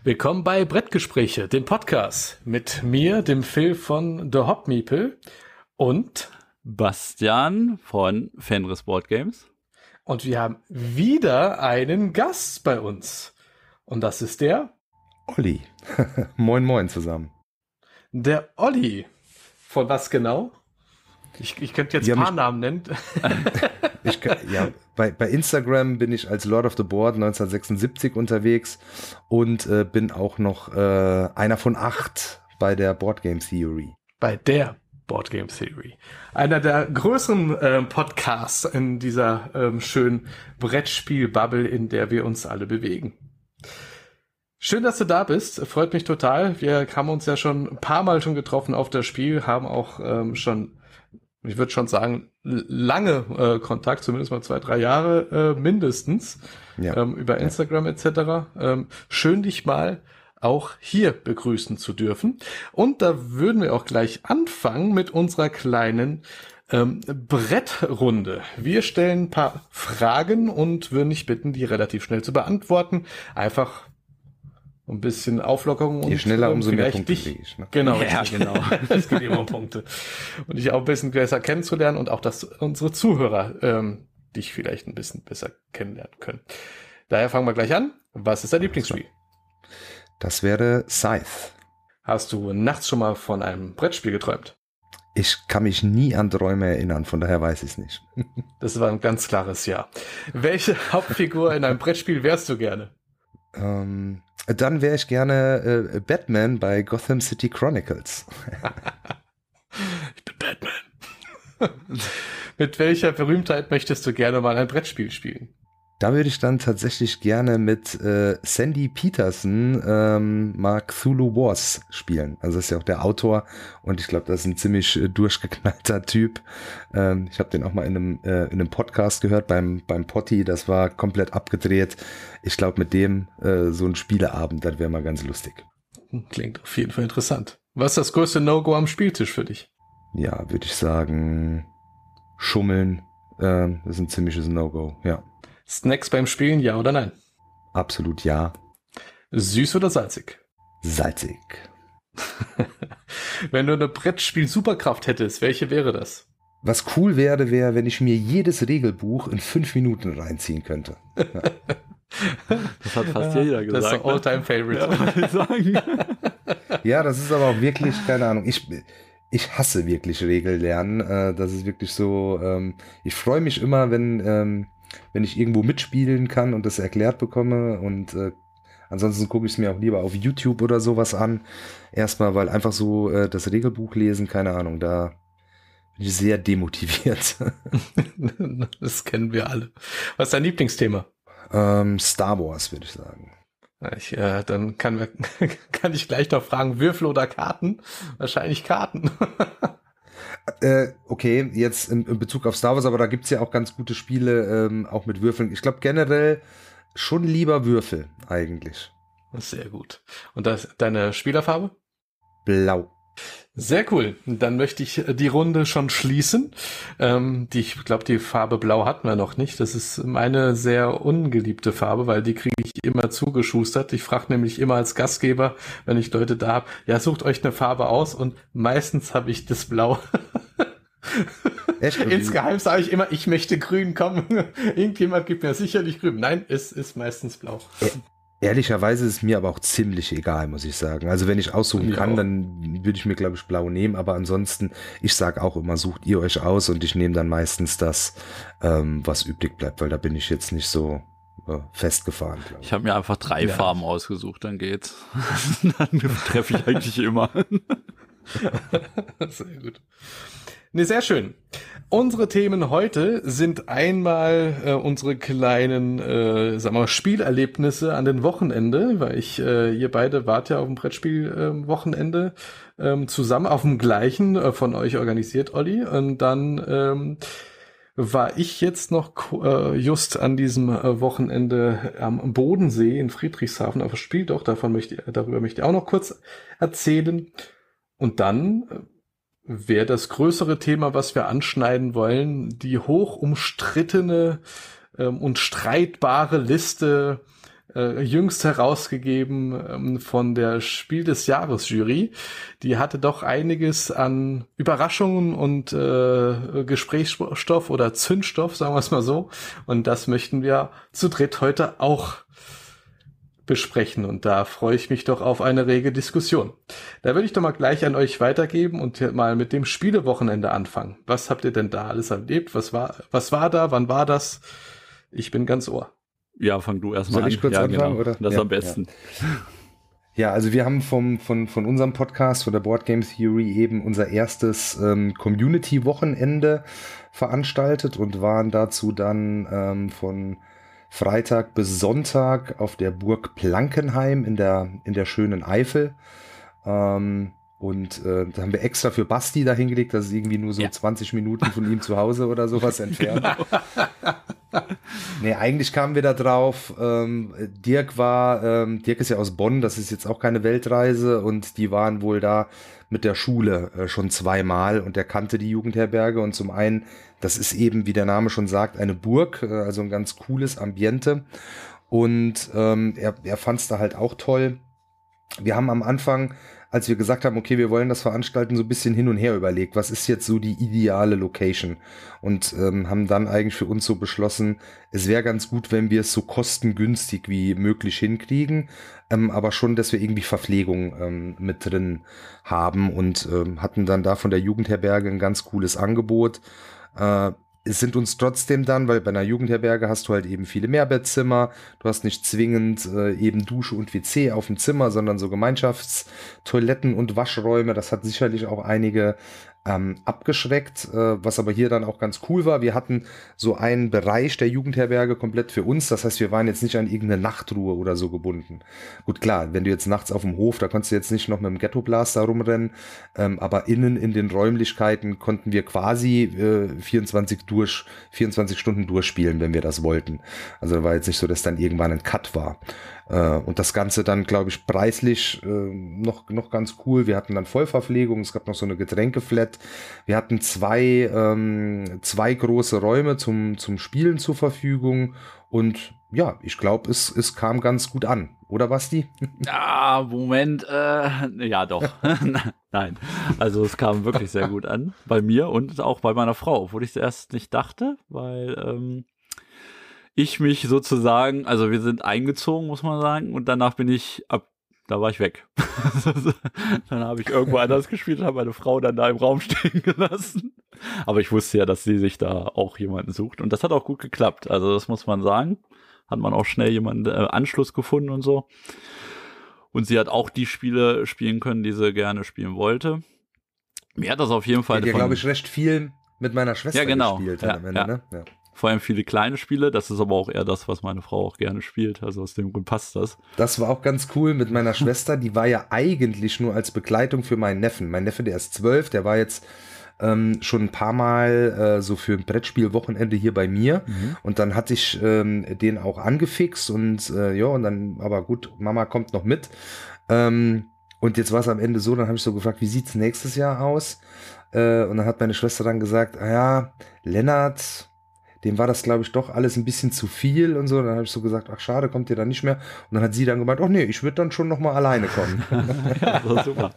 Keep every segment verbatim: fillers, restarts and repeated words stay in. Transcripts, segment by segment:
Willkommen bei Brettgespräche, dem Podcast mit mir, dem Phil von The Hop Meeple und Bastian von Fenris Board Games. Und wir haben wieder einen Gast bei uns. Und das ist der Olli. Moin, moin zusammen. Der Olli. Von was genau? Ich, ich könnte jetzt ein paar Namen nennen. ich, ja, bei, bei Instagram bin ich als Lord of the Board neunzehnhundertsechsundsiebzig unterwegs und äh, bin auch noch äh, einer von acht bei der Board Game Theory. Bei der Board Game Theory. Einer der größeren äh, Podcasts in dieser ähm, schönen Brettspiel-Bubble, in der wir uns alle bewegen. Schön, dass du da bist. Freut mich total. Wir haben uns ja schon ein paar Mal schon getroffen auf das Spiel, haben auch ähm, schon, ich würde schon sagen, lange äh, Kontakt, zumindest mal zwei, drei Jahre äh, mindestens, ja. ähm, über Instagram ja. et cetera. Ähm, schön, dich mal auch hier begrüßen zu dürfen. Und da würden wir auch gleich anfangen mit unserer kleinen ähm, Brettrunde. Wir stellen ein paar Fragen und würden dich bitten, die relativ schnell zu beantworten. Einfach ein bisschen Auflockerung. Je und schneller, umso mehr Punkte dich, ich, ne? Genau, ja, genau. Es geht immer um Punkte. Und dich auch ein bisschen besser kennenzulernen und auch, dass unsere Zuhörer ähm, dich vielleicht ein bisschen besser kennenlernen können. Daher fangen wir gleich an. Was ist dein Lieblingsspiel? Das wäre Scythe. Hast du nachts schon mal von einem Brettspiel geträumt? Ich kann mich nie an Träume erinnern, von daher weiß ich es nicht. Das war ein ganz klares Ja. Welche Hauptfigur in einem Brettspiel wärst du gerne? Ähm, dann wäre ich gerne äh, Batman bei Gotham City Chronicles. Ich bin Batman. Mit welcher Berühmtheit möchtest du gerne mal ein Brettspiel spielen? Da würde ich dann tatsächlich gerne mit äh, Sandy Peterson ähm, mal Cthulhu Wars spielen. Also das ist ja auch der Autor und ich glaube, das ist ein ziemlich äh, durchgeknallter Typ. Ähm, ich habe den auch mal in einem, äh, in einem Podcast gehört beim beim Potti. Das war komplett abgedreht. Ich glaube, mit dem äh, so ein Spieleabend, das wäre mal ganz lustig. Klingt auf jeden Fall interessant. Was ist das größte No-Go am Spieltisch für dich? Ja, würde ich sagen, Schummeln. Äh, das ist ein ziemliches No-Go, ja. Snacks beim Spielen, ja oder nein? Absolut ja. Süß oder salzig? Salzig. Wenn du eine Brettspiel-Superkraft hättest, welche wäre das? Was cool wäre, wäre, wenn ich mir jedes Regelbuch in fünf Minuten reinziehen könnte. Ja. Das hat fast jeder gesagt. Das ist ein All-Time-Favorite. Ja, sagen. Ja, das ist aber auch wirklich, keine Ahnung, ich... Ich hasse wirklich Regellernen. Das ist wirklich so, ich freue mich immer, wenn, wenn ich irgendwo mitspielen kann und das erklärt bekomme. Und ansonsten gucke ich es mir auch lieber auf YouTube oder sowas an. Erstmal, weil einfach so das Regelbuch lesen, keine Ahnung, da bin ich sehr demotiviert. Das kennen wir alle. Was ist dein Lieblingsthema? Ähm, Star Wars, würde ich sagen. Ich, äh, dann kann, kann ich gleich noch fragen, Würfel oder Karten? Wahrscheinlich Karten. äh, okay, jetzt in, in Bezug auf Star Wars, aber da gibt's ja auch ganz gute Spiele, ähm, auch mit Würfeln. Ich glaube generell schon lieber Würfel, eigentlich. Sehr gut. Und das, deine Spielerfarbe? Blau. Sehr cool. Dann möchte ich die Runde schon schließen. Ähm, die, ich glaube, die Farbe Blau hatten wir noch nicht. Das ist meine sehr ungeliebte Farbe, weil die kriege ich immer zugeschustert. Ich frage nämlich immer als Gastgeber, wenn ich Leute da habe, ja, sucht euch eine Farbe aus und meistens habe ich das Blau. Echt? Insgeheim sage ich immer, ich möchte grün, komm. Irgendjemand gibt mir sicherlich grün. Nein, es ist meistens blau. Ja. Ehrlicherweise ist es mir aber auch ziemlich egal, muss ich sagen. Also wenn ich aussuchen ja, kann, auch. Dann würde ich mir, glaube ich, blau nehmen. Aber ansonsten, ich sage auch immer, sucht ihr euch aus und ich nehme dann meistens das, ähm, was übrig bleibt, weil da bin ich jetzt nicht so äh, festgefahren. Ich, ich habe mir einfach drei ja. Farben ausgesucht, dann geht's. Dann treffe ich eigentlich immer. Sehr gut. Nee, sehr schön. Unsere Themen heute sind einmal äh, unsere kleinen, äh, sagen wir mal, Spielerlebnisse an den Wochenende, weil ich, äh, ihr beide wart ja auf dem Brettspiel-Wochenende ähm, zusammen, auf dem gleichen, äh, von euch organisiert, Olli. Und dann ähm, war ich jetzt noch äh, just an diesem äh, Wochenende am Bodensee in Friedrichshafen auf dem Spiel, doch, davon möchte ich, darüber möchte ich auch noch kurz erzählen. Und dann äh, wäre das größere Thema, was wir anschneiden wollen, die hoch umstrittene ähm, und streitbare Liste äh, jüngst herausgegeben ähm, von der Spiel des Jahres Jury. Die hatte doch einiges an Überraschungen und äh, Gesprächsstoff oder Zündstoff, sagen wir es mal so. Und das möchten wir zu dritt heute auch besprechen. Und da freue ich mich doch auf eine rege Diskussion. Da würde ich doch mal gleich an euch weitergeben und hier mal mit dem Spielewochenende anfangen. Was habt ihr denn da alles erlebt? Was war, was war da? Wann war das? Ich bin ganz Ohr. Ja, fang du erstmal an. Soll ich kurz ja, anfangen? Genau. Oder? Das ja, am besten. Ja. ja, also wir haben vom, von, von unserem Podcast, von der Board Game Theory eben unser erstes ähm, Community-Wochenende veranstaltet und waren dazu dann ähm, von Freitag bis Sonntag auf der Burg Plankenheim in der, in der schönen Eifel. Ähm, Und äh, da haben wir extra für Basti da hingelegt, das ist irgendwie nur so ja. zwanzig Minuten von ihm zu Hause oder sowas entfernt. Genau. Nee, eigentlich kamen wir da drauf, ähm, Dirk war, ähm, Dirk ist ja aus Bonn, das ist jetzt auch keine Weltreise und die waren wohl da mit der Schule äh, schon zweimal und der kannte die Jugendherberge und zum einen, das ist eben, wie der Name schon sagt, eine Burg, äh, also ein ganz cooles Ambiente und ähm, er, er fand es da halt auch toll. Wir haben am Anfang, als wir gesagt haben, okay, wir wollen das veranstalten, so ein bisschen hin und her überlegt, was ist jetzt so die ideale Location und ähm, haben dann eigentlich für uns so beschlossen, es wäre ganz gut, wenn wir es so kostengünstig wie möglich hinkriegen, ähm, aber schon, dass wir irgendwie Verpflegung ähm, mit drin haben und ähm, hatten dann da von der Jugendherberge ein ganz cooles Angebot. Äh, Es sind uns trotzdem dann, weil bei einer Jugendherberge hast du halt eben viele Mehrbettzimmer, du hast nicht zwingend äh, eben Dusche und W C auf dem Zimmer, sondern so Gemeinschaftstoiletten und Waschräume, das hat sicherlich auch einige ähm, abgeschreckt, äh, was aber hier dann auch ganz cool war. Wir hatten so einen Bereich der Jugendherberge komplett für uns, das heißt, wir waren jetzt nicht an irgendeine Nachtruhe oder so gebunden. Gut, klar, wenn du jetzt nachts auf dem Hof, da konntest du jetzt nicht noch mit dem Ghetto-Blaster rumrennen, ähm, aber innen in den Räumlichkeiten konnten wir quasi äh, vierundzwanzig durch, vierundzwanzig Stunden durchspielen, wenn wir das wollten. Also da war jetzt nicht so, dass dann irgendwann ein Cut war. Äh, und das Ganze dann, glaube ich, preislich äh, noch, noch ganz cool. Wir hatten dann Vollverpflegung, es gab noch so eine Getränkeflat. Wir hatten zwei, ähm, zwei große Räume zum, zum Spielen zur Verfügung und ja, ich glaube, es, es kam ganz gut an. Oder, Basti? Ja, Moment, äh, ja doch. Nein, also es kam wirklich sehr gut an. Bei mir und auch bei meiner Frau, obwohl ich es erst nicht dachte, weil ähm, ich mich sozusagen, also wir sind eingezogen, muss man sagen, und danach bin ich ab, da war ich weg. Dann habe ich irgendwo anders gespielt und habe meine Frau dann da im Raum stehen gelassen. Aber ich wusste ja, dass sie sich da auch jemanden sucht und das hat auch gut geklappt. Also das muss man sagen. Hat man auch schnell jemanden äh, Anschluss gefunden und so. Und sie hat auch die Spiele spielen können, die sie gerne spielen wollte. Mir hat das auf jeden Fall... Ja, glaube ich, recht viel mit meiner Schwester ja, genau. gespielt. Ja, am Ende, ja. Ne? Ja. Vor allem viele kleine Spiele. Das ist aber auch eher das, was meine Frau auch gerne spielt. Also aus dem Grund passt das. Das war auch ganz cool mit meiner Schwester. Die war ja eigentlich nur als Begleitung für meinen Neffen. Mein Neffe, der ist zwölf, der war jetzt... Ähm, schon ein paar Mal äh, so für ein Brettspiel-Wochenende hier bei mir mhm. und dann hatte ich ähm, den auch angefixt und äh, ja, und dann, aber gut, Mama kommt noch mit ähm, und jetzt war es am Ende so, dann habe ich so gefragt, wie sieht's nächstes Jahr aus? Äh, und dann hat meine Schwester dann gesagt, ah ja, Lennart, dem war das, glaube ich, doch alles ein bisschen zu viel und so. Und dann habe ich so gesagt, ach schade, kommt ihr dann nicht mehr? Und dann hat sie dann gemeint, ach nee, ich würde dann schon noch mal alleine kommen. Ja, das ist super.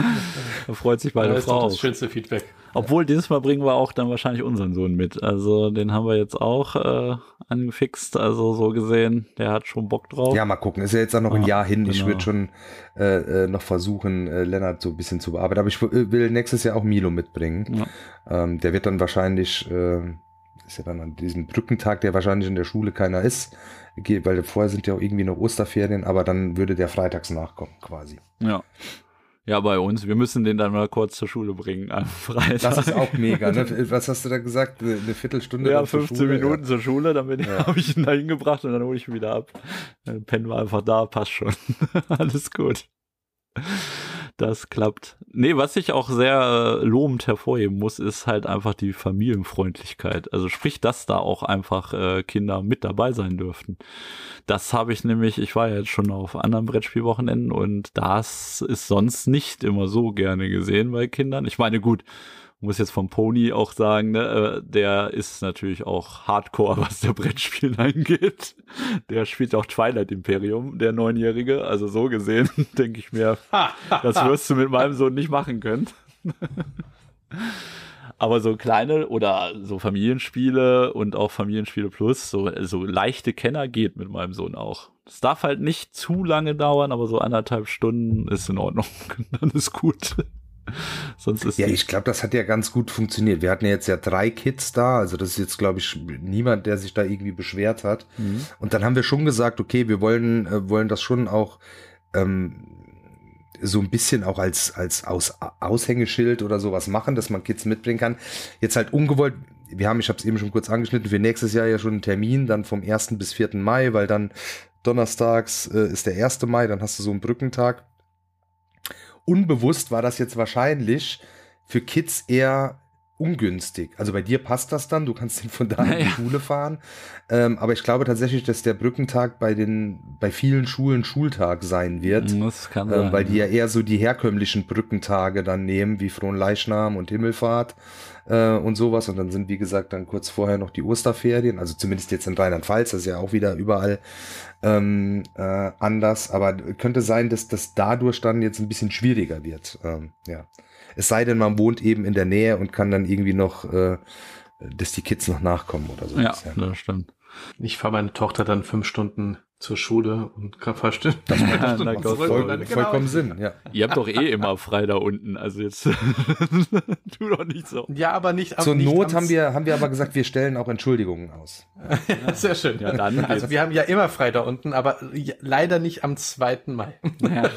Da freut sich meine ja, Frau. Das ist das schönste Feedback. Obwohl, dieses Mal bringen wir auch dann wahrscheinlich unseren Sohn mit. Also den haben wir jetzt auch äh, angefixt. Also so gesehen, der hat schon Bock drauf. Ja, mal gucken. Ist ja jetzt auch noch ein ah, Jahr hin. Genau. Ich würde schon äh, noch versuchen, äh, Lennart so ein bisschen zu bearbeiten. Aber ich w- will nächstes Jahr auch Milo mitbringen. Ja. Ähm, der wird dann wahrscheinlich... Äh, ist ja dann an diesem Brückentag, der wahrscheinlich in der Schule keiner ist, weil vorher sind ja auch irgendwie noch Osterferien, aber dann würde der freitags nachkommen, quasi. Ja. Ja, bei uns, wir müssen den dann mal kurz zur Schule bringen am Freitag. Das ist auch mega, ne? Was hast du da gesagt? Eine, eine Viertelstunde? Ja, fünfzehn Minuten ja. zur Schule, dann ja. habe ich ihn da hingebracht und dann hole ich ihn wieder ab. Dann pennen wir einfach da, passt schon. Alles gut. Das klappt. Nee, was ich auch sehr äh, lobend hervorheben muss, ist halt einfach die Familienfreundlichkeit. Also sprich, dass da auch einfach äh, Kinder mit dabei sein dürften. Das habe ich nämlich, ich war ja jetzt schon auf anderen Brettspielwochenenden und das ist sonst nicht immer so gerne gesehen bei Kindern. Ich meine, gut, muss jetzt vom Pony auch sagen, ne, der ist natürlich auch Hardcore, was der Brettspiel angeht. Der spielt auch Twilight Imperium, der Neunjährige. Also so gesehen denke ich mir, das wirst du mit meinem Sohn nicht machen können. Aber so kleine oder so Familienspiele und auch Familienspiele Plus, so, so leichte Kenner geht mit meinem Sohn auch. Es darf halt nicht zu lange dauern, aber so anderthalb Stunden ist in Ordnung. Dann ist gut. Sonst ist ja, ich glaube, das hat ja ganz gut funktioniert. Wir hatten ja jetzt ja drei Kids da, also das ist jetzt, glaube ich, niemand, der sich da irgendwie beschwert hat. Mhm. Und dann haben wir schon gesagt, okay, wir wollen, äh, wollen das schon auch ähm, so ein bisschen auch als, als Aus, Aushängeschild oder sowas machen, dass man Kids mitbringen kann. Jetzt halt ungewollt, wir haben, ich habe es eben schon kurz angeschnitten, für nächstes Jahr ja schon einen Termin, dann vom ersten bis vierten Mai, weil dann donnerstags äh, ist der erste Mai, dann hast du so einen Brückentag. Unbewusst war das jetzt wahrscheinlich für Kids eher ungünstig. Also bei dir passt das dann, du kannst ihn von da in die ja. Schule fahren. Ähm, aber ich glaube tatsächlich, dass der Brückentag bei den bei vielen Schulen Schultag sein wird. Das kann ähm, sein, weil die ja eher so die herkömmlichen Brückentage dann nehmen, wie Fronleichnam und Himmelfahrt äh, und sowas. Und dann sind, wie gesagt, dann kurz vorher noch die Osterferien. Also zumindest jetzt in Rheinland-Pfalz, das ist ja auch wieder überall ähm, äh, anders. Aber könnte sein, dass das dadurch dann jetzt ein bisschen schwieriger wird. Ähm, ja. Es sei denn, man wohnt eben in der Nähe und kann dann irgendwie noch, äh, dass die Kids noch nachkommen oder so. Ja, das stimmt. Ich fahre meine Tochter dann fünf Stunden zur Schule und kann verstehen. Das macht ja, voll, voll, genau. vollkommen Sinn, ja. Ihr habt doch eh immer frei da unten, also jetzt tu doch nicht so. Ja, aber nicht. Zur nicht Not haben wir, haben wir aber gesagt, wir stellen auch Entschuldigungen aus. Ja, sehr schön. Ja, dann also geht's. Wir haben ja immer frei da unten, aber leider nicht am zweiten Mai. Ja.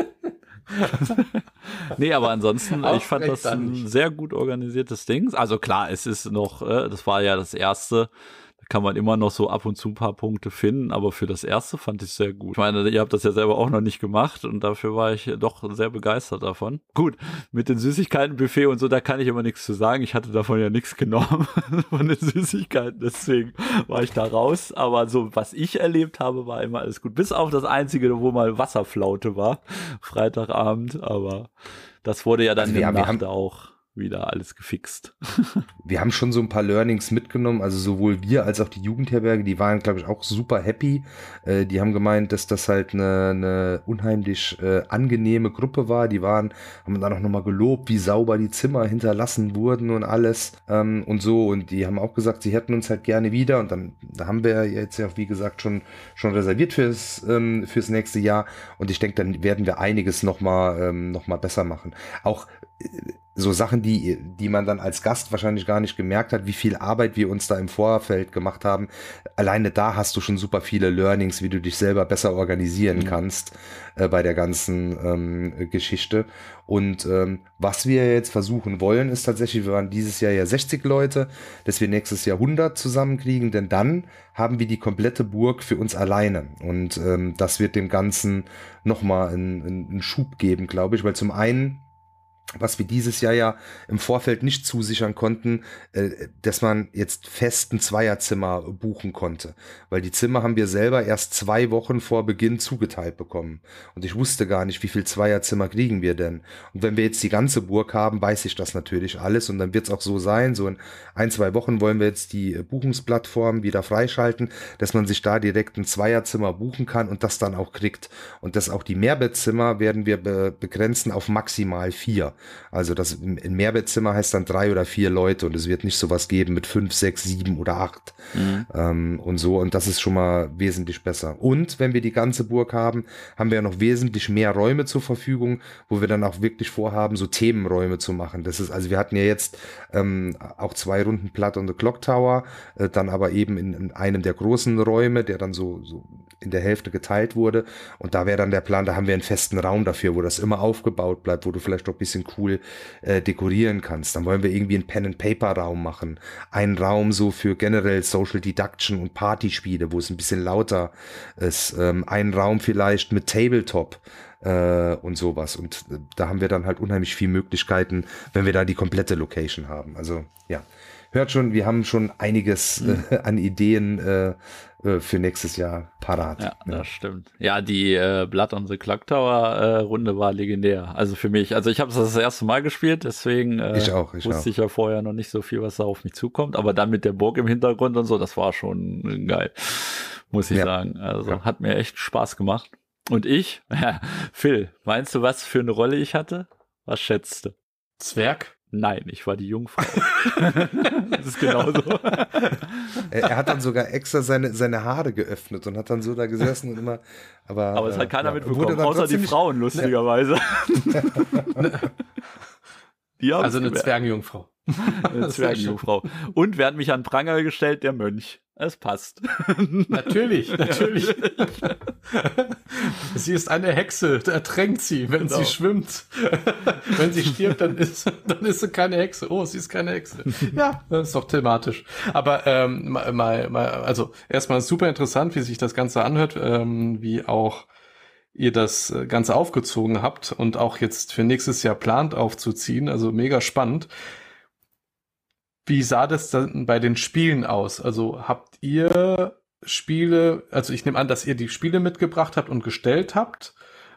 Nee, aber ansonsten, ich fand das ein sehr gut organisiertes Ding. Also klar, es ist noch, äh, das war ja das erste, da kann man immer noch so ab und zu ein paar Punkte finden, aber für das erste fand ich es sehr gut. Ich meine, ihr habt das ja selber auch noch nicht gemacht und dafür war ich doch sehr begeistert davon. Gut, mit den Süßigkeitenbuffet und so, da kann ich immer nichts zu sagen. Ich hatte davon ja nichts genommen, von den Süßigkeiten, deswegen war ich da raus. Aber so, was ich erlebt habe, war immer alles gut. Bis auf das Einzige, wo mal Wasserflaute war, Freitagabend, aber das wurde ja dann also wir, im wir Nacht haben auch wieder alles gefixt. Wir haben schon so ein paar Learnings mitgenommen, also sowohl wir als auch die Jugendherberge, die waren, glaube ich, auch super happy. Äh, die haben gemeint, dass das halt eine, eine unheimlich äh, angenehme Gruppe war. Die waren, haben dann auch nochmal gelobt, wie sauber die Zimmer hinterlassen wurden und alles ähm, und so. Und die haben auch gesagt, sie hätten uns halt gerne wieder. Und dann da haben wir jetzt ja, wie gesagt, schon schon reserviert fürs ähm, fürs nächste Jahr. Und ich denke, dann werden wir einiges nochmal ähm, noch mal besser machen. Auch äh, so Sachen, die, die man dann als Gast wahrscheinlich gar nicht gemerkt hat, wie viel Arbeit wir uns da im Vorfeld gemacht haben. Alleine da hast du schon super viele Learnings, wie du dich selber besser organisieren mhm. kannst äh, bei der ganzen ähm, Geschichte. Und ähm, was wir jetzt versuchen wollen, ist tatsächlich, wir waren dieses Jahr ja sechzig Leute, dass wir nächstes Jahr hundert zusammenkriegen, denn dann haben wir die komplette Burg für uns alleine. Und ähm, das wird dem Ganzen nochmal einen, einen Schub geben, glaube ich, weil zum einen, was wir dieses Jahr ja im Vorfeld nicht zusichern konnten, äh, dass man jetzt fest ein Zweierzimmer buchen konnte. Weil die Zimmer haben wir selber erst zwei Wochen vor Beginn zugeteilt bekommen. Und ich wusste gar nicht, wie viel Zweierzimmer kriegen wir denn. Und wenn wir jetzt die ganze Burg haben, weiß ich das natürlich alles. Und dann wird es auch so sein, so in ein, zwei Wochen wollen wir jetzt die Buchungsplattform wieder freischalten, dass man sich da direkt ein Zweierzimmer buchen kann und das dann auch kriegt. Und dass auch die Mehrbettzimmer werden wir be- begrenzen auf maximal vier. Also das ein Mehrbettzimmer heißt dann drei oder vier Leute und es wird nicht sowas geben mit fünf, sechs, sieben oder acht mhm. ähm, und so, und das ist schon mal wesentlich besser. Und wenn wir die ganze Burg haben, haben wir ja noch wesentlich mehr Räume zur Verfügung, wo wir dann auch wirklich vorhaben, so Themenräume zu machen. Das ist, also wir hatten ja jetzt ähm, auch zwei Runden Platt und The Clock Tower, äh, dann aber eben in, in einem der großen Räume, der dann so, so in der Hälfte geteilt wurde, und da wäre dann der Plan, da haben wir einen festen Raum dafür, wo das immer aufgebaut bleibt, wo du vielleicht noch ein bisschen cool äh, dekorieren kannst. Dann wollen wir irgendwie einen Pen-and-Paper-Raum machen. Einen Raum so für generell Social Deduction und Partyspiele, wo es ein bisschen lauter ist. Ähm, einen Raum vielleicht mit Tabletop, äh, und sowas. Und äh, da haben wir dann halt unheimlich viele Möglichkeiten, wenn wir da die komplette Location haben. Also ja, hört schon, wir haben schon einiges mhm. äh, an Ideen äh, äh, für nächstes Jahr parat. Ja, ja, das stimmt. Ja, die äh, Blood on the Clock Tower äh, Runde war legendär. Also für mich, also ich habe es das erste Mal gespielt, deswegen äh, ich auch, ich wusste auch. ich ja vorher noch nicht so viel, was da auf mich zukommt. Aber dann mit der Burg im Hintergrund und so, das war schon geil, muss ich ja. sagen. Also ja. hat mir echt Spaß gemacht. Und ich, ja, Phil, meinst du, was für eine Rolle ich hatte? Was schätzt du? Zwerg? Nein, ich war die Jungfrau. Das ist genauso. Er, er hat dann sogar extra seine, seine Haare geöffnet und hat dann so da gesessen und immer, aber. Aber es hat keiner ja, mitbekommen, außer die Frauen, lustigerweise. Die also eine gemerkt. Zwergenjungfrau. Eine Zwergenjungfrau. Und wer hat mich an Pranger gestellt? Der Mönch. Es passt. Natürlich, natürlich. Sie ist eine Hexe, ertränkt sie, wenn genau. sie schwimmt. Wenn sie stirbt, dann ist, dann ist sie keine Hexe. Oh, sie ist keine Hexe. Ja, das ist doch thematisch. Aber ähm, mal, mal, also erstmal super interessant, wie sich das Ganze anhört, ähm, wie auch ihr das Ganze aufgezogen habt und auch jetzt für nächstes Jahr plant aufzuziehen. Also mega spannend. Wie sah das dann bei den Spielen aus? Also habt ihr Spiele, also ich nehme an, dass ihr die Spiele mitgebracht habt und gestellt habt.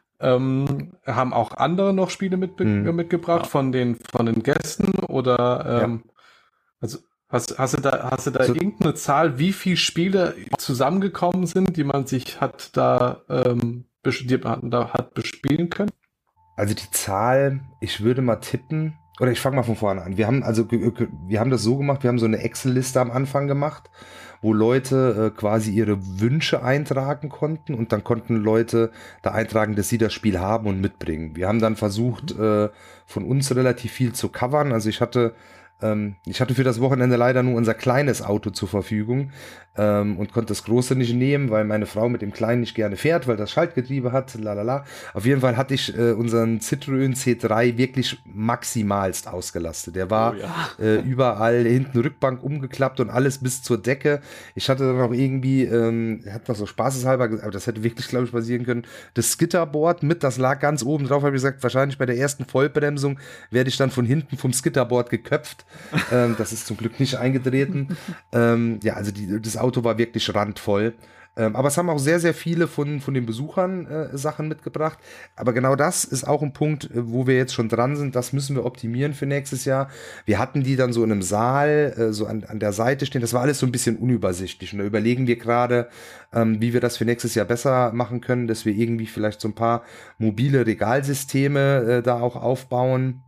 Ähm, haben auch andere noch Spiele mit, hm. mitgebracht ja. von den von den Gästen oder ähm, ja. also hast, hast du da hast du da so, irgendeine Zahl, wie viele Spiele zusammengekommen sind, die man sich hat da ähm, die man da hat bespielen können? Also die Zahl, ich würde mal tippen. Oder ich fange mal von vorne an. Wir haben also wir haben das so gemacht, wir haben so eine Excel-Liste am Anfang gemacht, wo Leute äh, quasi ihre Wünsche eintragen konnten und dann konnten Leute da eintragen, dass sie das Spiel haben und mitbringen. Wir haben dann versucht, äh, von uns relativ viel zu covern. Also ich hatte ähm, ich hatte für das Wochenende leider nur unser kleines Auto zur Verfügung ähm, und konnte das große nicht nehmen, weil meine Frau mit dem kleinen nicht gerne fährt, weil das Schaltgetriebe hat, lalala. Auf jeden Fall hatte ich äh, unseren Citroën C drei wirklich maximalst ausgelastet. Der war oh, ja. äh, überall hinten Rückbank umgeklappt und alles bis zur Decke. Ich hatte dann auch irgendwie, ähm, hat noch so spaßeshalber, aber das hätte wirklich, glaube ich, passieren können, das Skitterboard mit, das lag ganz oben drauf, habe ich gesagt, wahrscheinlich bei der ersten Vollbremsung werde ich dann von hinten vom Skitterboard geköpft. ähm, das ist zum Glück nicht eingetreten. ähm, ja, also die, das Auto war wirklich randvoll. Ähm, aber es haben auch sehr, sehr viele von, von den Besuchern äh, Sachen mitgebracht. Aber genau das ist auch ein Punkt, wo wir jetzt schon dran sind. Das müssen wir optimieren für nächstes Jahr. Wir hatten die dann so in einem Saal, äh, so an, an der Seite stehen. Das war alles so ein bisschen unübersichtlich. Und da überlegen wir gerade, ähm, wie wir das für nächstes Jahr besser machen können, dass wir irgendwie vielleicht so ein paar mobile Regalsysteme äh, da auch aufbauen.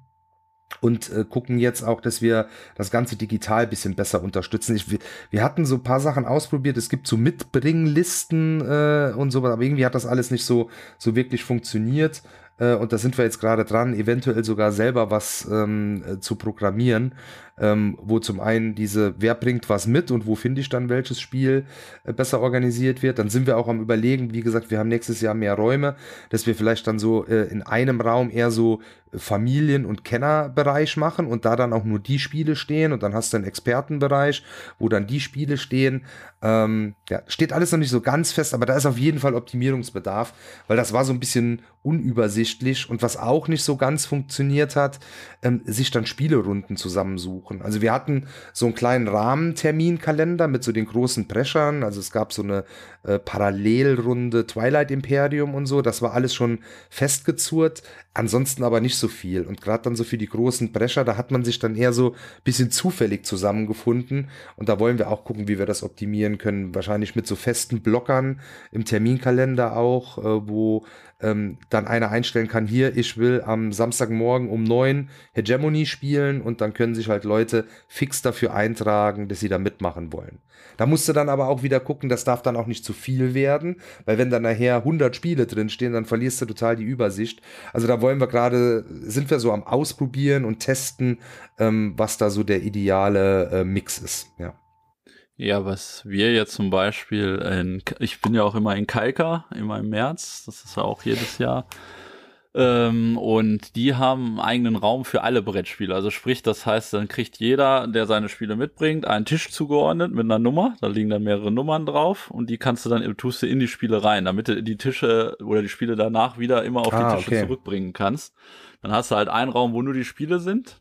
Und äh, gucken jetzt auch, dass wir das Ganze digital ein bisschen besser unterstützen. Ich, wir, wir hatten so ein paar Sachen ausprobiert. Es gibt so Mitbringlisten äh, und so, aber irgendwie hat das alles nicht so, so wirklich funktioniert. Äh, und da sind wir jetzt gerade dran, eventuell sogar selber was ähm, äh, zu programmieren, ähm, wo zum einen diese, wer bringt was mit und wo finde ich dann welches Spiel äh, besser organisiert wird. Dann sind wir auch am Überlegen, wie gesagt, wir haben nächstes Jahr mehr Räume, dass wir vielleicht dann so äh, in einem Raum eher so Familien- und Kennerbereich machen und da dann auch nur die Spiele stehen und dann hast du einen Expertenbereich, wo dann die Spiele stehen. Ähm, ja, steht alles noch nicht so ganz fest, aber da ist auf jeden Fall Optimierungsbedarf, weil das war so ein bisschen unübersichtlich und was auch nicht so ganz funktioniert hat, ähm, sich dann Spielerunden zusammensuchen. Also wir hatten so einen kleinen Rahmenterminkalender mit so den großen Preschern, also es gab so eine äh, Parallelrunde Twilight Imperium und so, das war alles schon festgezurrt, ansonsten aber nicht so viel und gerade dann so für die großen Prescher, da hat man sich dann eher so ein bisschen zufällig zusammengefunden und da wollen wir auch gucken, wie wir das optimieren können, wahrscheinlich mit so festen Blockern im Terminkalender auch, äh, wo ähm, dann einer einstellen kann, hier, ich will am Samstagmorgen um neun Hegemony spielen und dann können sich halt Leute fix dafür eintragen, dass sie da mitmachen wollen. Da musst du dann aber auch wieder gucken, das darf dann auch nicht zu viel werden, weil wenn dann nachher hundert Spiele drinstehen, dann verlierst du total die Übersicht. Also da wollen wir gerade, sind wir so am Ausprobieren und testen, ähm, was da so der ideale äh, Mix ist, ja. Ja, was wir jetzt zum Beispiel, in, ich bin ja auch immer in Kalka, immer im März, das ist ja auch jedes Jahr. Ähm, und die haben einen eigenen Raum für alle Brettspiele. Also sprich, das heißt, dann kriegt jeder, der seine Spiele mitbringt, einen Tisch zugeordnet mit einer Nummer. Da liegen dann mehrere Nummern drauf und die kannst du dann, tust du in die Spiele rein, damit du die Tische oder die Spiele danach wieder immer auf Ah, die Tische okay. zurückbringen kannst. Dann hast du halt einen Raum, wo nur die Spiele sind.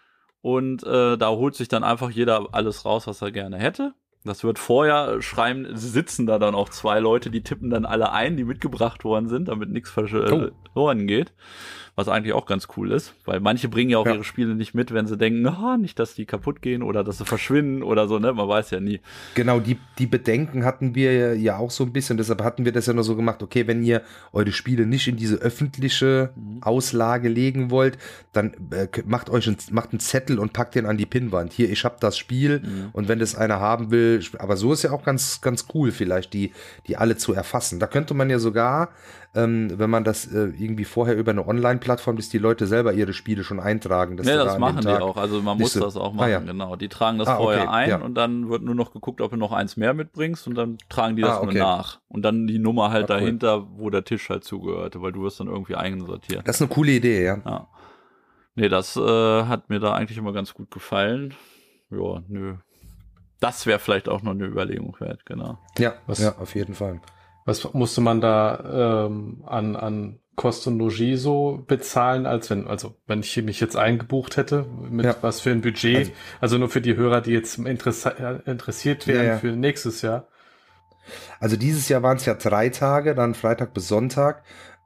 Und äh, da holt sich dann einfach jeder alles raus, was er gerne hätte. Das wird vorher schreiben, sitzen da dann auch zwei Leute, die tippen dann alle ein, die mitgebracht worden sind, damit nichts verloren oh. geht. Was eigentlich auch ganz cool ist, weil manche bringen ja auch ja. ihre Spiele nicht mit, wenn sie denken, ah, nicht, dass die kaputt gehen oder dass sie verschwinden oder so, ne? Man weiß ja nie. Genau, die, die Bedenken hatten wir ja auch so ein bisschen, deshalb hatten wir das ja nur so gemacht, okay, wenn ihr eure Spiele nicht in diese öffentliche mhm. Auslage legen wollt, dann äh, macht euch ein, macht einen Zettel und packt den an die Pinnwand. Hier, ich hab das Spiel mhm. und wenn das einer haben will, aber so ist ja auch ganz, ganz cool vielleicht, die, die alle zu erfassen. Da könnte man ja sogar, ähm, wenn man das äh, irgendwie vorher über eine Online-Plattform, dass die Leute selber ihre Spiele schon eintragen. Dass ja, da das an machen dem die Tag auch. Also man muss so, das auch machen, ah, ja. genau. Die tragen das ah, vorher okay, ein ja. und dann wird nur noch geguckt, ob du noch eins mehr mitbringst und dann tragen die das ah, okay. nur nach. Und dann die Nummer halt ah, cool. dahinter, wo der Tisch halt zugehörte, weil du wirst dann irgendwie einsortiert. Das ist eine coole Idee, ja. ja. Nee, das äh, hat mir da eigentlich immer ganz gut gefallen. Ja, nö. Das wäre vielleicht auch noch eine Überlegung wert, genau. Ja, was, ja, auf jeden Fall. Was musste man da ähm, an, an Kost und Logis so bezahlen, als wenn, also wenn ich mich jetzt eingebucht hätte, mit ja. was für ein Budget, also, also nur für die Hörer, die jetzt interessa- interessiert wären ja, ja. für nächstes Jahr? Also dieses Jahr waren es ja drei Tage, dann Freitag bis Sonntag.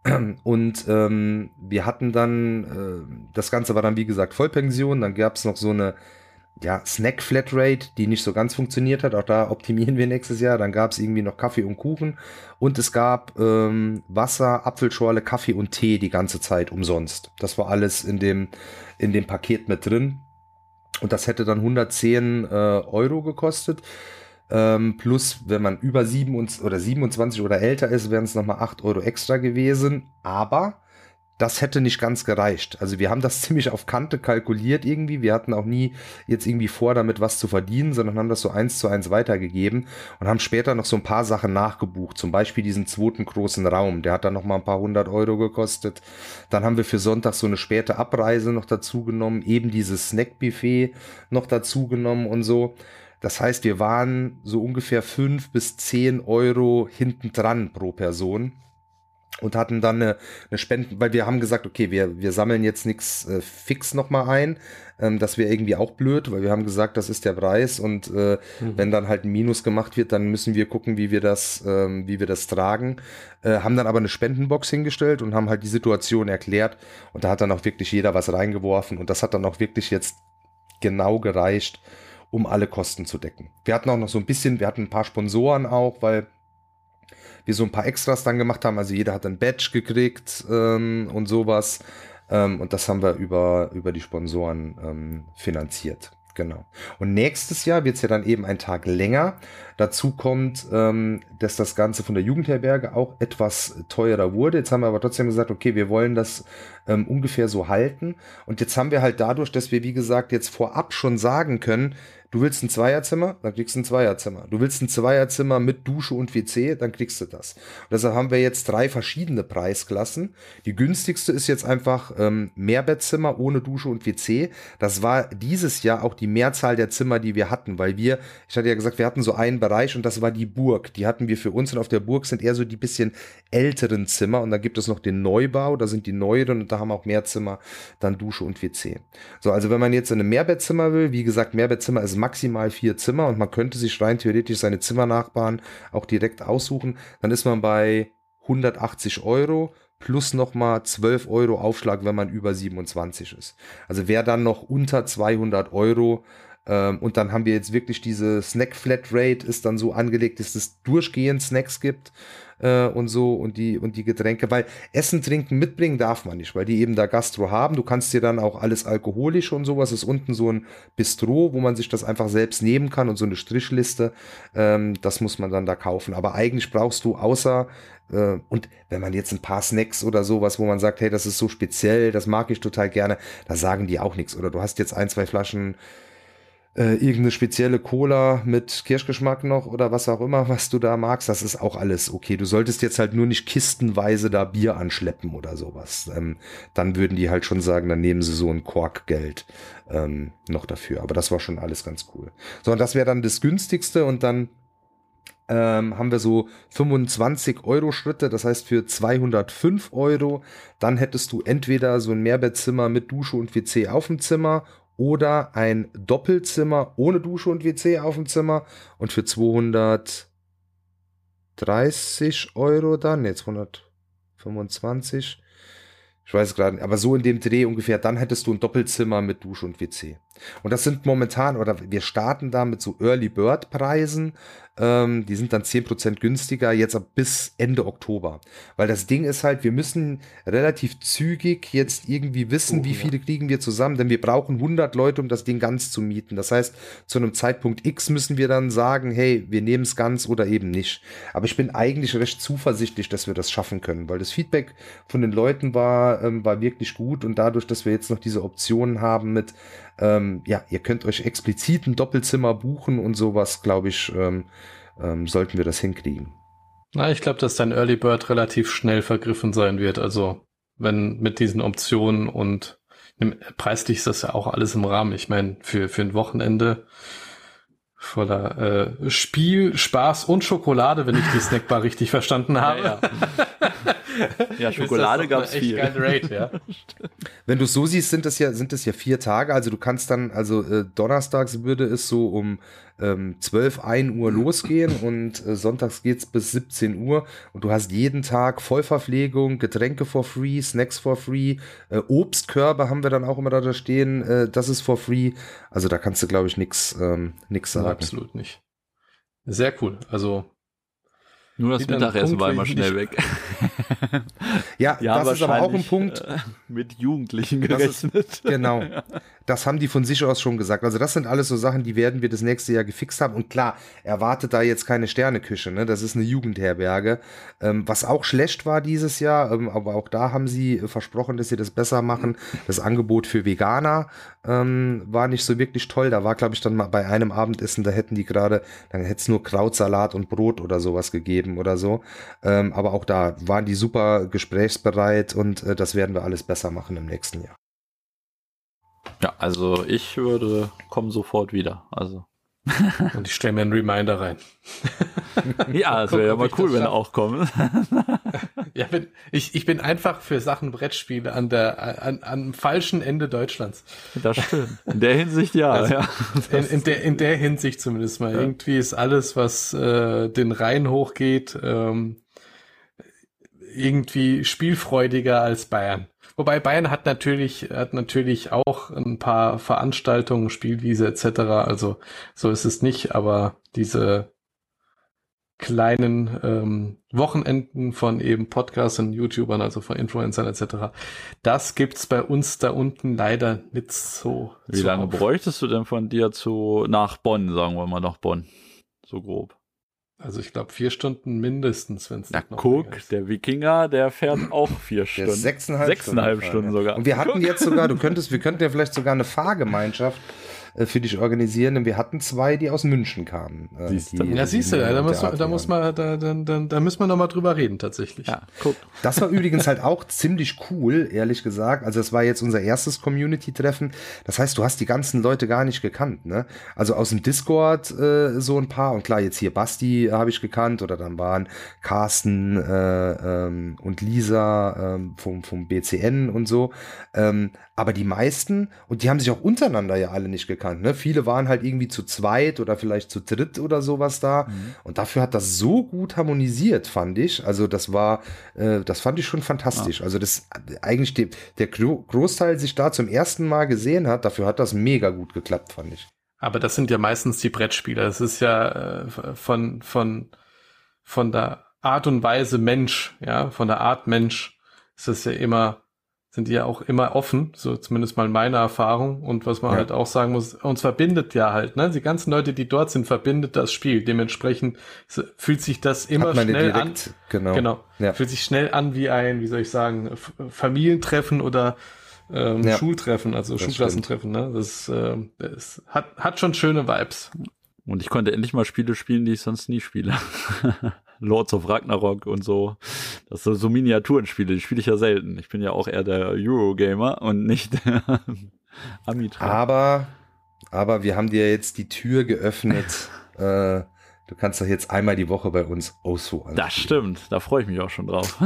Und ähm, wir hatten dann, äh, das Ganze war dann wie gesagt Vollpension, dann gab es noch so eine ja, Snack-Flatrate, die nicht so ganz funktioniert hat, auch da optimieren wir nächstes Jahr, dann gab es irgendwie noch Kaffee und Kuchen und es gab ähm, Wasser, Apfelschorle, Kaffee und Tee die ganze Zeit umsonst. Das war alles in dem, in dem Paket mit drin und das hätte dann hundertzehn äh, Euro gekostet. Ähm, plus, wenn man über sieben oder siebenundzwanzig oder älter ist, wären es nochmal acht Euro extra gewesen. Aber das hätte nicht ganz gereicht. Also wir haben das ziemlich auf Kante kalkuliert irgendwie. Wir hatten auch nie jetzt irgendwie vor, damit was zu verdienen, sondern haben das so eins zu eins weitergegeben und haben später noch so ein paar Sachen nachgebucht. Zum Beispiel diesen zweiten großen Raum. Der hat dann nochmal ein paar hundert Euro gekostet. Dann haben wir für Sonntag so eine späte Abreise noch dazu genommen. Eben dieses Snackbuffet noch dazu genommen und so. Das heißt, wir waren so ungefähr fünf bis zehn Euro hinten dran pro Person und hatten dann eine, eine Spenden, weil wir haben gesagt, okay, wir, wir sammeln jetzt nichts äh, fix nochmal ein. Ähm, das wäre irgendwie auch blöd, weil wir haben gesagt, das ist der Preis und äh, mhm. wenn dann halt ein Minus gemacht wird, dann müssen wir gucken, wie wir das, ähm, wie wir das tragen. Äh, haben dann aber eine Spendenbox hingestellt und haben halt die Situation erklärt und da hat dann auch wirklich jeder was reingeworfen und das hat dann auch wirklich jetzt genau gereicht, um alle Kosten zu decken. Wir hatten auch noch so ein bisschen, wir hatten ein paar Sponsoren auch, weil wir so ein paar Extras dann gemacht haben. Also jeder hat ein Badge gekriegt ähm, und sowas. Ähm, und das haben wir über, über die Sponsoren ähm, finanziert. Genau. Und nächstes Jahr wird es ja dann eben ein Tag länger. Dazu kommt, ähm, dass das Ganze von der Jugendherberge auch etwas teurer wurde. Jetzt haben wir aber trotzdem gesagt, okay, wir wollen das ähm, ungefähr so halten. Und jetzt haben wir halt dadurch, dass wir, wie gesagt, jetzt vorab schon sagen können, du willst ein Zweierzimmer, dann kriegst du ein Zweierzimmer. Du willst ein Zweierzimmer mit Dusche und W C, dann kriegst du das. Und deshalb haben wir jetzt drei verschiedene Preisklassen. Die günstigste ist jetzt einfach ähm, Mehrbettzimmer ohne Dusche und W C. Das war dieses Jahr auch die Mehrzahl der Zimmer, die wir hatten, weil wir, ich hatte ja gesagt, wir hatten so einen Bereich und das war die Burg. Die hatten wir für uns und auf der Burg sind eher so die bisschen älteren Zimmer und da gibt es noch den Neubau, da sind die neueren und da haben auch mehr Zimmer, dann Dusche und W C. So, also wenn man jetzt in einem Mehrbettzimmer will, wie gesagt, Mehrbettzimmer ist maximal vier Zimmer und man könnte sich rein theoretisch seine Zimmernachbarn auch direkt aussuchen, dann ist man bei hundertachtzig Euro plus nochmal zwölf Euro Aufschlag, wenn man über siebenundzwanzig ist. Also wer dann noch unter zweihundert Euro ähm, und dann haben wir jetzt wirklich diese Snack-Flat-Rate ist dann so angelegt, dass es durchgehend Snacks gibt äh, und so und die und die Getränke, weil Essen, Trinken mitbringen darf man nicht, weil die eben da Gastro haben. Du kannst dir dann auch alles alkoholisch und sowas, ist unten so ein Bistro, wo man sich das einfach selbst nehmen kann und so eine Strichliste, ähm, das muss man dann da kaufen. Aber eigentlich brauchst du außer äh, und wenn man jetzt ein paar Snacks oder sowas, wo man sagt, hey, das ist so speziell, das mag ich total gerne, da sagen die auch nichts. Oder du hast jetzt ein, zwei Flaschen äh, irgendeine spezielle Cola mit Kirschgeschmack noch oder was auch immer, was du da magst, das ist auch alles okay. Du solltest jetzt halt nur nicht kistenweise da Bier anschleppen oder sowas. Ähm, dann würden die halt schon sagen, dann nehmen sie so ein Korkgeld ähm, noch dafür. Aber das war schon alles ganz cool. So, und das wäre dann das günstigste und dann ähm, haben wir so fünfundzwanzig Euro Schritte, das heißt für zweihundertfünf Euro, dann hättest du entweder so ein Mehrbettzimmer mit Dusche und W C auf dem Zimmer oder ein Doppelzimmer ohne Dusche und W C auf dem Zimmer und für zweihundertdreißig Euro dann, jetzt hundertfünfundzwanzig, ich weiß gerade nicht, aber so in dem Dreh ungefähr, dann hättest du ein Doppelzimmer mit Dusche und W C. Und das sind momentan, oder wir starten da mit so Early Bird Preisen, ähm, die sind dann zehn Prozent günstiger, jetzt ab bis Ende Oktober. Weil das Ding ist halt, wir müssen relativ zügig jetzt irgendwie wissen, oh, wie viele kriegen wir zusammen, denn wir brauchen hundert Leute, um das Ding ganz zu mieten. Das heißt, zu einem Zeitpunkt X müssen wir dann sagen, hey, wir nehmen es ganz oder eben nicht. Aber ich bin eigentlich recht zuversichtlich, dass wir das schaffen können, weil das Feedback von den Leuten war, ähm, war wirklich gut und dadurch, dass wir jetzt noch diese Optionen haben mit, ähm, ja, ihr könnt euch explizit ein Doppelzimmer buchen und sowas, glaube ich, ähm, ähm, sollten wir das hinkriegen. Na, ich glaube, dass dein Early Bird relativ schnell vergriffen sein wird. Also wenn mit diesen Optionen und preislich ist das ja auch alles im Rahmen. Ich meine, für für ein Wochenende voller äh, Spiel, Spaß und Schokolade, wenn ich die Snackbar richtig verstanden habe. Ja, ja. Ja, Schokolade gab's viel. Rate, ja. Wenn du es so siehst, sind das ja sind das ja vier Tage. Also du kannst dann, also äh, donnerstags würde es so um ähm, zwölf, ein Uhr losgehen und äh, sonntags geht's bis siebzehn Uhr und du hast jeden Tag Vollverpflegung, Getränke for free, Snacks for free, äh, Obstkörbe haben wir dann auch immer da stehen, äh, das ist for free. Also da kannst du, glaube ich, nix ähm, nix sagen. Ja, absolut nicht. Sehr cool. Also nur das Mittagessen war immer schnell weg. Ja, ja, das ist aber auch ein Punkt. Äh, mit Jugendlichen gerechnet. Ist, genau. Das haben die von sich aus schon gesagt. Also das sind alles so Sachen, die werden wir das nächste Jahr gefixt haben. Und klar, erwartet da jetzt keine Sterneküche, ne? Das ist eine Jugendherberge. Ähm, was auch schlecht war dieses Jahr, ähm, aber auch da haben sie versprochen, dass sie das besser machen. Das Angebot für Veganer ähm, war nicht so wirklich toll. Da war, glaube ich, dann mal bei einem Abendessen, da hätten die gerade, dann hätte es nur Krautsalat und Brot oder sowas gegeben oder so. Ähm, aber auch da waren die super gesprächsbereit und äh, das werden wir alles besser machen im nächsten Jahr. Ja, also ich würde kommen sofort wieder. Also. Und ich stelle mir einen Reminder rein. Ja, es wäre ja mal cool, wenn er auch kommt. Ja, wenn, ich, ich bin einfach für Sachen Brettspiele an der an, am falschen Ende Deutschlands. Das stimmt. In der Hinsicht ja. Also, ja. In, in, der, in der Hinsicht zumindest mal. Ja. Irgendwie ist alles, was äh, den Rhein hochgeht, ähm, irgendwie spielfreudiger als Bayern. Wobei Bayern hat natürlich hat natürlich auch ein paar Veranstaltungen, Spielwiese et cetera. Also so ist es nicht, aber diese kleinen ähm, Wochenenden von eben Podcastern, YouTubern, also von Influencern et cetera. Das gibt's bei uns da unten leider nicht so. Wie lange auf. Bräuchtest du denn von dir zu nach Bonn, sagen wir mal nach Bonn, so grob? Also ich glaube vier Stunden mindestens, wenn es Na noch guck, ist. Der Wikinger, der fährt auch vier Stunden. Sechseinhalb, Sechseinhalb Stunden, Stunden sogar. Und wir hatten jetzt sogar, du könntest, wir könnten ja vielleicht sogar eine Fahrgemeinschaft äh, für dich organisieren, denn wir hatten zwei, die aus München kamen. Äh, siehst die, ja, siehst du, da, muss, da muss man, da, da, da, da müssen wir nochmal drüber reden, tatsächlich. Ja, guck. Das war übrigens halt auch ziemlich cool, ehrlich gesagt. Also das war jetzt unser erstes Community-Treffen. Das heißt, du hast die ganzen Leute gar nicht gekannt, ne? Also aus dem Discord äh, so ein paar. Und klar, jetzt hier Basti habe ich gekannt oder dann waren Carsten äh, ähm, und Lisa ähm, vom, vom B C N und so. Ähm, aber die meisten, und die haben sich auch untereinander ja alle nicht gekannt, ne? Viele waren halt irgendwie zu zweit oder vielleicht zu dritt oder sowas da. Mhm. Und dafür hat das so gut harmonisiert, fand ich. Also das war, äh, das fand ich schon fantastisch. Ja. Also das eigentlich die, der Großteil sich da zum ersten Mal gesehen hat, dafür hat das mega gut geklappt, fand ich. Aber das sind ja meistens die Brettspieler. Es ist ja äh, von, von, von der Art und Weise Mensch, ja, von der Art Mensch ist es ja immer, sind die ja auch immer offen, so zumindest mal meine Erfahrung. Und was man ja. halt auch sagen muss, uns verbindet ja halt, ne, die ganzen Leute, die dort sind, verbindet das Spiel. Dementsprechend fühlt sich das immer schnell direkt, an. Genau. Genau. Ja. Fühlt sich schnell an wie ein, wie soll ich sagen, Familientreffen oder ähm, Ja. Schultreffen, also Das Schulklassentreffen. Ne? Das, äh, das hat, hat schon schöne Vibes. Und ich konnte endlich mal Spiele spielen, die ich sonst nie spiele. Lords of Ragnarok und so. Das sind so Miniaturenspiele, die spiele ich ja selten. Ich bin ja auch eher der Eurogamer und nicht der Amitra. Aber, aber wir haben dir jetzt die Tür geöffnet. äh, du kannst doch jetzt einmal die Woche bei uns Osu anspielen. Das stimmt, da freue ich mich auch schon drauf.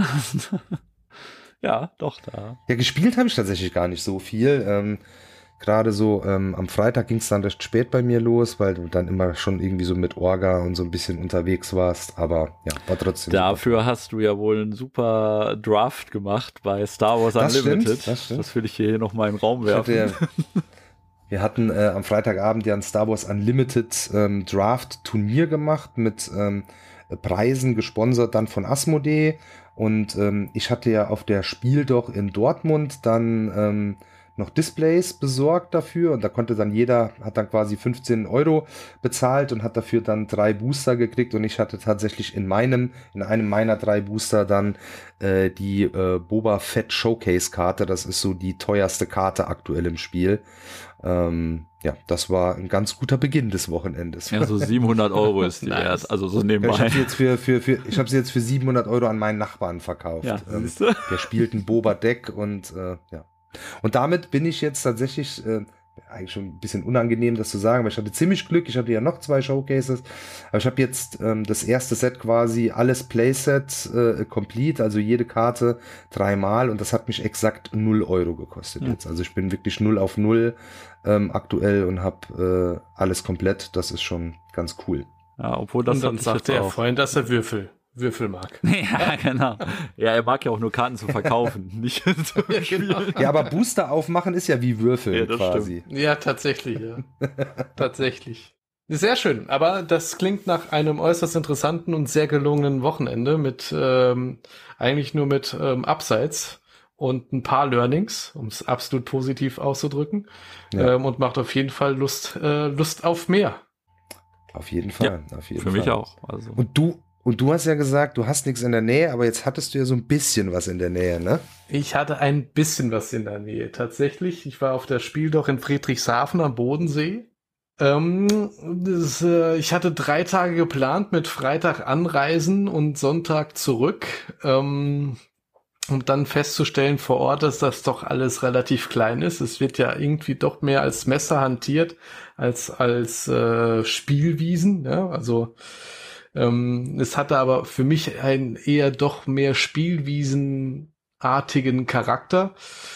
Ja, doch, da. Ja, gespielt habe ich tatsächlich gar nicht so viel. Ähm, Gerade so ähm, am Freitag ging es dann recht spät bei mir los, weil du dann immer schon irgendwie so mit Orga und so ein bisschen unterwegs warst. Aber ja, war trotzdem. Dafür super. Hast du ja wohl einen super Draft gemacht bei Star Wars das Unlimited. Stimmt, das stimmt. Das will ich hier noch mal in den Raum Ich werfen. hatte ja, wir hatten äh, am Freitagabend ja ein Star Wars Unlimited ähm, Draft Turnier gemacht mit ähm, Preisen, gesponsert dann von Asmodee. Und ähm, ich hatte ja auf der Spiel doch in Dortmund dann ähm, noch Displays besorgt dafür und da konnte dann jeder, hat dann quasi fünfzehn Euro bezahlt und hat dafür dann drei Booster gekriegt und ich hatte tatsächlich in meinem, in einem meiner drei Booster dann äh, die äh, Boba Fett Showcase Karte, das ist so die teuerste Karte aktuell im Spiel. Ähm, ja, das war ein ganz guter Beginn des Wochenendes. Ja, so siebenhundert Euro ist die Wert, also so nebenbei. Ja, ich habe sie jetzt für, für, für, ich habe sie jetzt für siebenhundert Euro an meinen Nachbarn verkauft. Ja, ähm, der spielt ein Boba Deck und äh, ja. Und damit bin ich jetzt tatsächlich, äh, eigentlich schon ein bisschen unangenehm, das zu sagen, weil ich hatte ziemlich Glück. Ich hatte ja noch zwei Showcases, aber ich habe jetzt ähm, das erste Set quasi, alles Playset äh, complete, also jede Karte dreimal und das hat mich exakt null Euro gekostet Ja. jetzt. Also ich bin wirklich null auf null ähm, aktuell und habe äh, alles komplett. Das ist schon ganz cool. Ja, obwohl das und dann hat sich sagt jetzt der auch. Freund, dass er Würfel, Würfel mag. Ja, genau. Ja, er mag ja auch nur Karten zu verkaufen, nicht zu Ja, spielen. genau. Ja, aber Booster aufmachen ist ja wie Würfeln Ja, das quasi. Ja, tatsächlich, ja. Tatsächlich. Sehr schön, aber das klingt nach einem äußerst interessanten und sehr gelungenen Wochenende mit ähm, eigentlich nur mit ähm, Upsides und ein paar Learnings, um es absolut positiv auszudrücken, Ja. ähm, und macht auf jeden Fall Lust äh, Lust auf mehr. Auf jeden Fall. auf jeden Für Fall. mich auch. Also. Und du, und du hast ja gesagt, du hast nichts in der Nähe, aber jetzt hattest du ja so ein bisschen was in der Nähe, ne? Ich hatte ein bisschen was in der Nähe, tatsächlich. Ich war auf der Spiel doch in Friedrichshafen am Bodensee. Ähm, das, äh, ich hatte drei Tage geplant mit Freitag anreisen und Sonntag zurück, ähm, um dann festzustellen vor Ort, dass das doch alles relativ klein ist. Es wird ja irgendwie doch mehr als Messe hantiert als als äh, Spielwiesen. Ja? Also ähm, es hatte aber für mich einen eher doch mehr Spielwiesenartigen Charakter.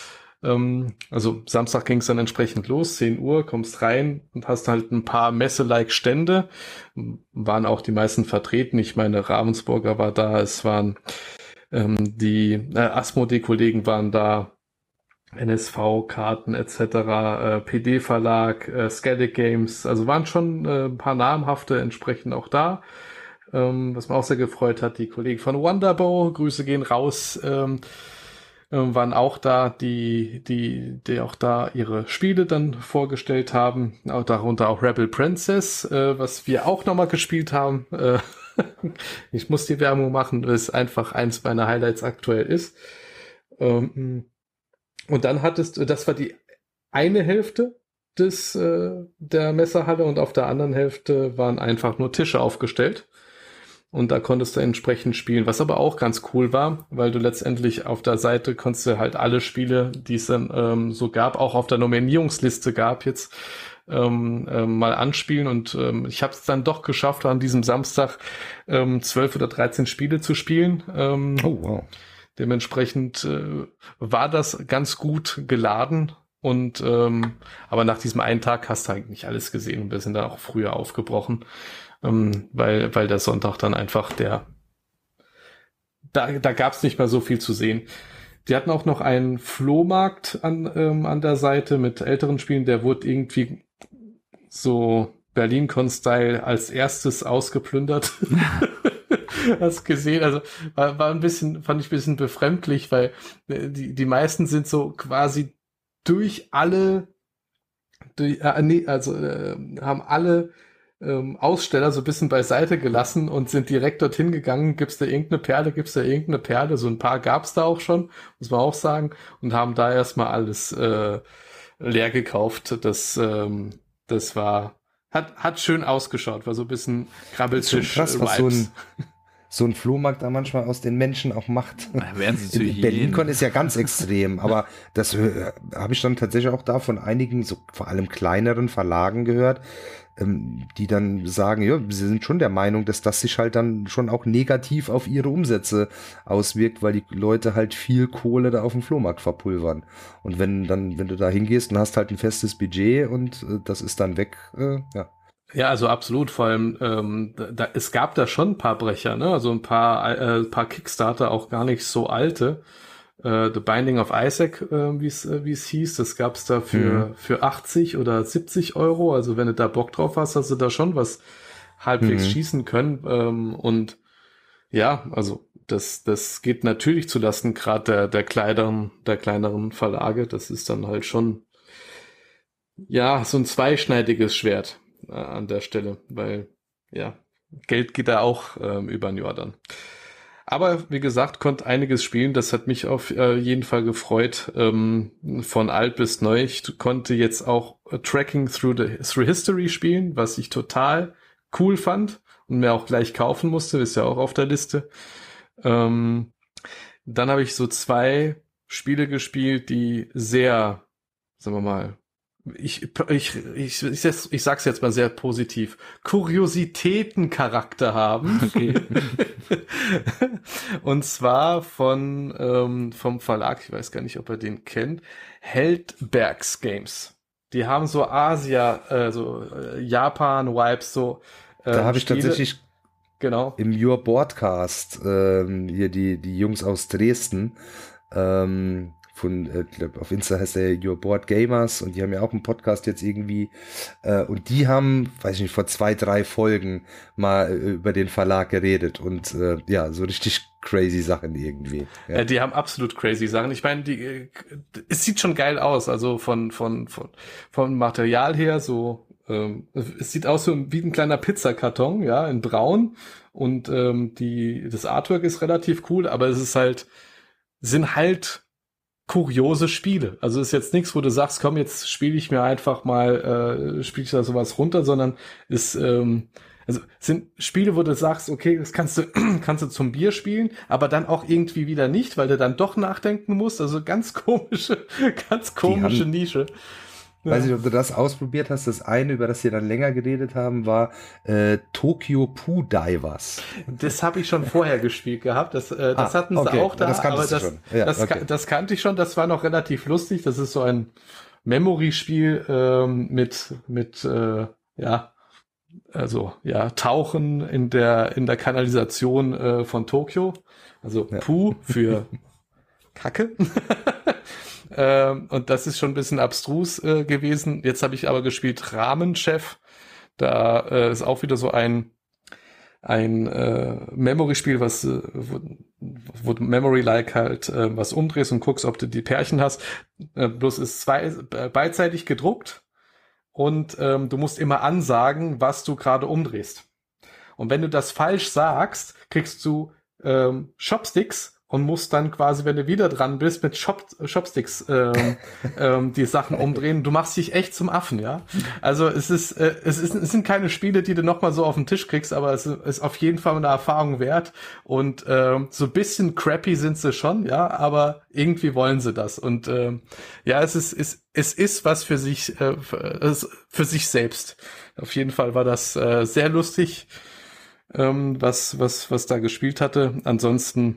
Ähm, also Samstag ging es dann entsprechend los, zehn Uhr, kommst rein und hast halt ein paar Messe-like Stände. Waren auch die meisten vertreten. Ich meine, Ravensburger war da, es waren ähm, die äh, Asmodee-Kollegen waren da, N S V-Karten et cetera, äh, P D-Verlag, äh, Skellig Games, also waren schon äh, ein paar namhafte entsprechend auch da. Ähm, was mir auch sehr gefreut hat, die Kollegen von Wonderbow, Grüße gehen raus, ähm, ähm, waren auch da, die, die, die auch da ihre Spiele dann vorgestellt haben, auch darunter auch Rebel Princess, äh, was wir auch nochmal gespielt haben. Äh, ich muss die Werbung machen, weil es einfach eins meiner Highlights aktuell ist. Ähm, und dann hattest du, das war die eine Hälfte des äh, der Messerhalle und auf der anderen Hälfte waren einfach nur Tische aufgestellt. Und da konntest du entsprechend spielen, was aber auch ganz cool war, weil du letztendlich auf der Seite konntest du halt alle Spiele, die es dann ähm, so gab, auch auf der Nominierungsliste gab jetzt, ähm, ähm, mal anspielen. Und ähm, ich habe es dann doch geschafft, an diesem Samstag ähm, zwölf oder dreizehn Spiele zu spielen. Ähm, Oh, wow. Dementsprechend äh, war das ganz gut geladen. Und ähm, aber nach diesem einen Tag hast du eigentlich alles gesehen und wir sind dann auch früher aufgebrochen. Ähm, weil, weil der Sonntag dann einfach der, da, da gab es nicht mehr so viel zu sehen. Die hatten auch noch einen Flohmarkt an, ähm, an der Seite mit älteren Spielen, der wurde irgendwie so Berlin-Con-Style als erstes ausgeplündert. Hast gesehen, also war, war ein bisschen, fand ich ein bisschen befremdlich, weil die, die meisten sind so quasi durch alle, durch, äh, nee, also äh, haben alle ähm, Aussteller so ein bisschen beiseite gelassen und sind direkt dorthin gegangen, gibt's da irgendeine Perle, gibt's da irgendeine Perle, so ein paar gab's da auch schon, muss man auch sagen, und haben da erstmal alles äh, leer gekauft. Das, ähm, das war, hat, hat schön ausgeschaut, war so ein bisschen Krabbeltisch. Krass, was so ein, so ein Flohmarkt da manchmal aus den Menschen auch macht. Ja, werden sie zu in Berlin-Con ist ja ganz extrem, aber das äh, habe ich dann tatsächlich auch da von einigen, so vor allem kleineren Verlagen gehört, ähm, die dann sagen, ja, sie sind schon der Meinung, dass das sich halt dann schon auch negativ auf ihre Umsätze auswirkt, weil die Leute halt viel Kohle da auf dem Flohmarkt verpulvern. Und wenn dann, wenn du da hingehst und hast halt ein festes Budget und äh, das ist dann weg, äh, ja. Ja, also absolut, vor allem, ähm, da, es gab da schon ein paar Brecher, ne? Also ein paar, äh, paar Kickstarter, auch gar nicht so alte. Äh, The Binding of Isaac, äh, wie es äh, wie es hieß, das gab's da für Mhm. für achtzig oder siebzig Euro. Also wenn du da Bock drauf hast, hast du da schon was halbwegs Mhm. schießen können. Ähm, und ja, also das das geht natürlich zulasten gerade der der kleineren der kleineren Verlage. Das ist dann halt schon ja so ein zweischneidiges Schwert äh, an der Stelle, weil ja, Geld geht da auch ähm, über den Jordan. Aber wie gesagt, konnte einiges spielen. Das hat mich auf äh, jeden Fall gefreut. Ähm, von alt bis neu. Ich konnte jetzt auch äh, Tracking through, the, through History spielen, was ich total cool fand und mir auch gleich kaufen musste. Ist ja auch auf der Liste. Ähm, dann habe ich so zwei Spiele gespielt, die sehr, sagen wir mal, ich, ich, ich, ich, ich sag's jetzt mal sehr positiv, Kuriositätencharakter haben. Okay. Und zwar von ähm, vom Verlag, ich weiß gar nicht, ob er den kennt, Heldbergs Games. Die haben so Asia, äh, so äh, Japan-Vibes, so äh, Da habe ich Spiele. tatsächlich Genau. im Your Broadcast ähm, hier die, die Jungs aus Dresden, ähm, von, äh, glaub, auf Insta heißt der Your Board Gamers und die haben ja auch einen Podcast jetzt irgendwie äh, und die haben, weiß ich nicht, vor zwei, drei Folgen mal äh, über den Verlag geredet und äh, ja, so richtig crazy Sachen irgendwie. Ja. Äh, die haben absolut crazy Sachen. Ich meine, die, äh, es sieht schon geil aus, also von, von, von, vom Material her so, ähm, es sieht aus so wie ein kleiner Pizzakarton, ja, in braun und ähm, die, das Artwork ist relativ cool, aber es ist halt, sind halt kuriose Spiele. Also ist jetzt nichts, wo du sagst, komm, jetzt spiele ich mir einfach mal, äh, spiele ich da sowas runter, sondern ist, ähm, also sind Spiele, wo du sagst, okay, das kannst du, kannst du zum Bier spielen, aber dann auch irgendwie wieder nicht, weil du dann doch nachdenken musst. Also ganz komische, ganz komische haben, Nische. Weiß nicht, ob du das ausprobiert hast. Das eine, über das wir dann länger geredet haben, war äh, Tokyo Poo Divers. Das habe ich schon vorher gespielt gehabt. Das, äh, das Ah, hatten okay. sie auch da, Das aber kanntest du das, schon. Ja, das, okay. das kannte ich schon. Das war noch relativ lustig. Das ist so ein Memory-Spiel ähm, mit mit äh, ja also ja Tauchen in der in der Kanalisation äh, von Tokio. Also Ja. Poo für Kacke. ähm, und das ist schon ein bisschen abstrus äh, gewesen. Jetzt habe ich aber gespielt Ramenchef. Da äh, ist auch wieder so ein ein äh, Memory-Spiel, was äh, wo, wo du Memory-like halt äh, was umdrehst und guckst, ob du die Pärchen hast. Äh, bloß ist zwei äh, beidseitig gedruckt und ähm, du musst immer ansagen, was du gerade umdrehst. Und wenn du das falsch sagst, kriegst du ähm, Chopsticks und musst dann quasi, wenn du wieder dran bist, mit Chop Chopsticks ähm, ähm, die Sachen umdrehen. Du machst dich echt zum Affen, ja. Also es ist, äh, es ist, es sind keine Spiele, die du nochmal so auf den Tisch kriegst, aber es ist auf jeden Fall eine Erfahrung wert. Und ähm, so ein bisschen crappy sind sie schon, ja, aber irgendwie wollen sie das. Und ähm, ja, es ist, es, es ist was für sich, äh, für, für sich selbst. Auf jeden Fall war das äh, sehr lustig, ähm, was, was, was da gespielt hatte. Ansonsten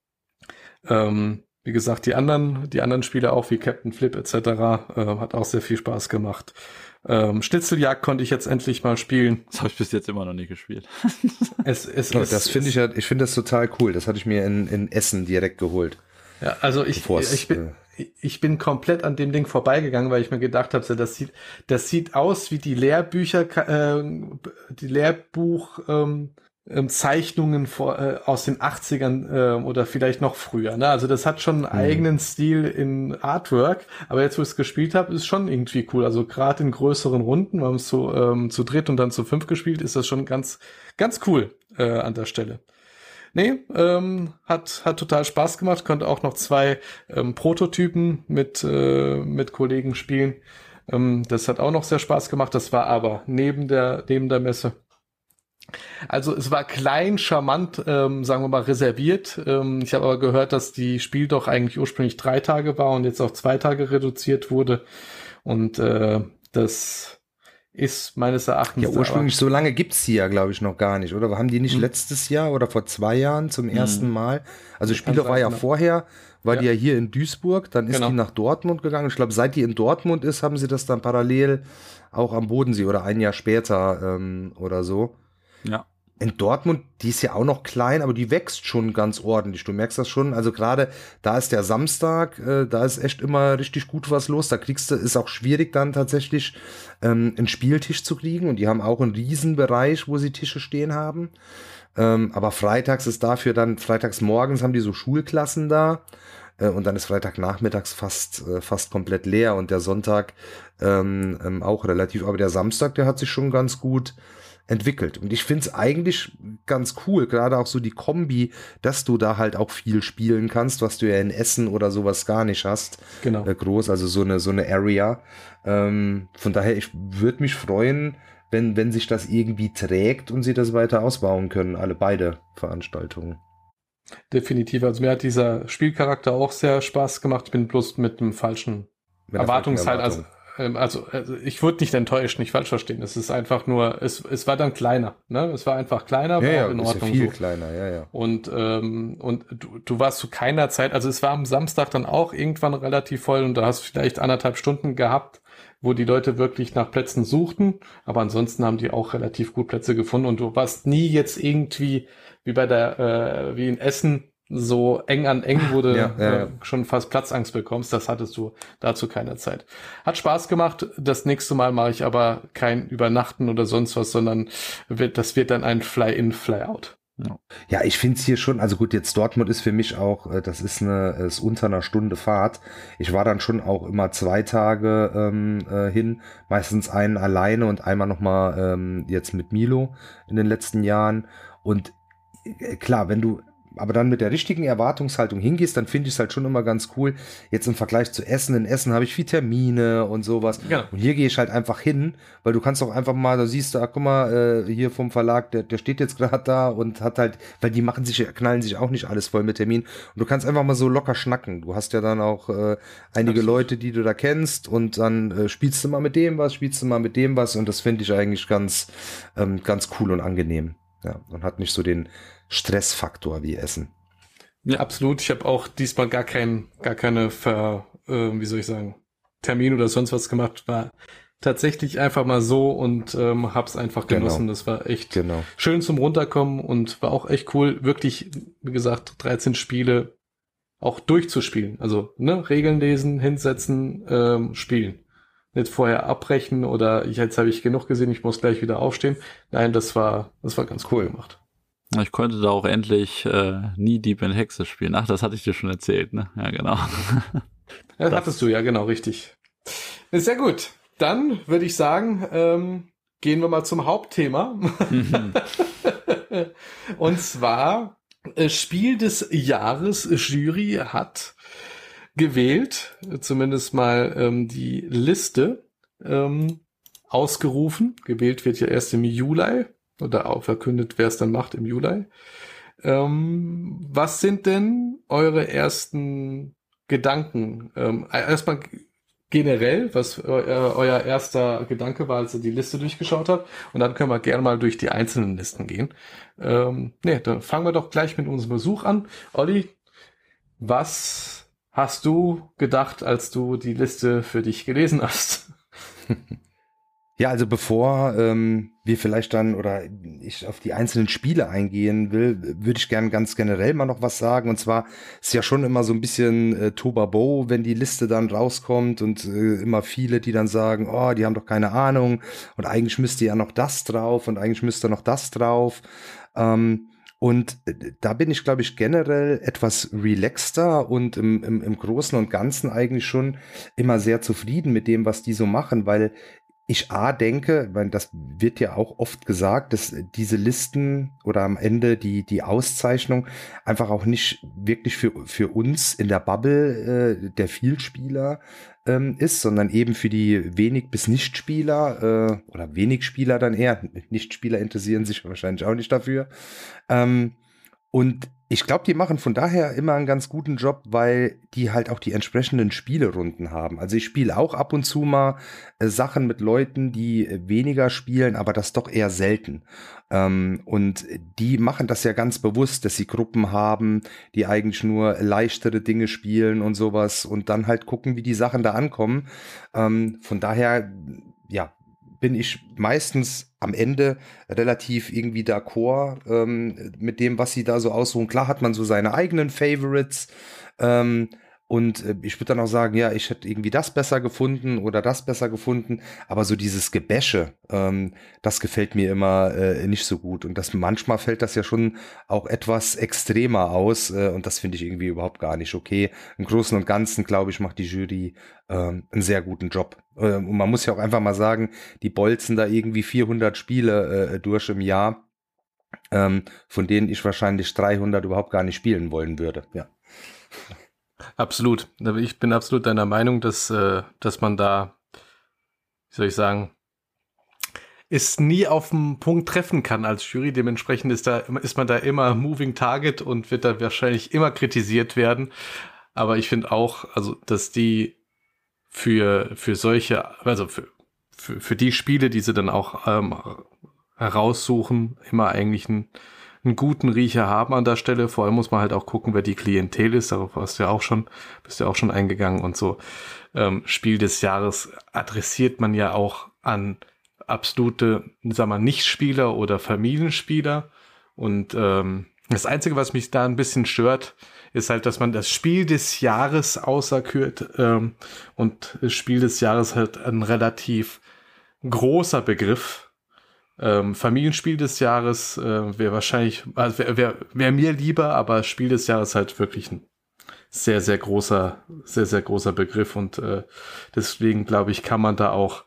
Ähm, wie gesagt, die anderen, die anderen Spiele auch wie Captain Flip et cetera äh, hat auch sehr viel Spaß gemacht. Ähm, Schnitzeljagd konnte ich jetzt endlich mal spielen. Das habe ich bis jetzt immer noch nie gespielt. Es, es, Ja, es, das finde ich ja, ich finde das total cool. Das hatte ich mir in, in Essen direkt geholt. Ja, also ich, ich bin, ich bin komplett an dem Ding vorbeigegangen, weil ich mir gedacht habe, so, das sieht, das sieht aus wie die Lehrbücher, äh, die Lehrbuch, ähm, ähm, Zeichnungen vor, äh, aus den achtzigern äh, oder vielleicht noch früher. Ne? Also das hat schon einen mhm. eigenen Stil in Artwork, aber jetzt, wo ich es gespielt habe, ist schon irgendwie cool. Also gerade in größeren Runden, wir haben es so ähm, zu dritt und dann zu fünf gespielt, ist das schon ganz, ganz cool äh, an der Stelle. Nee, ähm, hat hat total Spaß gemacht, konnte auch noch zwei ähm, Prototypen mit äh, mit Kollegen spielen. Ähm, das hat auch noch sehr Spaß gemacht, das war aber neben der neben der Messe. Also es war klein, charmant, ähm, sagen wir mal reserviert. Ähm, ich habe aber gehört, dass die Spiel doch eigentlich ursprünglich drei Tage war und jetzt auf zwei Tage reduziert wurde. Und äh, das ist meines Erachtens... Ja, ursprünglich so lange gibt's die ja, glaube ich, noch gar nicht, oder? Haben die nicht hm. letztes Jahr oder vor zwei Jahren zum hm. ersten Mal? Also Spiel doch war ja genau. vorher, war ja. die ja hier in Duisburg, dann ist genau. die nach Dortmund gegangen. Ich glaube, seit die in Dortmund ist, haben sie das dann parallel auch am Bodensee oder ein Jahr später ähm, oder so. Ja. In Dortmund, die ist ja auch noch klein, aber die wächst schon ganz ordentlich. Du merkst das schon. Also gerade da ist der Samstag, äh, da ist echt immer richtig gut was los. Da kriegst du, ist auch schwierig dann tatsächlich ähm, einen Spieltisch zu kriegen. Und die haben auch einen Riesenbereich, wo sie Tische stehen haben. Ähm, aber freitags ist dafür dann, freitags morgens haben die so Schulklassen da. Äh, und dann ist Freitagnachmittags fast, äh, fast komplett leer. Und der Sonntag ähm, ähm, auch relativ. Aber der Samstag, der hat sich schon ganz gut entwickelt. Und ich finde es eigentlich ganz cool, gerade auch so die Kombi, dass du da halt auch viel spielen kannst, was du ja in Essen oder sowas gar nicht hast. Genau. Äh, groß, also so eine, so eine Area. Ähm, von daher, ich würde mich freuen, wenn, wenn sich das irgendwie trägt und sie das weiter ausbauen können, alle beide Veranstaltungen. Definitiv. Also mir hat dieser Spielcharakter auch sehr Spaß gemacht. Ich bin bloß mit dem falschen Erwartungshalt, also Also, also ich wurde nicht enttäuscht, nicht falsch verstehen. Es ist einfach nur, es, es war dann kleiner, ne? Es war einfach kleiner, war ja, ja, auch in Ordnung. Ist ja viel so. kleiner, ja, ja. Und ähm, und du, du warst zu keiner Zeit, also es war am Samstag dann auch irgendwann relativ voll und da hast du vielleicht anderthalb Stunden gehabt, wo die Leute wirklich nach Plätzen suchten, aber ansonsten haben die auch relativ gut Plätze gefunden und du warst nie jetzt irgendwie wie bei der äh, wie in Essen so eng an eng, wo du ja, ja, ja. äh, schon fast Platzangst bekommst, das hattest du dazu keiner Zeit. Hat Spaß gemacht, das nächste Mal mache ich aber kein Übernachten oder sonst was, sondern wird, das wird dann ein Fly-in, Fly-out. Ja, ja, ich finde es hier schon, also gut, jetzt Dortmund ist für mich auch, das ist eine, ist unter einer Stunde Fahrt. Ich war dann schon auch immer zwei Tage ähm, äh, hin, meistens einen alleine und einmal nochmal ähm, jetzt mit Milo in den letzten Jahren. Und äh, klar, wenn du aber dann mit der richtigen Erwartungshaltung hingehst, dann finde ich es halt schon immer ganz cool. Jetzt im Vergleich zu Essen, in Essen habe ich viel Termine und sowas. Ja. Und hier gehe ich halt einfach hin, weil du kannst auch einfach mal, da siehst du, ach guck mal, äh, hier vom Verlag, der, der steht jetzt gerade da und hat halt, weil die machen sich, knallen sich auch nicht alles voll mit Terminen. Und du kannst einfach mal so locker schnacken. Du hast ja dann auch äh, einige Absolut. Leute, die du da kennst und dann äh, spielst du mal mit dem was, spielst du mal mit dem was und das finde ich eigentlich ganz, ähm, ganz cool und angenehm. Ja, und hat nicht so den Stressfaktor wie Essen. Ja, absolut. Ich habe auch diesmal gar kein, gar keine Ver, äh, wie soll ich sagen, Termin oder sonst was gemacht. War tatsächlich einfach mal so und ähm, hab's einfach genossen. Genau. Das war echt genau. schön zum Runterkommen und war auch echt cool, wirklich, wie gesagt, dreizehn Spiele auch durchzuspielen. Also ne, Regeln lesen, hinsetzen, ähm, spielen. Nicht vorher abbrechen oder ich, jetzt habe ich genug gesehen, ich muss gleich wieder aufstehen. Nein, das war, das war ganz cool gemacht. Ich konnte da auch endlich äh, nie Deep in Hexe spielen. Ach, das hatte ich dir schon erzählt, ne? Ja, genau. Das, das hattest du, ja, genau, richtig. Sehr gut. Dann würde ich sagen, ähm, gehen wir mal zum Hauptthema. Mhm. Und zwar äh, Spiel des Jahres. Jury hat gewählt, zumindest mal ähm, die Liste ähm, ausgerufen. Gewählt wird ja erst im Juli oder auch verkündet, wer es dann macht im Juli. Ähm, was sind denn eure ersten Gedanken? Ähm, erstmal generell, was eu- euer erster Gedanke war, als ihr die Liste durchgeschaut habt. Und dann können wir gerne mal durch die einzelnen Listen gehen. Ähm, ne, dann fangen wir doch gleich mit unserem Besuch an. Olli, was hast du gedacht, als du die Liste für dich gelesen hast? Ja, also bevor ähm, wir vielleicht dann oder ich auf die einzelnen Spiele eingehen will, würde ich gern ganz generell mal noch was sagen. Und zwar ist ja schon immer so ein bisschen äh, Tobabo, wenn die Liste dann rauskommt und äh, immer viele, die dann sagen, oh, die haben doch keine Ahnung und eigentlich müsste ja noch das drauf und eigentlich müsste noch das drauf. Ähm, und da bin ich, glaube ich, generell etwas relaxter und im, im, im Großen und Ganzen eigentlich schon immer sehr zufrieden mit dem, was die so machen, weil ich A denke, weil das wird ja auch oft gesagt, dass diese Listen oder am Ende die, die Auszeichnung einfach auch nicht wirklich für, für uns in der Bubble äh, der Vielspieler ähm, ist, sondern eben für die wenig bis Nichtspieler äh, oder wenig Spieler dann eher. Nichtspieler interessieren sich wahrscheinlich auch nicht dafür. Ähm, und ich glaube, die machen von daher immer einen ganz guten Job, weil die halt auch die entsprechenden Spielerunden haben. Also ich spiele auch ab und zu mal äh, Sachen mit Leuten, die äh, weniger spielen, aber das doch eher selten. Ähm, und die machen das ja ganz bewusst, dass sie Gruppen haben, die eigentlich nur leichtere Dinge spielen und sowas und dann halt gucken, wie die Sachen da ankommen. Ähm, von daher, ja, bin ich meistens am Ende relativ irgendwie d'accord ähm, mit dem, was sie da so aussuchen. Klar hat man so seine eigenen Favorites ähm, und äh, ich würde dann auch sagen, ja, ich hätte irgendwie das besser gefunden oder das besser gefunden, aber so dieses Gebäsche, ähm, das gefällt mir immer äh, nicht so gut und das manchmal fällt das ja schon auch etwas extremer aus äh, und das finde ich irgendwie überhaupt gar nicht okay. Im Großen und Ganzen, glaube ich, macht die Jury ähm, einen sehr guten Job. Äh, und man muss ja auch einfach mal sagen, die bolzen da irgendwie vierhundert Spiele äh, durch im Jahr, ähm, von denen ich wahrscheinlich dreihundert überhaupt gar nicht spielen wollen würde. Ja. Absolut. Ich bin absolut deiner Meinung, dass, äh, dass man da, wie soll ich sagen, es nie auf den Punkt treffen kann als Jury. Dementsprechend ist da, ist man da immer moving target und wird da wahrscheinlich immer kritisiert werden. Aber ich finde auch, also, dass die für, für solche, also für, für, für die Spiele, die sie dann auch ähm, heraussuchen, immer eigentlich einen, einen guten Riecher haben an der Stelle. Vor allem muss man halt auch gucken, wer die Klientel ist. Darauf hast du ja auch schon, bist du ja auch schon eingegangen und so. Ähm, Spiel des Jahres adressiert man ja auch an absolute, sagen wir, Nichtspieler oder Familienspieler. Und ähm, das Einzige, was mich da ein bisschen stört, ist halt, dass man das Spiel des Jahres auserkürt ähm, und das Spiel des Jahres halt ein relativ großer Begriff. Ähm, Familienspiel des Jahres äh, wäre wahrscheinlich, also wäre wär, wär mir lieber, aber Spiel des Jahres halt wirklich ein sehr, sehr großer, sehr, sehr großer Begriff und äh, deswegen glaube ich, kann man da auch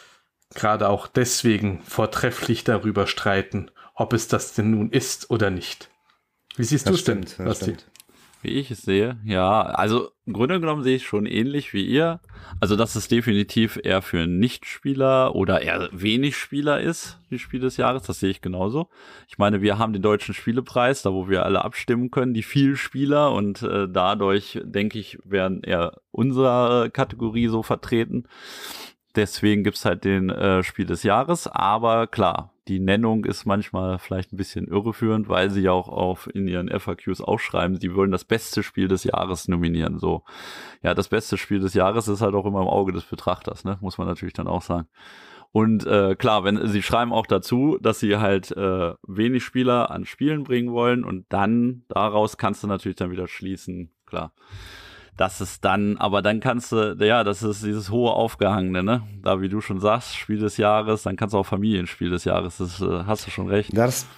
gerade auch deswegen vortrefflich darüber streiten, ob es das denn nun ist oder nicht. Wie siehst du es denn, Basti? Wie ich es sehe, ja, also im Grunde genommen sehe ich schon ähnlich wie ihr. Also, dass es definitiv eher für Nichtspieler oder eher wenig Spieler ist, die Spiel des Jahres, das sehe ich genauso. Ich meine, wir haben den Deutschen Spielepreis, da wo wir alle abstimmen können, die Vielspieler und äh, dadurch, denke ich, werden eher unsere Kategorie so vertreten. Deswegen gibt's halt den äh, Spiel des Jahres, aber klar, die Nennung ist manchmal vielleicht ein bisschen irreführend, weil sie ja auch auf in ihren F A Qs aufschreiben, sie wollen das beste Spiel des Jahres nominieren. So, ja, das beste Spiel des Jahres ist halt auch immer im Auge des Betrachters, ne? Muss man natürlich dann auch sagen. Und äh, klar, wenn sie schreiben auch dazu, dass sie halt äh, wenig Spieler an Spielen bringen wollen und dann daraus kannst du natürlich dann wieder schließen, klar. Das ist dann, aber dann kannst du, ja, das ist dieses hohe Aufgehangene, ne? Da, wie du schon sagst, Spiel des Jahres, dann kannst du auch Familienspiel des Jahres, das äh, hast du schon recht. Das,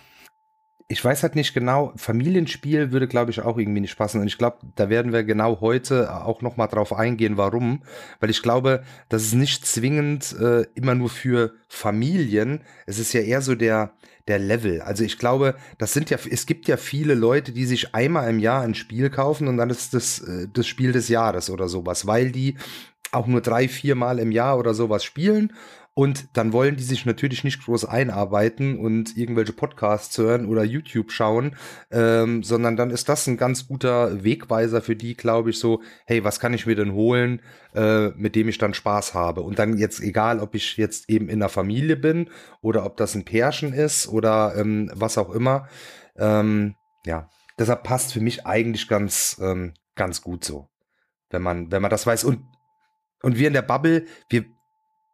ich weiß halt nicht genau, Familienspiel würde, glaube ich, auch irgendwie nicht passen. Und ich glaube, da werden wir genau heute auch noch mal drauf eingehen, warum. Weil ich glaube, das ist nicht zwingend äh, immer nur für Familien. Es ist ja eher so der, der Level. Also ich glaube, das sind ja, es gibt ja viele Leute, die sich einmal im Jahr ein Spiel kaufen und dann ist das äh, das Spiel des Jahres oder sowas, weil die auch nur drei, vier Mal im Jahr oder sowas spielen. Und dann wollen die sich natürlich nicht groß einarbeiten und irgendwelche Podcasts hören oder YouTube schauen, ähm, sondern dann ist das ein ganz guter Wegweiser für die, glaube ich, so, hey, was kann ich mir denn holen, äh, mit dem ich dann Spaß habe? Und dann jetzt egal, ob ich jetzt eben in der Familie bin oder ob das ein Pärchen ist oder ähm, was auch immer. Ähm, ja, deshalb passt für mich eigentlich ganz, ähm, ganz gut so, wenn man, wenn man das weiß. Und, und wir in der Bubble, wir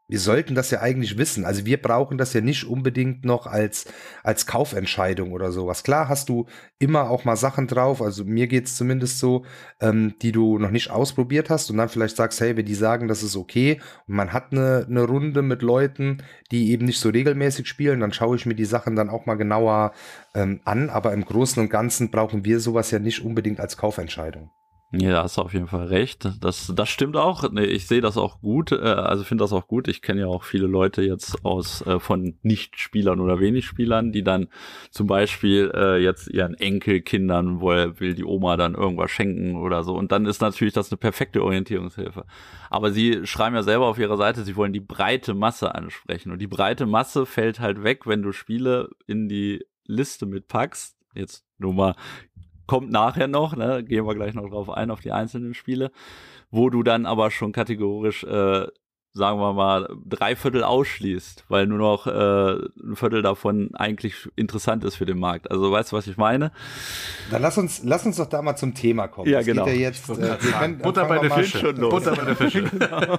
wir sollten das ja eigentlich wissen. Also wir brauchen das ja nicht unbedingt noch als, als Kaufentscheidung oder sowas. Klar hast du immer auch mal Sachen drauf, also mir geht's zumindest so, ähm, die du noch nicht ausprobiert hast und dann vielleicht sagst, hey, wenn die sagen, das ist okay und man hat eine, eine Runde mit Leuten, die eben nicht so regelmäßig spielen, dann schaue ich mir die Sachen dann auch mal genauer ähm, an. Aber im Großen und Ganzen brauchen wir sowas ja nicht unbedingt als Kaufentscheidung. Ja, da hast du auf jeden Fall recht. Das, das stimmt auch. Nee, ich sehe das auch gut. Äh, also finde das auch gut. Ich kenne ja auch viele Leute jetzt aus äh, von Nichtspielern oder wenig Spielern, die dann zum Beispiel äh, jetzt ihren Enkelkindern, wo er will die Oma dann irgendwas schenken oder so. Und dann ist natürlich das eine perfekte Orientierungshilfe. Aber sie schreiben ja selber auf ihrer Seite, sie wollen die breite Masse ansprechen. Und die breite Masse fällt halt weg, wenn du Spiele in die Liste mitpackst. Jetzt nur mal kommt nachher noch, ne, gehen wir gleich noch drauf ein, auf die einzelnen Spiele, wo du dann aber schon kategorisch, äh, sagen wir mal, drei Viertel ausschließt, weil nur noch äh, ein Viertel davon eigentlich interessant ist für den Markt. Also weißt du, was ich meine? Dann lass uns, lass uns doch da mal zum Thema kommen. Ja, das genau. Geht ja jetzt, äh, wir können, Butter bei der Fische. Butter bei der Fische. Genau.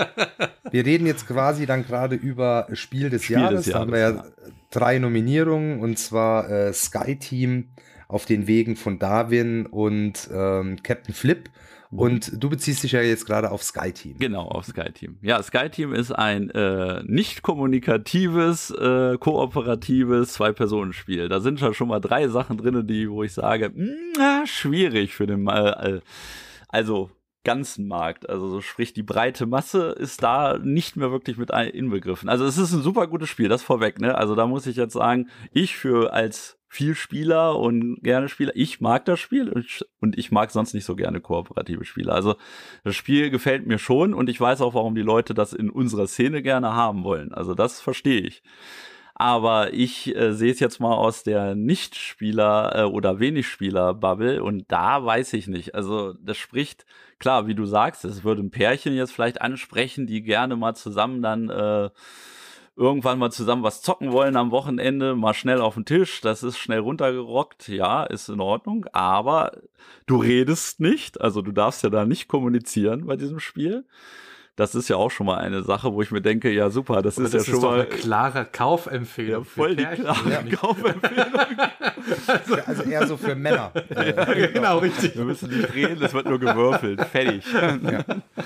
Wir reden jetzt quasi dann gerade über Spiel des Spiel Jahres. des Da haben wir Jahres, ja drei Nominierungen, und zwar äh, Sky Team auf den Wegen von Darwin und ähm, Captain Flip. Und du beziehst dich ja jetzt gerade auf Sky Team. Genau, auf Sky Team. Ja, Sky Team ist ein äh, nicht kommunikatives, äh, kooperatives Zwei-Personen-Spiel. Da sind ja schon mal drei Sachen drin, die, wo ich sage, mh, schwierig für den, äh, also ganzen Markt. Also so sprich, die breite Masse ist da nicht mehr wirklich mit inbegriffen. Also es ist ein super gutes Spiel, das vorweg, ne? Also da muss ich jetzt sagen, ich für als Vielspieler und gerne Spieler, ich mag das Spiel und, und ich mag sonst nicht so gerne kooperative Spiele. Also das Spiel gefällt mir schon und ich weiß auch, warum die Leute das in unserer Szene gerne haben wollen. Also das verstehe ich. Aber ich äh, sehe es jetzt mal aus der Nichtspieler- äh, oder Wenigspieler-Bubble und da weiß ich nicht. Also das spricht, klar, wie du sagst, es würde ein Pärchen jetzt vielleicht ansprechen, die gerne mal zusammen dann äh, irgendwann mal zusammen was zocken wollen am Wochenende, mal schnell auf den Tisch, das ist schnell runtergerockt, ja, ist in Ordnung, aber du redest nicht, also du darfst ja da nicht kommunizieren bei diesem Spiel. Das ist ja auch schon mal eine Sache, wo ich mir denke, ja super, das, das ist ja schon doch mal eine klare Kaufempfehlung. Ja, voll die klare ja. Kaufempfehlung. also, also eher so für Männer. Ja, genau, richtig. Wir müssen nicht reden, es wird nur gewürfelt, fertig. Ja.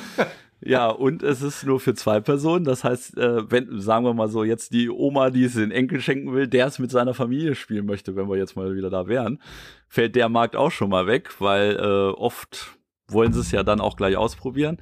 Ja, und es ist nur für zwei Personen. Das heißt, äh, wenn, sagen wir mal so, jetzt die Oma, die es den Enkel schenken will, der es mit seiner Familie spielen möchte, wenn wir jetzt mal wieder da wären, fällt der Markt auch schon mal weg, weil äh, oft wollen sie es ja dann auch gleich ausprobieren.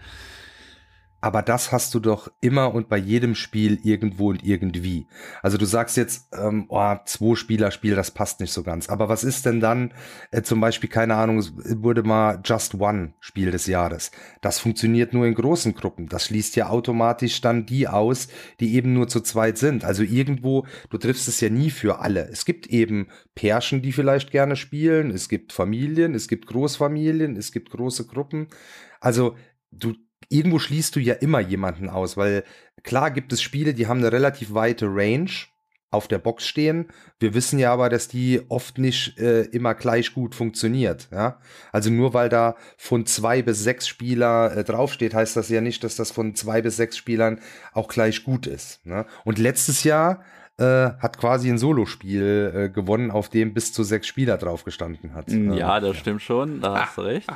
Aber das hast du doch immer und bei jedem Spiel irgendwo und irgendwie. Also du sagst jetzt, ähm, oh, Zwei-Spieler-Spiel, das passt nicht so ganz. Aber was ist denn dann äh, zum Beispiel, keine Ahnung, es wurde mal Just One Spiel des Jahres. Das funktioniert nur in großen Gruppen. Das schließt ja automatisch dann die aus, die eben nur zu zweit sind. Also irgendwo, du triffst es ja nie für alle. Es gibt eben Pärchen, die vielleicht gerne spielen. Es gibt Familien, es gibt Großfamilien, es gibt große Gruppen. Also du irgendwo schließt du ja immer jemanden aus, weil klar gibt es Spiele, die haben eine relativ weite Range auf der Box stehen. Wir wissen ja aber, dass die oft nicht äh, immer gleich gut funktioniert. Ja? Also nur weil da von zwei bis sechs Spieler äh, draufsteht, heißt das ja nicht, dass das von zwei bis sechs Spielern auch gleich gut ist. Ne? Und letztes Jahr Äh, hat quasi ein Solospiel äh, gewonnen, auf dem bis zu sechs Spieler drauf gestanden hat. Ja, das stimmt schon, da hast du recht.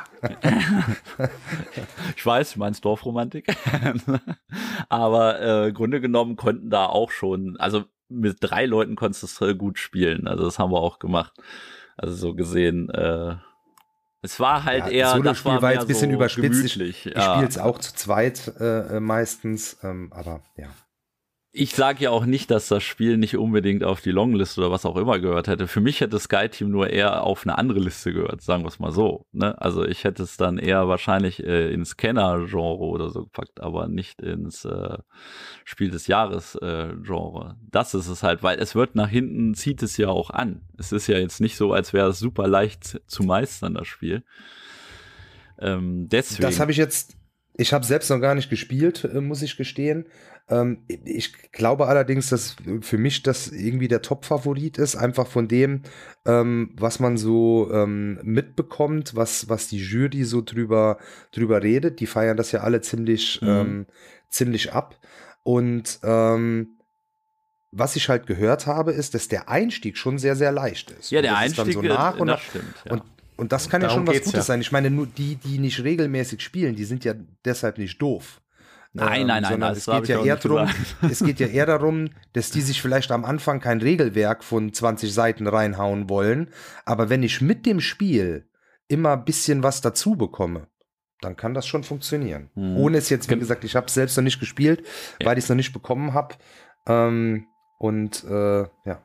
Ich weiß, du meinst Dorfromantik. Aber äh, Grunde genommen konnten da auch schon, also mit drei Leuten konntest du gut spielen. Also das haben wir auch gemacht. Also so gesehen, äh, es war halt ja, eher, das war, war jetzt ein bisschen so überspitzt. Ich, ich ja. spiele es auch zu zweit äh, meistens, ähm, aber ja. Ich sage ja auch nicht, dass das Spiel nicht unbedingt auf die Longlist oder was auch immer gehört hätte. Für mich hätte Sky Team nur eher auf eine andere Liste gehört, sagen wir es mal so. Ne? Also ich hätte es dann eher wahrscheinlich äh, ins Kenner-Genre oder so gepackt, aber nicht ins äh, Spiel des Jahres-Genre. Äh, das ist es halt, weil es wird nach hinten, zieht es ja auch an. Es ist ja jetzt nicht so, als wäre es super leicht zu meistern, das Spiel. Ähm, deswegen. Das habe ich jetzt, ich habe selbst noch gar nicht gespielt, muss ich gestehen. Ähm, ich glaube allerdings, dass für mich das irgendwie der Top-Favorit ist, einfach von dem, ähm, was man so ähm, mitbekommt, was, was die Jury so drüber, drüber redet. Die feiern das ja alle ziemlich, mhm. ähm, ziemlich ab. Und ähm, was ich halt gehört habe, ist, dass der Einstieg schon sehr, sehr leicht ist. Ja, der und Einstieg, so nach und das nach, stimmt. Ja. Und, und das kann ja Darum schon was geht's Gutes ja. sein. Ich meine, nur die, die nicht regelmäßig spielen, die sind ja deshalb nicht doof. Nein, ähm, nein, nein, sondern das es hab geht ich ja auch eher nicht darum, gesagt. es geht ja eher darum, dass die sich vielleicht am Anfang kein Regelwerk von zwanzig Seiten reinhauen wollen, aber wenn ich mit dem Spiel immer ein bisschen was dazu bekomme, dann kann das schon funktionieren. Hm. Ohne es jetzt, wie gesagt, ich habe es selbst noch nicht gespielt, Ja. weil ich es noch nicht bekommen habe. Ähm, und äh, ja.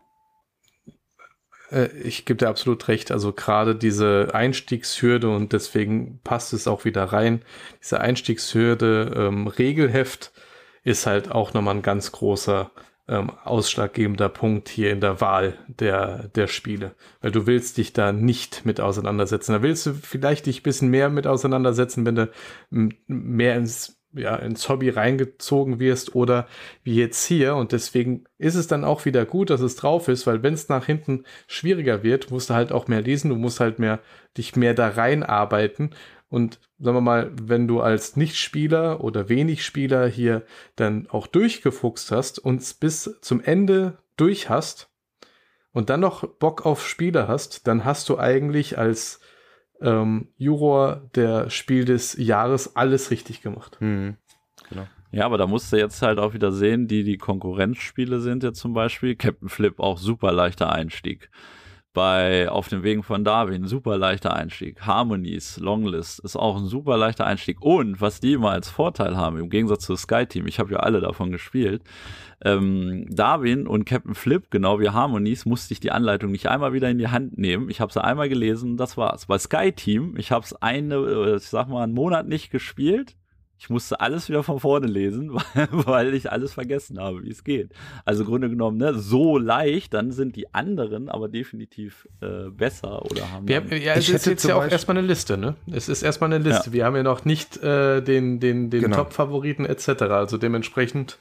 Ich gebe dir absolut recht, also gerade diese Einstiegshürde und deswegen passt es auch wieder rein, diese Einstiegshürde ähm, Regelheft ist halt auch nochmal ein ganz großer ähm, ausschlaggebender Punkt hier in der Wahl der, der Spiele, weil du willst dich da nicht mit auseinandersetzen, da willst du vielleicht dich ein bisschen mehr mit auseinandersetzen, wenn du m- mehr ins ja, ins Hobby reingezogen wirst oder wie jetzt hier und deswegen ist es dann auch wieder gut, dass es drauf ist, weil wenn es nach hinten schwieriger wird, musst du halt auch mehr lesen, du musst halt mehr dich mehr da reinarbeiten und sagen wir mal, wenn du als Nichtspieler oder wenig Spieler hier dann auch durchgefuchst hast und es bis zum Ende durch hast und dann noch Bock auf Spiele hast, dann hast du eigentlich als Ähm, Juror der Spiel des Jahres alles richtig gemacht. Hm. Genau. Ja, aber da musst du jetzt halt auch wieder sehen, die die Konkurrenzspiele sind jetzt zum Beispiel. Captain Flip auch super leichter Einstieg. Bei Auf den Wegen von Darwin super leichter Einstieg. Harmonies, Longlist ist auch ein super leichter Einstieg. Und was die immer als Vorteil haben, im Gegensatz zu Sky Team, ich habe ja alle davon gespielt, ähm, Darwin und Captain Flip, genau wie Harmonies, musste ich die Anleitung nicht einmal wieder in die Hand nehmen. Ich habe sie einmal gelesen, das war's. Bei Sky Team, ich habe es eine, ich sag mal, einen Monat nicht gespielt. Ich musste alles wieder von vorne lesen, weil, weil ich alles vergessen habe, wie es geht. Also im Grunde genommen, ne, so leicht, dann sind die anderen aber definitiv äh, besser oder haben. Wir haben ja, es Ich ist hätte jetzt zum ja auch Beispiel- erstmal eine Liste, ne? Es ist erstmal eine Liste. Ja. Wir haben ja noch nicht äh, den, den, den Genau. Top-Favoriten et cetera. Also dementsprechend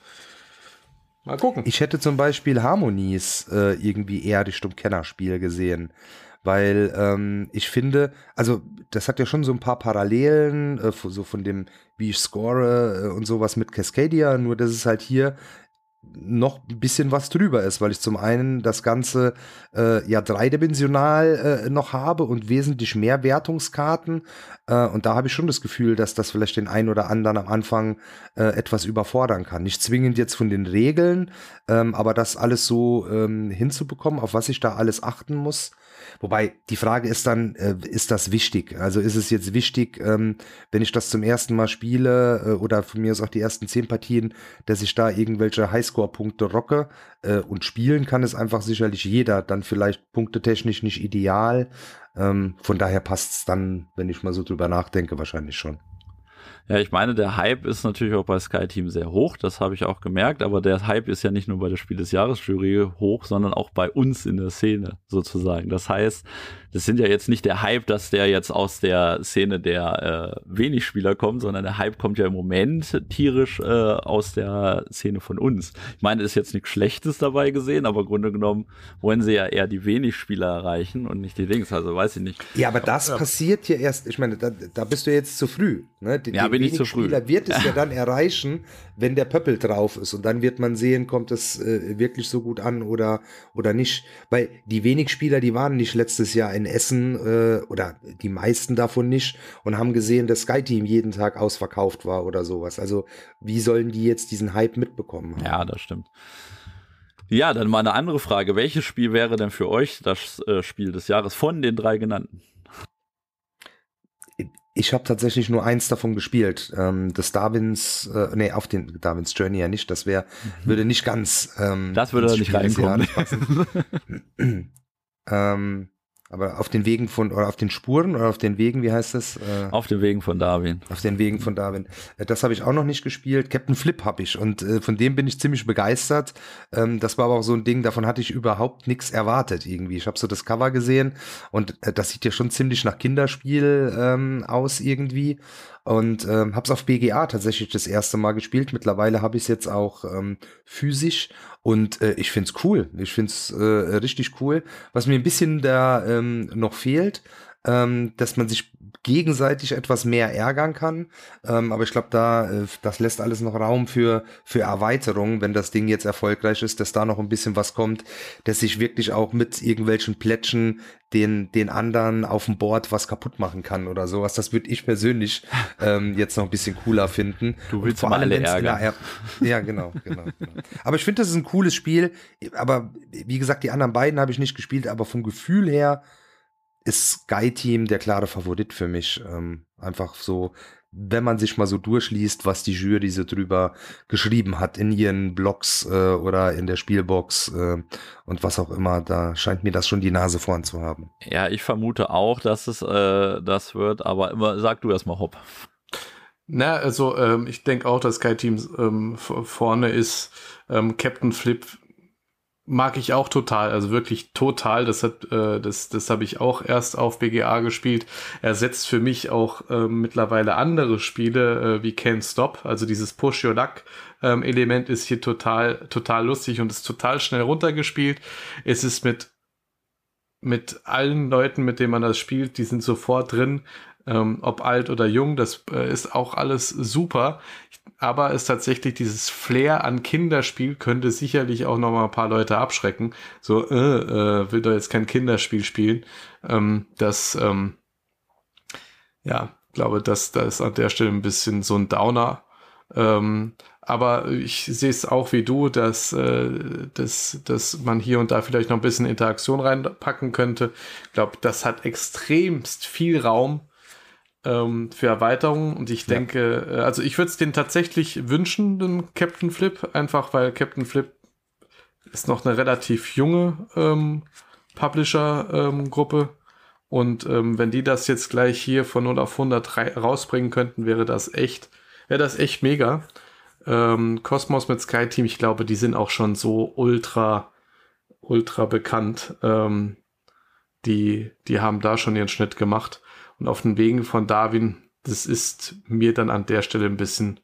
mal gucken. Ich hätte zum Beispiel Harmonies äh, irgendwie eher Richtung Kennerspiel gesehen, weil ähm, ich finde, also das hat ja schon so ein paar Parallelen, äh, so von dem, wie ich score äh, und sowas mit Cascadia, nur dass es halt hier noch ein bisschen was drüber ist, weil ich zum einen das Ganze äh, ja dreidimensional äh, noch habe und wesentlich mehr Wertungskarten äh, und da habe ich schon das Gefühl, dass das vielleicht den einen oder anderen am Anfang äh, etwas überfordern kann. Nicht zwingend jetzt von den Regeln, ähm, aber das alles so ähm, hinzubekommen, auf was ich da alles achten muss. Wobei die Frage ist dann, äh, ist das wichtig? Also ist es jetzt wichtig, ähm, wenn ich das zum ersten Mal spiele äh, oder von mir aus auch die ersten zehn Partien, dass ich da irgendwelche Highscore-Punkte rocke äh, und spielen kann es einfach sicherlich jeder, dann vielleicht punktetechnisch nicht ideal. Ähm, von daher passt es dann, wenn ich mal so drüber nachdenke, wahrscheinlich schon. Ja, ich meine, der Hype ist natürlich auch bei Sky Team sehr hoch, das habe ich auch gemerkt, aber der Hype ist ja nicht nur bei der Spiel des Jahres Jury hoch, sondern auch bei uns in der Szene sozusagen. Das heißt, das sind ja jetzt nicht der Hype, dass der jetzt aus der Szene der äh, wenig Spieler kommt, sondern der Hype kommt ja im Moment tierisch äh, aus der Szene von uns. Ich meine, es ist jetzt nichts Schlechtes dabei gesehen, aber im Grunde genommen wollen sie ja eher die wenig Spieler erreichen und nicht die Dings, also weiß ich nicht. Ja, aber das Ja. passiert ja erst, ich meine, da, da bist du jetzt zu früh. Ne? Den, Ja, den bin ich wenig zu früh. Spieler wird es ja dann erreichen, wenn der Pöppel drauf ist. Und dann wird man sehen, kommt es äh, wirklich so gut an oder, oder nicht. Weil die wenig Spieler, die waren nicht letztes Jahr in Essen äh, oder die meisten davon nicht und haben gesehen, dass Sky Team jeden Tag ausverkauft war oder sowas. Also wie sollen die jetzt diesen Hype mitbekommen haben? Ja, das stimmt. Ja, dann mal eine andere Frage. Welches Spiel wäre denn für euch das äh, Spiel des Jahres von den drei genannten? Ich habe tatsächlich nur eins davon gespielt. Ähm, das Darwins, äh, nee, auf den Darwins Journey ja nicht. Das wäre, würde nicht ganz. Ähm, Das würde da ins nicht Spiel des reinkommen. Jahres passen. ähm, aber auf den Wegen von, oder auf den Spuren oder auf den Wegen, wie heißt das? Äh, Auf den Wegen von Darwin. auf den Wegen von Darwin. Äh, Das habe ich auch noch nicht gespielt. Captain Flip habe ich und äh, von dem bin ich ziemlich begeistert. Ähm, das war aber auch so ein Ding, davon hatte ich überhaupt nichts erwartet irgendwie. Ich habe so das Cover gesehen und äh, das sieht ja schon ziemlich nach Kinderspiel ähm, aus irgendwie. Und ähm, habe es auf B G A tatsächlich das erste Mal gespielt. Mittlerweile habe ich es jetzt auch ähm, physisch und äh, ich find's cool. Ich find's äh, richtig cool. Was mir ein bisschen da ähm, noch fehlt, ähm, dass man sich gegenseitig etwas mehr ärgern kann. Ähm, aber ich glaube, da, äh, das lässt alles noch Raum für, für Erweiterungen, wenn das Ding jetzt erfolgreich ist, dass da noch ein bisschen was kommt, dass sich wirklich auch mit irgendwelchen Plätschen den, den anderen auf dem Board was kaputt machen kann oder sowas. Das würde ich persönlich ähm, jetzt noch ein bisschen cooler finden. Du willst vor mal allem, alle wenn's ärgern. in der, ja, genau, genau, genau. Aber ich finde, das ist ein cooles Spiel. Aber wie gesagt, die anderen beiden habe ich nicht gespielt, aber vom Gefühl her ist Sky Team der klare Favorit für mich. Ähm, einfach so, wenn man sich mal so durchliest, was die Jury so drüber geschrieben hat in ihren Blogs äh, oder in der Spielbox äh, und was auch immer, da scheint mir das schon die Nase vorn zu haben. Ja, ich vermute auch, dass es äh, das wird, aber immer sag du erst mal Hopp. Na, also ähm, ich denke auch, dass Sky Team ähm, vorne ist. Ähm, Captain Flip mag ich auch total, also wirklich total. Das hat, äh, das, das habe ich auch erst auf B G A gespielt. Er setzt für mich auch äh, mittlerweile andere Spiele äh, wie Can't Stop. Also dieses Push Your Luck ähm, Element ist hier total, total lustig und ist total schnell runtergespielt. Es ist mit mit allen Leuten, mit denen man das spielt, die sind sofort drin. Ähm, ob alt oder jung, das äh, ist auch alles super. Aber es tatsächlich dieses Flair an Kinderspiel könnte sicherlich auch noch mal ein paar Leute abschrecken. So, äh, äh, will doch jetzt kein Kinderspiel spielen. Ähm, das, ähm, ja, glaube, dass das an der Stelle ein bisschen so ein Downer. Ähm, aber ich sehe es auch wie du, dass, äh, dass, dass man hier und da vielleicht noch ein bisschen Interaktion reinpacken könnte. Ich glaube, das hat extremst viel Raum ähm, für Erweiterungen und ich Ja. denke, äh, also ich würde es den tatsächlich wünschen, den Captain Flip, einfach weil Captain Flip ist noch eine relativ junge ähm, Publisher-Gruppe und ähm, wenn die das jetzt gleich hier von null auf hundert rei- rausbringen könnten, wäre das echt, wäre das echt mega. Ähm, Cosmos mit Sky Team, ich glaube, die sind auch schon so ultra, ultra bekannt. Ähm, die, die haben da schon ihren Schnitt gemacht. Und auf den Wegen von Darwin, das ist mir dann an der Stelle ein bisschen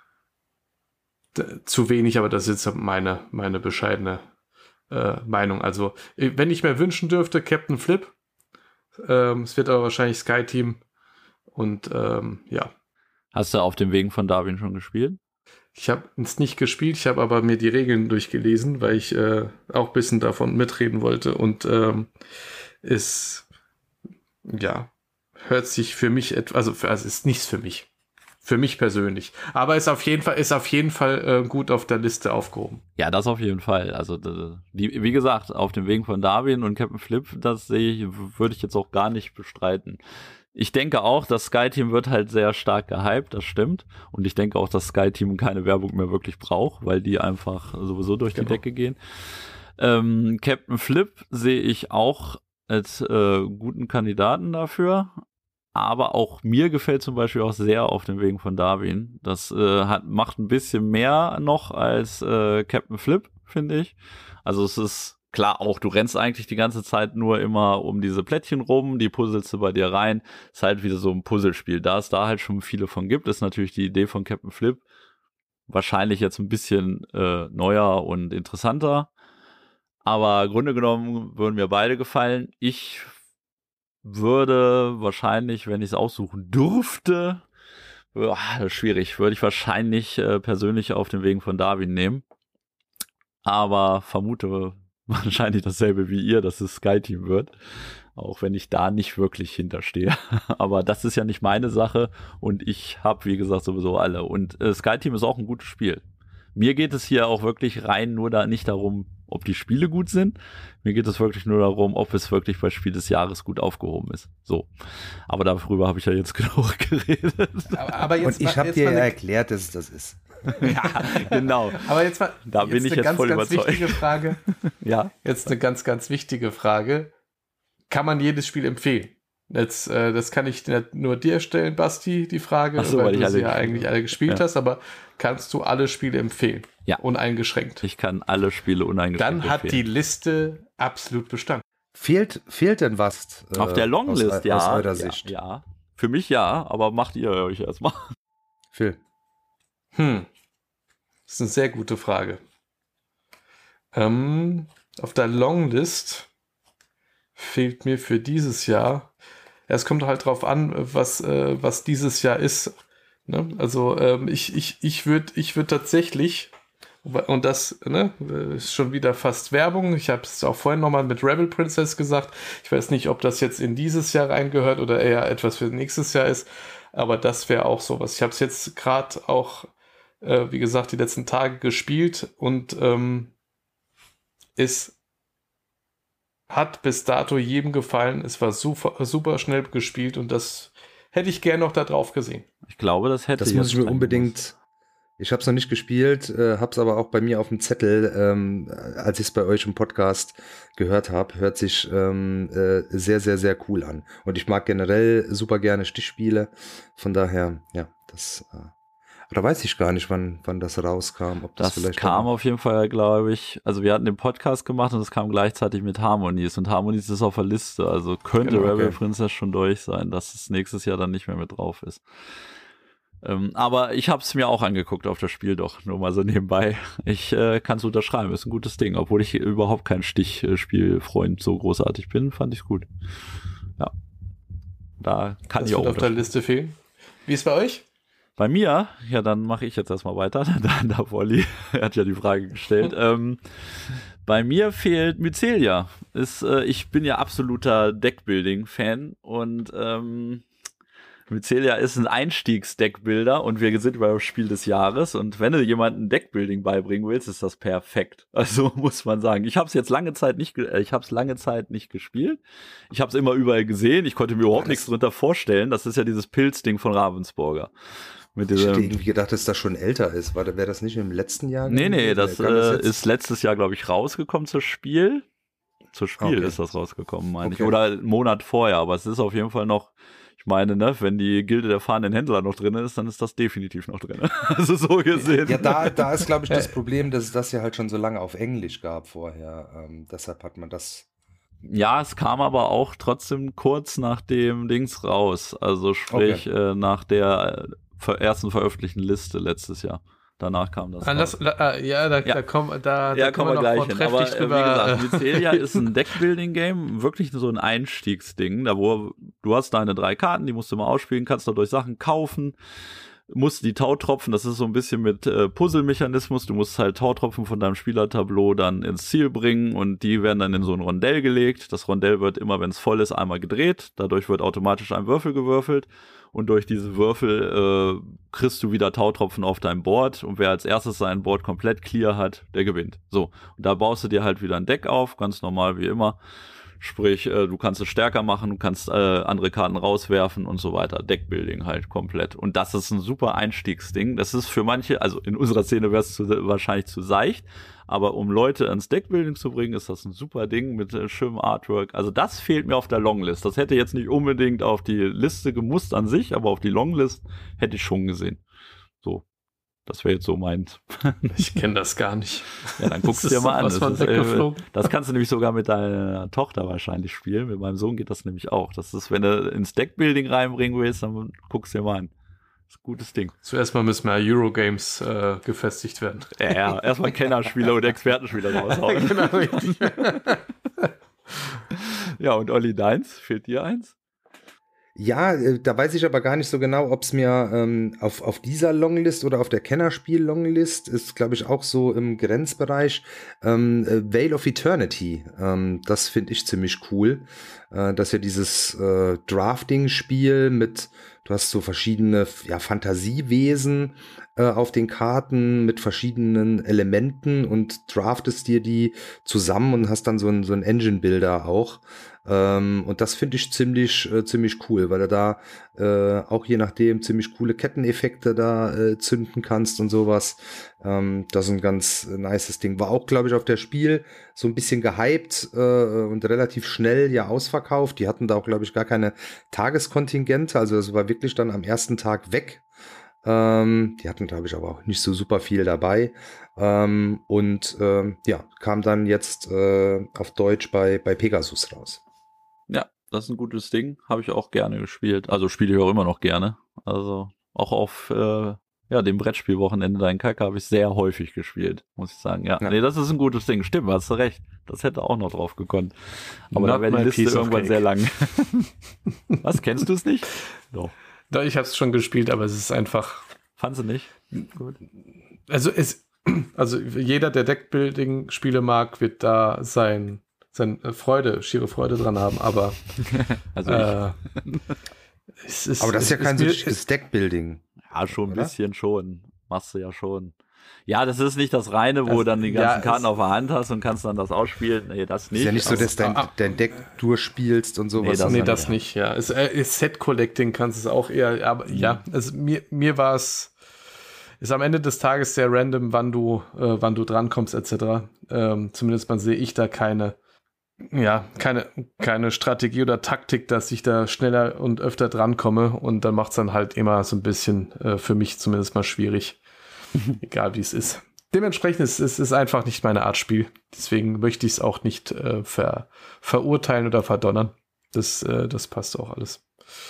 d- zu wenig, aber das ist jetzt meine, meine bescheidene äh, Meinung. Also, äh, wenn ich mir wünschen dürfte, Captain Flip. Ähm, es wird aber wahrscheinlich Sky Team. Und ähm, ja, Hast du auf dem Wegen von Darwin schon gespielt? ich habe es nicht gespielt, ich habe aber mir die Regeln durchgelesen, weil ich äh, auch ein bisschen davon mitreden wollte. Und ähm, es, ja, hört sich für mich etwas, also, für, also ist nichts für mich. Für mich persönlich. Aber ist auf jeden Fall, ist auf jeden Fall äh, gut auf der Liste aufgehoben. Ja, das auf jeden Fall. Also, d- die, wie gesagt, auf dem Wegen von Darwin und Captain Flip, das sehe ich, würde ich jetzt auch gar nicht bestreiten. Ich denke auch, das Sky Team wird halt sehr stark gehypt, das stimmt. Und ich denke auch, dass Sky Team keine Werbung mehr wirklich braucht, weil die einfach sowieso durch Genau. die Decke gehen. Ähm, Captain Flip sehe ich auch als äh, guten Kandidaten dafür. Aber auch mir gefällt zum Beispiel auch sehr auf dem Wegen von Darwin. Das äh, hat, macht ein bisschen mehr noch als äh, Captain Flip, finde ich. Also es ist klar auch, du rennst eigentlich die ganze Zeit nur immer um diese Plättchen rum, die puzzelst du bei dir rein. Ist halt wieder so ein Puzzlespiel. Da es da halt schon viele von gibt, ist natürlich die Idee von Captain Flip wahrscheinlich jetzt ein bisschen äh, neuer und interessanter. Aber im Grunde genommen würden mir beide gefallen. Ich würde wahrscheinlich, wenn ich es aussuchen dürfte, boah, das ist schwierig, würde ich wahrscheinlich äh, persönlich auf den Wegen von Darwin nehmen. Aber vermute wahrscheinlich dasselbe wie ihr, dass es Sky Team wird. Auch wenn ich da nicht wirklich hinterstehe. Aber das ist ja nicht meine Sache und ich habe, wie gesagt, sowieso alle. Und äh, Sky Team ist auch ein gutes Spiel. Mir geht es hier auch wirklich rein nur da nicht darum, ob die Spiele gut sind. Mir geht es wirklich nur darum, ob es wirklich bei Spiel des Jahres gut aufgehoben ist. So. Aber darüber habe ich ja jetzt genug geredet. Aber, aber jetzt Und ich mal- habe jetzt dir mal eine- erklärt, dass es das ist. Ja, genau. Aber jetzt mal, Da jetzt bin ich eine jetzt ganz, voll ganz überzeugt. wichtige Frage. Ja. Jetzt eine ganz, ganz wichtige Frage. Kann man jedes Spiel empfehlen? Jetzt, äh, das kann ich nicht nur dir stellen, Basti, die Frage, Ach so, weil, weil ich du alle sie ja gespielt eigentlich habe. alle gespielt Ja. hast, aber kannst du alle Spiele empfehlen? Ja. Uneingeschränkt. Ich kann alle Spiele uneingeschränkt Dann hat die empfehlen. Liste absolut Bestand. Fehlt, fehlt denn was? äh, Auf der Longlist, aus, ja. Aus eurer ja, Sicht. Ja. Für mich ja, aber macht ihr euch erstmal. Phil. Hm. Das ist eine sehr gute Frage. Ähm, auf der Longlist fehlt mir für dieses Jahr Ja, es kommt halt drauf an, was, äh, was dieses Jahr ist. Ne? Also ähm, ich, ich, ich würde ich würd tatsächlich, und das ne, ist schon wieder fast Werbung, ich habe es auch vorhin nochmal mit Rebel Princess gesagt, ich weiß nicht, ob das jetzt in dieses Jahr reingehört oder eher etwas für nächstes Jahr ist, aber das wäre auch sowas. Ich habe es jetzt gerade auch, äh, wie gesagt, die letzten Tage gespielt und ähm, es hat bis dato jedem gefallen. Es war super, super schnell gespielt und das hätte ich gern noch da drauf gesehen. Ich glaube, das hätte Das muss ich mir unbedingt. Ich habe es noch nicht gespielt, äh, habe es aber auch bei mir auf dem Zettel, ähm, als ich es bei euch im Podcast gehört habe, hört sich ähm, äh, sehr, sehr, sehr cool an. Und ich mag generell super gerne Stichspiele. Von daher, ja, das. Äh, oder weiß ich gar nicht, wann, wann das rauskam. Ob das, das vielleicht kam auf jeden Fall, glaube ich. Also wir hatten den Podcast gemacht und es kam gleichzeitig mit Harmonies. Und Harmonies ist auf der Liste. Also könnte Genau, Rebel okay. Princess schon durch sein, dass es nächstes Jahr dann nicht mehr mit drauf ist. Ähm, aber ich habe es mir auch angeguckt auf das Spiel doch, nur mal so nebenbei. Ich äh, kann es unterschreiben, ist ein gutes Ding. Obwohl ich überhaupt kein Stichspielfreund so großartig bin, fand ich gut. Ja, da kann das ich auch wird auf der Liste fehlen. Wie ist bei euch? Bei mir, ja, dann mache ich jetzt erstmal weiter. Dann darf Olli, er hat ja die Frage gestellt. ähm, bei mir fehlt Mycelia. Ist, äh, ich bin ja absoluter Deckbuilding-Fan und ähm, Mycelia ist ein Einstiegs-Deckbuilder und wir sind beim Spiel des Jahres und wenn du jemandem Deckbuilding beibringen willst, ist das perfekt. Also muss man sagen. Ich habe es jetzt lange Zeit nicht, ge- ich habe es lange Zeit nicht gespielt. Ich habe es immer überall gesehen. Ich konnte mir überhaupt nichts drunter vorstellen. Das ist ja dieses Pilzding von Ravensburger. Mit Ich diesem, hätte irgendwie gedacht, dass das schon älter ist. Wäre das nicht im letzten Jahr? nee, nee, das, Kam das äh, jetzt? ist letztes Jahr, glaube ich, rausgekommen zur Spiel. Zur Spiel Okay. ist das rausgekommen, meine Okay. ich. Oder einen Monat vorher, aber es ist auf jeden Fall noch, ich meine, ne, wenn die Gilde der fahrenden Händler noch drin ist, dann ist das definitiv noch drin. Also so gesehen. Ja, da, da ist, glaube ich, das Problem, dass es das ja halt schon so lange auf Englisch gab vorher. Ähm, deshalb hat man das. Ja, es kam aber auch trotzdem kurz nach dem Dings raus. Also sprich, Okay. äh, nach der äh, ver- ersten veröffentlichten Liste letztes Jahr. Danach kam das Ah, raus. das, la- äh, ja, da, Ja. da kommen da, Ja, da kommen wir noch gleich hin. Aber vortrefflich äh, drüber. wie gesagt, Mycelia ist ein Deckbuilding-Game, wirklich so ein Einstiegsding, da wo du hast deine drei Karten, die musst du mal ausspielen, kannst dadurch Sachen kaufen, musst die Tautropfen, das ist so ein bisschen mit äh, Puzzle-Mechanismus, du musst halt Tautropfen von deinem Spielertableau dann ins Ziel bringen und die werden dann in so ein Rondell gelegt. Das Rondell wird immer, wenn es voll ist, einmal gedreht, dadurch wird automatisch ein Würfel gewürfelt. Und durch diese Würfel äh, kriegst du wieder Tautropfen auf dein Board. Und wer als erstes sein Board komplett clear hat, der gewinnt. So, und da baust du dir halt wieder ein Deck auf, ganz normal wie immer. Sprich, äh, du kannst es stärker machen, du kannst äh, andere Karten rauswerfen und so weiter. Deckbuilding halt komplett. Und das ist ein super Einstiegsding. Das ist für manche, also in unserer Szene wäre es zu, wahrscheinlich zu seicht. Aber um Leute ans Deckbuilding zu bringen, ist das ein super Ding mit äh, schönem Artwork. Also das fehlt mir auf der Longlist. Das hätte jetzt nicht unbedingt auf die Liste gemusst an sich, aber auf die Longlist hätte ich schon gesehen. So, das wäre jetzt so meins. Ich kenne das gar nicht. Ja, dann guckst du Das dir ist mal an. was Das, von ist, äh, weggeflogen. das kannst du nämlich sogar mit deiner Tochter wahrscheinlich spielen. Mit meinem Sohn geht das nämlich auch. Das ist, wenn du ins Deckbuilding reinbringen willst, dann guckst du dir mal an. Das ist ein gutes Ding. Zuerst mal müssen wir Eurogames äh, gefestigt werden. Ja, ja, erstmal Kennerspieler und Expertenspieler raushauen. Genau, richtig. Ja, und Olli, deins? Fehlt dir eins? Ja, äh, da weiß ich aber gar nicht so genau, ob es mir ähm, auf, auf dieser Longlist oder auf der Kennerspiel-Longlist ist, glaube ich, auch so im Grenzbereich. Ähm, äh, Veil of Eternity, ähm, das finde ich ziemlich cool. Äh, dass ja dieses äh, Drafting-Spiel mit, du hast so verschiedene ja, Fantasiewesen äh, auf den Karten mit verschiedenen Elementen und draftest dir die zusammen und hast dann so ein, so ein Engine-Builder auch. Ähm, und das finde ich ziemlich, äh, ziemlich cool, weil du da äh, auch je nachdem ziemlich coole Ketteneffekte da äh, zünden kannst und sowas. Ähm, das ist ein ganz äh, nices Ding. War auch, glaube ich, auf der Spiel so ein bisschen gehypt äh, und relativ schnell ja ausverkauft. Die hatten da auch, glaube ich, gar keine Tageskontingente. Also das war wirklich dann am ersten Tag weg. Ähm, die hatten, glaube ich, aber auch nicht so super viel dabei. Ähm, und ähm, ja, kam dann jetzt äh, auf Deutsch bei, bei Pegasus raus. Ja, das ist ein gutes Ding. Habe ich auch gerne gespielt. Also spiele ich auch immer noch gerne. Also auch auf äh, ja, dem Brettspielwochenende da in Kacke habe ich sehr häufig gespielt, muss ich sagen. Ja, Ja. nee, das ist ein gutes Ding. Stimmt, hast du recht. Das hätte auch noch drauf gekonnt. Aber Not da wäre die my Liste piece of irgendwann cake. sehr lang. Was, kennst du es nicht? Doch. Doch, ich habe es schon gespielt, aber es ist einfach, Fandst du nicht? Gut. also es, also jeder, der Deckbuilding-Spiele mag, wird da sein, sein äh, Freude, schiere Freude dran haben, aber Also ich, äh, es ist, Aber das ist ja es kein so mir- richtiges Deckbuilding. ja, schon ein Oder? bisschen schon. Machst du ja schon. Ja, das ist nicht das reine, wo Also, du dann die ganzen ja, Karten es- auf der Hand hast und kannst dann das ausspielen. Nee, das nicht. Ist ja nicht so, aber- dass dein, Ah, ah. dein Deck durchspielst und sowas. Nee, das- Nee, sondern- das nicht, ja. Es, äh, Set-Collecting kannst du es auch eher, aber ja, also mir, mir war es, ist am Ende des Tages sehr random, wann du, äh, wann du drankommst, et cetera. Ähm, zumindest mal sehe ich da keine, ja, keine, keine Strategie oder Taktik, dass ich da schneller und öfter drankomme und dann macht es dann halt immer so ein bisschen, äh, für mich zumindest mal schwierig. Egal wie es ist. Dementsprechend ist es ist einfach nicht meine Art Spiel. Deswegen möchte ich es auch nicht äh, ver, verurteilen oder verdonnern. Das, äh, das passt auch alles.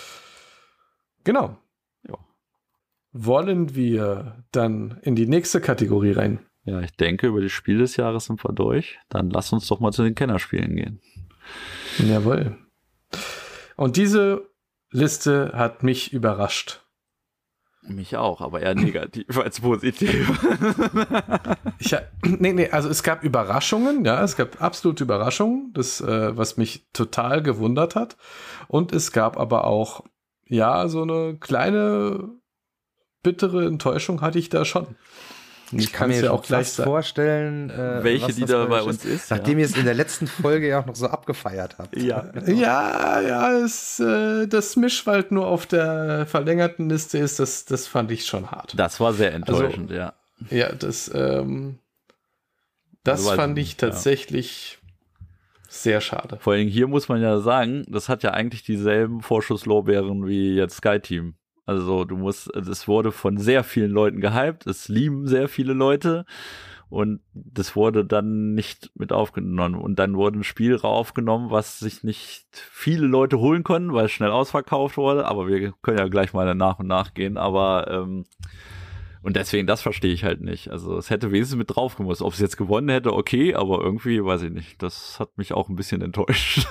Genau. Ja. Wollen wir dann in die nächste Kategorie rein? Ja, ich denke, über die Spiele des Jahres sind wir durch. Dann lass uns doch mal zu den Kennerspielen gehen. Jawohl. Und diese Liste hat mich überrascht. Mich auch, aber eher negativ als positiv. Ich, ha- nee, nee, also es gab Überraschungen, ja, es gab absolute Überraschungen, das, äh, was mich total gewundert hat. Und es gab aber auch, ja, so eine kleine bittere Enttäuschung hatte ich da schon. Und Ich kann mir ja schon auch gleich fast sagen. vorstellen, äh, Welche, was die das da bei euch uns ist, Nachdem ja. ihr es in der letzten Folge ja auch noch so abgefeiert habt. Ja, Ja, ja, es, äh, das Mischwald nur auf der verlängerten Liste ist, das, das fand ich schon hart. das war sehr enttäuschend, ja. Ja, das, ähm, das Also weiß fand ich ich nicht, ja. tatsächlich sehr schade. Vor allem hier muss man ja sagen, das hat ja eigentlich dieselben Vorschusslorbeeren wie jetzt Sky Team. Also du musst, es wurde von sehr vielen Leuten gehypt, es lieben sehr viele Leute und das wurde dann nicht mit aufgenommen. Und dann wurde ein Spiel aufgenommen, was sich nicht viele Leute holen konnten, weil es schnell ausverkauft wurde, aber wir können ja gleich mal nach und nach gehen, aber ähm, und deswegen, das verstehe ich halt nicht. Also es hätte wenigstens mit drauf gemusst. Ob es jetzt gewonnen hätte, okay, aber irgendwie, weiß ich nicht. Das hat mich auch ein bisschen enttäuscht.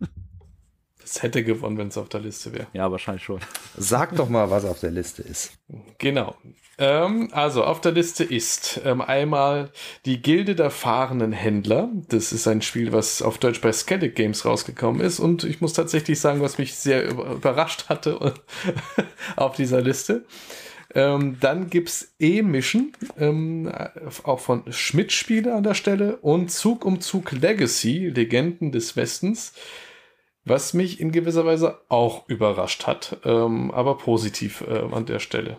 Das hätte gewonnen, wenn es auf der Liste wäre. Ja, wahrscheinlich schon. Sag doch mal, was auf der Liste ist. Genau. Ähm, also auf der Liste ist ähm, einmal die Gilde der fahrenden Händler. Das ist ein Spiel, was auf Deutsch bei Skellig Games rausgekommen ist. Und ich muss tatsächlich sagen, was mich sehr über- überrascht hatte auf dieser Liste. Ähm, dann gibt es E-Mission, ähm, auch von Schmidt-Spiele an der Stelle. Und Zug um Zug Legacy, Legenden des Westens. Was mich in gewisser Weise auch überrascht hat, ähm, aber positiv äh, an der Stelle.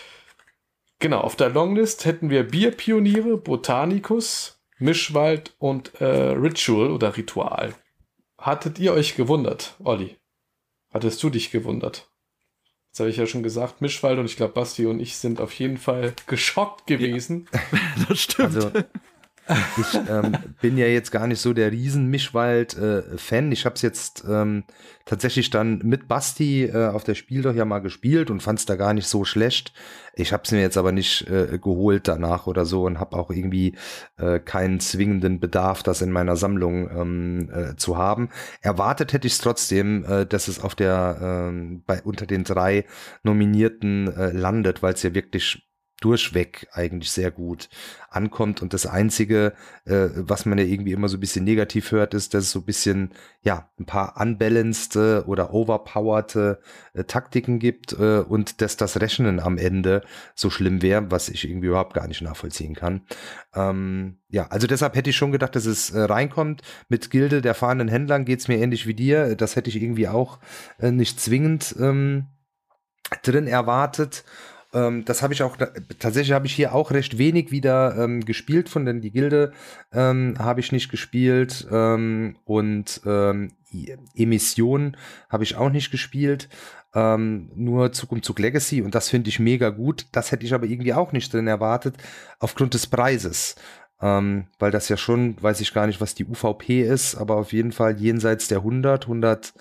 Genau, auf der Longlist hätten wir Bierpioniere, Botanicus, Mischwald und äh, Ritual oder Ritual. Hattet ihr euch gewundert, Olli? Hattest du dich gewundert? Jetzt habe ich ja schon gesagt, Mischwald und ich glaube, Basti und ich sind auf jeden Fall geschockt gewesen. Das stimmt. Also ich ähm, bin ja jetzt gar nicht so der Riesen-Mischwald-Fan. Ich habe es jetzt ähm, tatsächlich dann mit Basti äh, auf der Spiel doch ja mal gespielt und fand es da gar nicht so schlecht. Ich habe es mir jetzt aber nicht äh, geholt danach oder so und habe auch irgendwie äh, keinen zwingenden Bedarf, das in meiner Sammlung ähm, äh, zu haben. Erwartet hätte ich es trotzdem, äh, dass es auf der äh, bei unter den drei Nominierten äh, landet, weil es ja wirklich durchweg eigentlich sehr gut ankommt. Und das Einzige, äh, was man ja irgendwie immer so ein bisschen negativ hört, ist, dass es so ein bisschen, ja, ein paar unbalanced oder overpowered äh, Taktiken gibt äh, und dass das Rechnen am Ende so schlimm wäre, was ich irgendwie überhaupt gar nicht nachvollziehen kann. Ähm, ja, also deshalb hätte ich schon gedacht, dass es äh, reinkommt. Mit Gilde der fahrenden Händlern geht's mir ähnlich wie dir. Das hätte ich irgendwie auch äh, nicht zwingend ähm, drin erwartet. Ähm, das habe ich auch, tatsächlich habe ich hier auch recht wenig wieder ähm, gespielt von, denn die Gilde ähm, habe ich nicht gespielt ähm, und ähm, Emission habe ich auch nicht gespielt, ähm, nur Zug um Zug Legacy und das finde ich mega gut. Das hätte ich aber irgendwie auch nicht drin erwartet, aufgrund des Preises. Ähm, weil das ja schon, weiß ich gar nicht, was die U V P ist, aber auf jeden Fall jenseits der hundert, hundert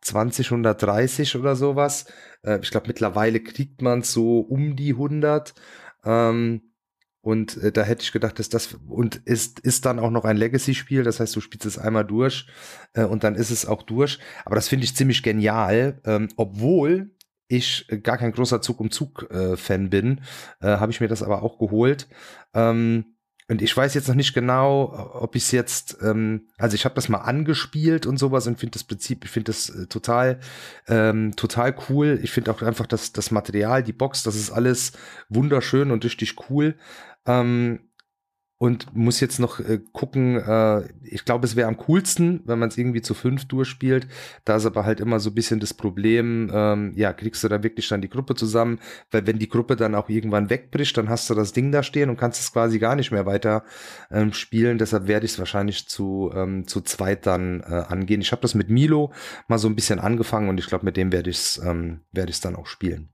hundertzwanzig, hundertdreißig oder sowas. Äh, ich glaube, mittlerweile kriegt man es so um die hundert. Ähm, und äh, da hätte ich gedacht, dass das, und ist, ist dann auch noch ein Legacy-Spiel, das heißt, du spielst es einmal durch äh, und dann ist es auch durch. Aber das finde ich ziemlich genial, ähm, obwohl ich gar kein großer Zug-um-Zug-Fan äh, bin, äh, habe ich mir das aber auch geholt. Ähm, und ich weiß jetzt noch nicht genau, ob ich es jetzt, ähm, also ich habe das mal angespielt und sowas und finde das Prinzip, ich finde das äh, total, ähm, total cool. Ich finde auch einfach das, das Material, die Box, das ist alles wunderschön und richtig cool. Ähm, Und muss jetzt noch äh, gucken, äh, ich glaube, es wäre am coolsten, wenn man es irgendwie zu fünf durchspielt. Da ist aber halt immer so ein bisschen das Problem, ähm, ja, kriegst du da wirklich dann die Gruppe zusammen? Weil wenn die Gruppe dann auch irgendwann wegbricht, dann hast du das Ding da stehen und kannst es quasi gar nicht mehr weiter ähm, spielen. Deshalb werde ich es wahrscheinlich zu, ähm, zu zweit dann äh, angehen. Ich habe das mit Milo mal so ein bisschen angefangen und ich glaube, mit dem werde ich es ähm, werde ich es dann auch spielen.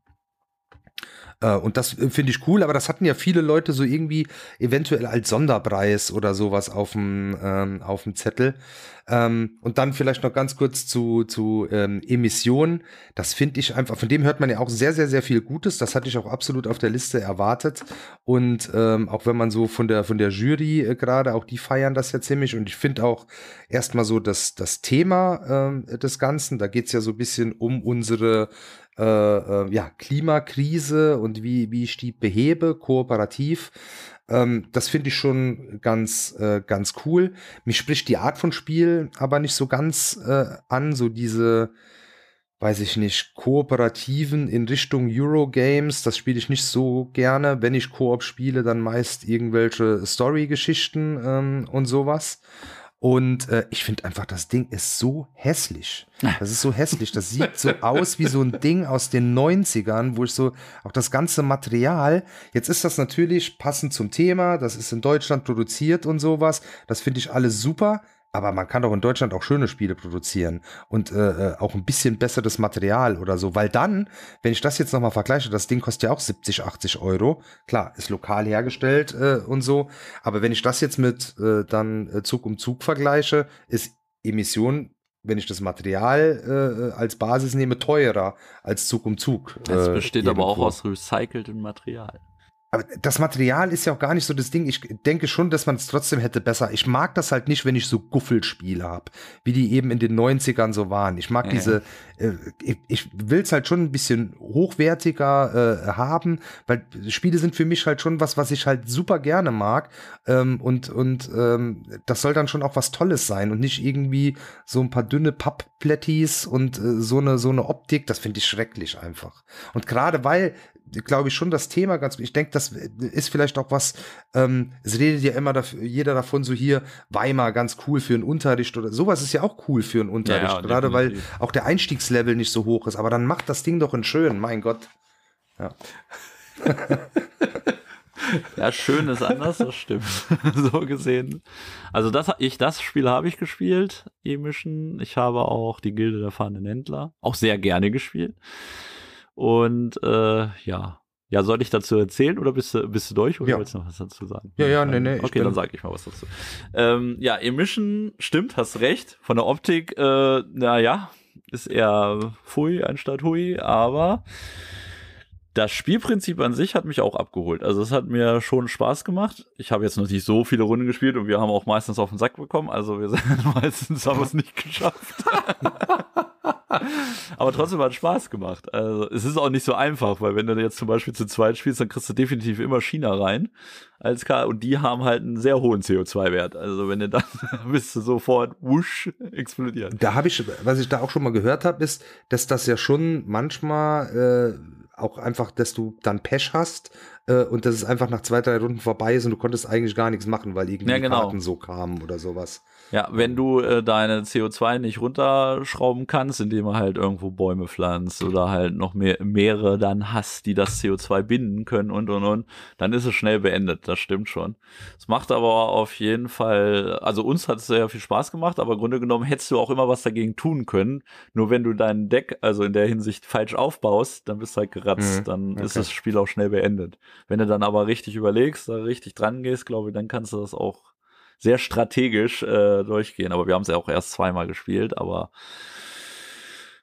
Und das finde ich cool, aber das hatten ja viele Leute so irgendwie eventuell als Sonderpreis oder sowas auf dem ähm, auf dem Zettel. Ähm, und dann vielleicht noch ganz kurz zu zu ähm, Emissionen. Das finde ich einfach, von dem hört man ja auch sehr, sehr, sehr viel Gutes. Das hatte ich auch absolut auf der Liste erwartet. Und ähm, auch wenn man so von der von der Jury äh, gerade, auch die feiern das ja ziemlich. Und ich finde auch erstmal so das, das Thema ähm, des Ganzen, da geht's ja so ein bisschen um unsere Äh, äh, ja, Klimakrise und wie, wie ich die behebe, kooperativ. Ähm, das finde ich schon ganz, äh, ganz cool. Mich spricht die Art von Spiel aber nicht so ganz äh, an, so diese, weiß ich nicht, kooperativen in Richtung Eurogames, das spiele ich nicht so gerne. Wenn ich Koop spiele, dann meist irgendwelche Story-Geschichten ähm, und sowas. Und äh, ich finde einfach, das Ding ist so hässlich. Das ist so hässlich. Das sieht so aus wie so ein Ding aus den neunzigern, wo ich so, auch das ganze Material, jetzt ist das natürlich passend zum Thema, das ist in Deutschland produziert und sowas. Das finde ich alles super. Aber man kann doch in Deutschland auch schöne Spiele produzieren und äh, auch ein bisschen besseres Material oder so, weil dann, wenn ich das jetzt nochmal vergleiche, das Ding kostet ja auch siebzig, achtzig Euro, klar, ist lokal hergestellt äh, und so, aber wenn ich das jetzt mit äh, dann äh, Zug um Zug vergleiche, ist Emission, wenn ich das Material äh, als Basis nehme, teurer als Zug um Zug. Äh, es besteht irgendwo. aber auch aus recyceltem Material. Aber das Material ist ja auch gar nicht so das Ding. Ich denke schon, dass man es trotzdem hätte besser. Ich mag das halt nicht, wenn ich so Guffelspiele habe, wie die eben in den neunzigern so waren. Ich mag ja. diese, äh, ich, ich will es halt schon ein bisschen hochwertiger äh, haben, weil Spiele sind für mich halt schon was, was ich halt super gerne mag. Ähm, und und ähm, das soll dann schon auch was Tolles sein und nicht irgendwie so ein paar dünne Pappplättis und äh, so eine so eine Optik. Das finde ich schrecklich einfach. Und gerade weil glaube ich schon das Thema ganz, ich denke, das ist vielleicht auch was, ähm, es redet ja immer dafür, jeder davon so hier, Weimar ganz cool für einen Unterricht oder sowas ist ja auch cool für einen Unterricht, ja, ja, gerade weil auch der Einstiegslevel nicht so hoch ist, aber dann macht das Ding doch in schön, mein Gott. Ja. Ja, schön ist anders, das stimmt. So gesehen. Also das, ich, das Spiel habe ich gespielt, E-Mission. Ich habe auch die Gilde der fahrenden Händler auch sehr gerne gespielt. Und äh, ja, ja, soll ich dazu erzählen oder bist du, bist du durch oder ja. willst du noch was dazu sagen? Ja, ja, nee, nee. Okay, dann sage ich mal was dazu. Ähm, ja, Emission, stimmt, hast recht. Von der Optik, äh, naja, ist eher Pfui anstatt Hui, aber das Spielprinzip an sich hat mich auch abgeholt. Also es hat mir schon Spaß gemacht. Ich habe jetzt noch nicht so viele Runden gespielt und wir haben auch meistens auf den Sack bekommen. Also wir sind meistens haben es nicht geschafft. Aber trotzdem hat es Spaß gemacht. Also es ist auch nicht so einfach, weil wenn du jetzt zum Beispiel zu zweit spielst, dann kriegst du definitiv immer China rein als K und die haben halt einen sehr hohen C O zwei Wert. Also wenn du dann bist du sofort wusch explodieren. Da habe ich, was ich da auch schon mal gehört habe, ist, dass das ja schon manchmal äh, auch einfach, dass du dann Pech hast äh, und dass es einfach nach zwei, drei Runden vorbei ist und du konntest eigentlich gar nichts machen, weil irgendwie ja, genau. Karten so kamen oder sowas. Ja, wenn du äh, deine C O zwei nicht runterschrauben kannst, indem du halt irgendwo Bäume pflanzt oder halt noch mehr, mehrere dann hast, die das C O zwei binden können und und und, dann ist es schnell beendet, das stimmt schon. Es macht aber auf jeden Fall, also uns hat es sehr viel Spaß gemacht, aber im Grunde genommen hättest du auch immer was dagegen tun können, nur wenn du dein Deck, also in der Hinsicht falsch aufbaust, dann bist du halt geratzt, mhm, dann okay. ist das Spiel auch schnell beendet. Wenn du dann aber richtig überlegst, da richtig dran gehst, glaube ich, dann kannst du das auch sehr strategisch äh, durchgehen. Aber wir haben es ja auch erst zweimal gespielt, aber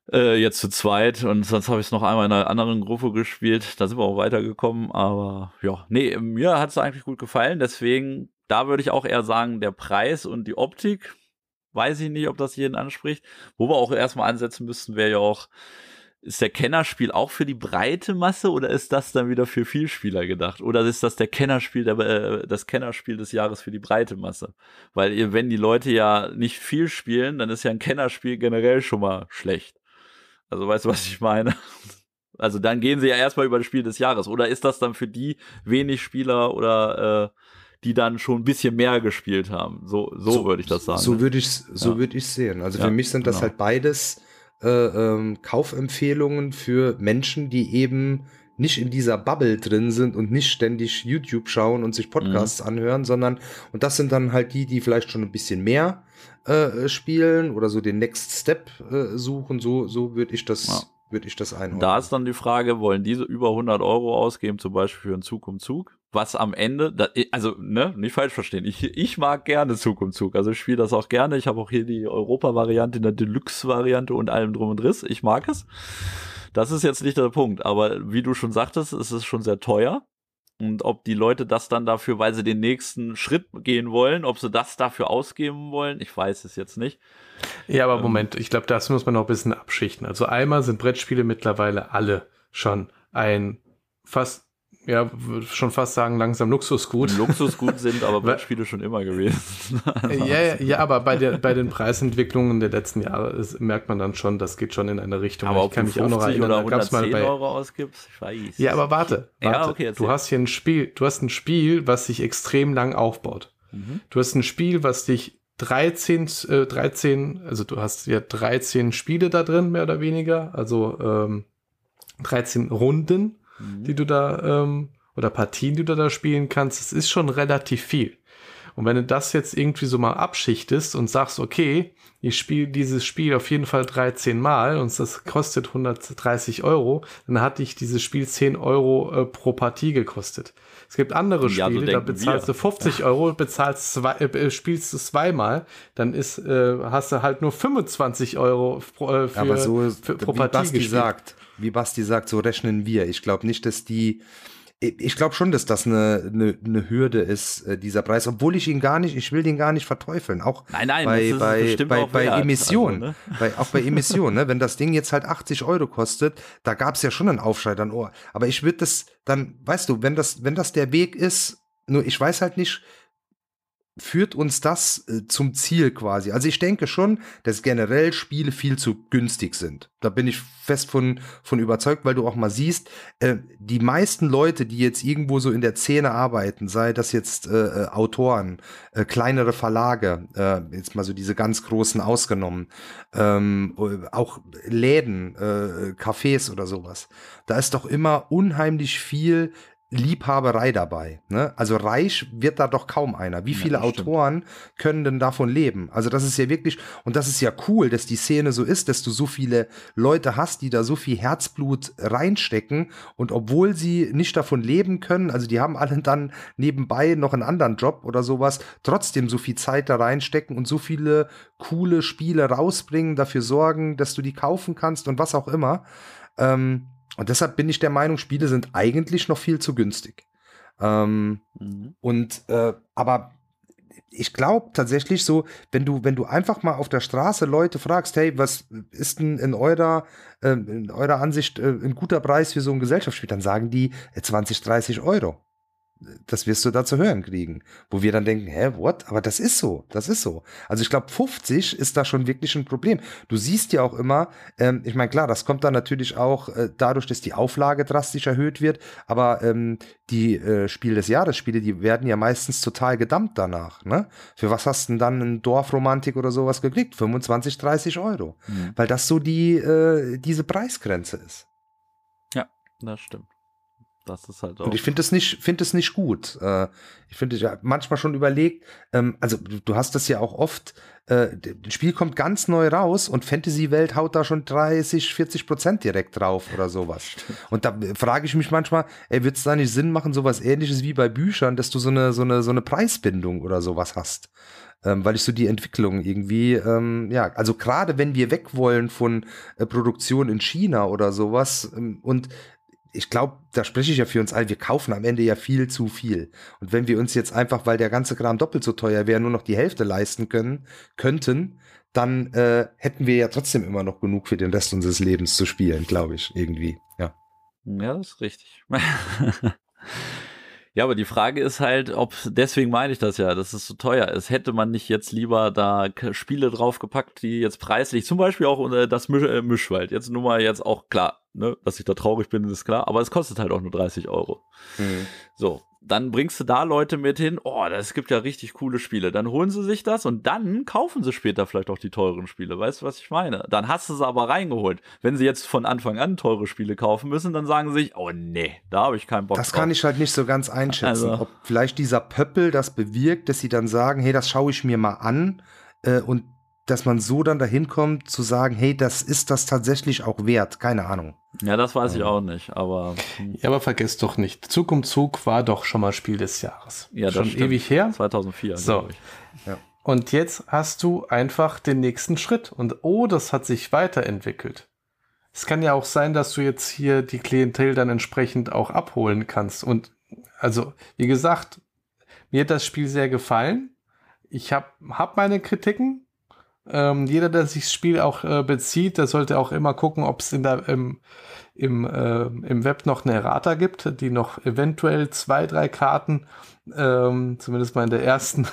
Äh, jetzt zu zweit und sonst habe ich es noch einmal in einer anderen Gruppe gespielt. Da sind wir auch weitergekommen, aber ja, nee, mir hat es eigentlich gut gefallen. Deswegen, da würde ich auch eher sagen, der Preis und die Optik, weiß ich nicht, ob das jeden anspricht. Wo wir auch erstmal ansetzen müssten, wäre ja auch, ist der Kennerspiel auch für die breite Masse oder ist das dann wieder für Vielspieler gedacht? Oder ist das der Kennerspiel, der, äh, das Kennerspiel des Jahres für die breite Masse? Weil wenn die Leute ja nicht viel spielen, dann ist ja ein Kennerspiel generell schon mal schlecht. Also weißt du, was ich meine? Also dann gehen sie ja erstmal über das Spiel des Jahres. Oder ist das dann für die wenig Spieler oder äh, die dann schon ein bisschen mehr gespielt haben? So, so, so würde ich das sagen. So ne? würde ich so ja. würde ich sehen. Also ja, für mich sind das genau. halt beides äh, ähm, Kaufempfehlungen für Menschen, die eben nicht in dieser Bubble drin sind und nicht ständig YouTube schauen und sich Podcasts mhm. anhören, sondern, und das sind dann halt die, die vielleicht schon ein bisschen mehr äh, spielen oder so den Next Step äh, suchen, so, so würde ich das, ja. würde ich das einordnen. Da ist dann die Frage, wollen diese über hundert Euro ausgeben, zum Beispiel für einen Zug um Zug? Was am Ende, da, also, ne, nicht falsch verstehen, ich, ich mag gerne Zug um Zug, also ich spiele das auch gerne, ich habe auch hier die Europa-Variante, eine Deluxe-Variante und allem drum und Riss, ich mag es. Das ist jetzt nicht der Punkt, aber wie du schon sagtest, es ist schon sehr teuer. Und ob die Leute das dann dafür, weil sie den nächsten Schritt gehen wollen, ob sie das dafür ausgeben wollen, ich weiß es jetzt nicht. Ja, aber ähm, Moment, ich glaube, das muss man noch ein bisschen abschichten. Also einmal sind Brettspiele mittlerweile alle schon ein fast, ja, würde schon fast sagen, langsam Luxusgut. Luxusgut sind aber Brettspiele schon immer gewesen. ja, ja, ja, aber bei, der, bei den Preisentwicklungen der letzten Jahre ist, merkt man dann schon, das geht schon in eine Richtung. Aber ich kann mich auch noch erinnern, oder da gab's mal bei Euro ausgibst, ich weiß. Ja, aber warte, warte. Ja, okay, du hast hier ein Spiel, du hast ein Spiel, was sich extrem lang aufbaut. Mhm. Du hast ein Spiel, was dich dreizehn, äh, dreizehn, also du hast ja dreizehn Spiele da drin, mehr oder weniger, also ähm, dreizehn Runden, mhm. die du da ähm, oder Partien, die du da spielen kannst, das ist schon relativ viel. Und wenn du das jetzt irgendwie so mal abschichtest und sagst, okay, ich spiele dieses Spiel auf jeden Fall dreizehn Mal und das kostet hundertdreißig Euro, dann hat dich dieses Spiel zehn Euro äh, pro Partie gekostet. Es gibt andere ja, Spiele, so da bezahlst wir. du fünfzig Euro, bezahlst zwei, äh, spielst du zweimal, dann ist, äh, hast du halt nur fünfundzwanzig Euro pro, äh, für, Aber so, für, pro wie Partie Basti gespielt. sagt, wie Basti sagt, so rechnen wir. Ich glaube nicht, dass die Ich glaube schon, dass das eine, eine, eine Hürde ist, äh, dieser Preis, obwohl ich ihn gar nicht, ich will den gar nicht verteufeln. Auch nein, nein, bei, das bei, bestimmt bei, auch bei wert. Emission, Also, ne? bei, auch bei Emission, ne? Wenn das Ding jetzt halt achtzig Euro kostet, da gab es ja schon einen Aufschrei dann, oh, aber ich würde das dann, weißt du, wenn das, wenn das der Weg ist, nur ich weiß halt nicht, führt uns das äh, zum Ziel quasi. Also ich denke schon, dass generell Spiele viel zu günstig sind. Da bin ich fest von, von überzeugt, weil du auch mal siehst, äh, die meisten Leute, die jetzt irgendwo so in der Szene arbeiten, sei das jetzt äh, äh, Autoren, äh, kleinere Verlage, äh, jetzt mal so diese ganz großen ausgenommen, ähm, auch Läden, äh, Cafés oder sowas, da ist doch immer unheimlich viel Liebhaberei dabei, ne? Also reich wird da doch kaum einer. Wie viele ja, Autoren können denn davon leben? Also das ist ja wirklich, und das ist ja cool, dass die Szene so ist, dass du so viele Leute hast, die da so viel Herzblut reinstecken und obwohl sie nicht davon leben können, also die haben alle dann nebenbei noch einen anderen Job oder sowas, trotzdem so viel Zeit da reinstecken und so viele coole Spiele rausbringen, dafür sorgen, dass du die kaufen kannst und was auch immer. Ähm, Und deshalb bin ich der Meinung, Spiele sind eigentlich noch viel zu günstig. Ähm, mhm. Und äh, aber ich glaube tatsächlich so, wenn du wenn du einfach mal auf der Straße Leute fragst, hey, was ist denn in eurer äh, in eurer Ansicht äh, ein guter Preis für so ein Gesellschaftsspiel, dann sagen die äh, zwanzig, dreißig Euro. Das wirst du da zu hören kriegen. Wo wir dann denken, hä, what? Aber das ist so, das ist so. Also ich glaube, fünfzig ist da schon wirklich ein Problem. Du siehst ja auch immer, ähm, ich meine, klar, das kommt dann natürlich auch äh, dadurch, dass die Auflage drastisch erhöht wird, aber ähm, die äh, Spiel des Jahres Spiele, die werden ja meistens total gedumpt danach, ne? Für was hast du denn dann ein Dorfromantik oder sowas gekriegt? fünfundzwanzig, dreißig Euro. Mhm. Weil das so die, äh, diese Preisgrenze ist. Ja, das stimmt. Das ist halt auch. Und ich finde es nicht, finde es nicht gut. Äh, ich finde, ich habe manchmal schon überlegt, ähm, also du, du hast das ja auch oft, äh, das Spiel kommt ganz neu raus und Fantasy-Welt haut da schon dreißig, vierzig Prozent direkt drauf oder sowas. Und da frage ich mich manchmal, ey, wird es da nicht Sinn machen, sowas Ähnliches wie bei Büchern, dass du so eine, so eine, so eine Preisbindung oder sowas hast? ähm, weil ich so die Entwicklung irgendwie, ähm, ja, also gerade wenn wir weg wollen von äh, Produktion in China oder sowas ähm, und ich glaube, da spreche ich ja für uns alle, wir kaufen am Ende ja viel zu viel. Und wenn wir uns jetzt einfach, weil der ganze Kram doppelt so teuer wäre, nur noch die Hälfte leisten können, könnten, dann äh, hätten wir ja trotzdem immer noch genug für den Rest unseres Lebens zu spielen, glaube ich, irgendwie, ja. Ja, das ist richtig. Ja, aber die Frage ist halt, ob, deswegen meine ich das ja, dass es so teuer ist. Hätte man nicht jetzt lieber da Spiele draufgepackt, die jetzt preislich, zum Beispiel auch äh, das Misch, äh, Mischwald, jetzt nur mal jetzt auch klar, ne, dass ich da traurig bin, ist klar, aber es kostet halt auch nur dreißig Euro. Mhm. So, dann bringst du da Leute mit hin, oh, das gibt ja richtig coole Spiele. Dann holen sie sich das und dann kaufen sie später vielleicht auch die teuren Spiele. Weißt du, was ich meine? Dann hast du sie aber reingeholt. Wenn sie jetzt von Anfang an teure Spiele kaufen müssen, dann sagen sie sich, oh nee, da habe ich keinen Bock das drauf. Das kann ich halt nicht so ganz einschätzen. Also, ob vielleicht dieser Pöppel das bewirkt, dass sie dann sagen, hey, das schaue ich mir mal an äh, und dass man so dann dahin kommt zu sagen, hey, das ist das tatsächlich auch wert. Keine Ahnung. Ja, das weiß ich auch nicht, aber... Ja, aber vergesst doch nicht, Zug um Zug war doch schon mal Spiel des Jahres. Ja, das schon stimmt. ewig her. zweitausendvier, so. glaube ich. Ja. Und jetzt hast du einfach den nächsten Schritt. Und oh, das hat sich weiterentwickelt. Es kann ja auch sein, dass du jetzt hier die Klientel dann entsprechend auch abholen kannst. Und also, wie gesagt, mir hat das Spiel sehr gefallen. Ich habe hab meine Kritiken. Ähm, jeder, der sich das Spiel auch äh, bezieht, der sollte auch immer gucken, ob es in der, im, im, äh, im Web noch eine Errata gibt, die noch eventuell zwei, drei Karten, ähm, zumindest mal in der ersten,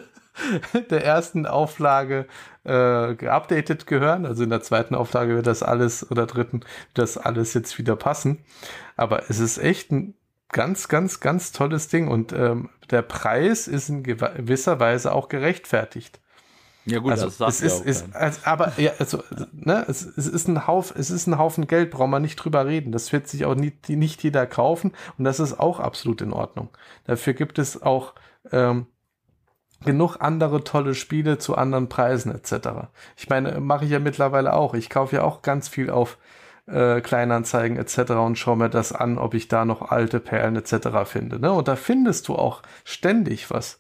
der ersten Auflage äh, geupdatet gehören. Also in der zweiten Auflage wird das alles, oder dritten, wird das alles jetzt wieder passen. Aber es ist echt ein ganz, ganz, ganz tolles Ding und ähm, der Preis ist in gewisser Weise auch gerechtfertigt. Ja gut, also das sagt es ja ist, auch ist also, aber ja, also ne, es, es ist ein Haufen, es ist ein Haufen Geld, braucht man nicht drüber reden. Das wird sich auch nicht, nicht jeder kaufen und das ist auch absolut in Ordnung. Dafür gibt es auch ähm, genug andere tolle Spiele zu anderen Preisen et cetera. Ich meine, mache ich ja mittlerweile auch. Ich kaufe ja auch ganz viel auf äh, Kleinanzeigen et cetera und schaue mir das an, ob ich da noch alte Perlen et cetera finde. Ne? Und da findest du auch ständig was.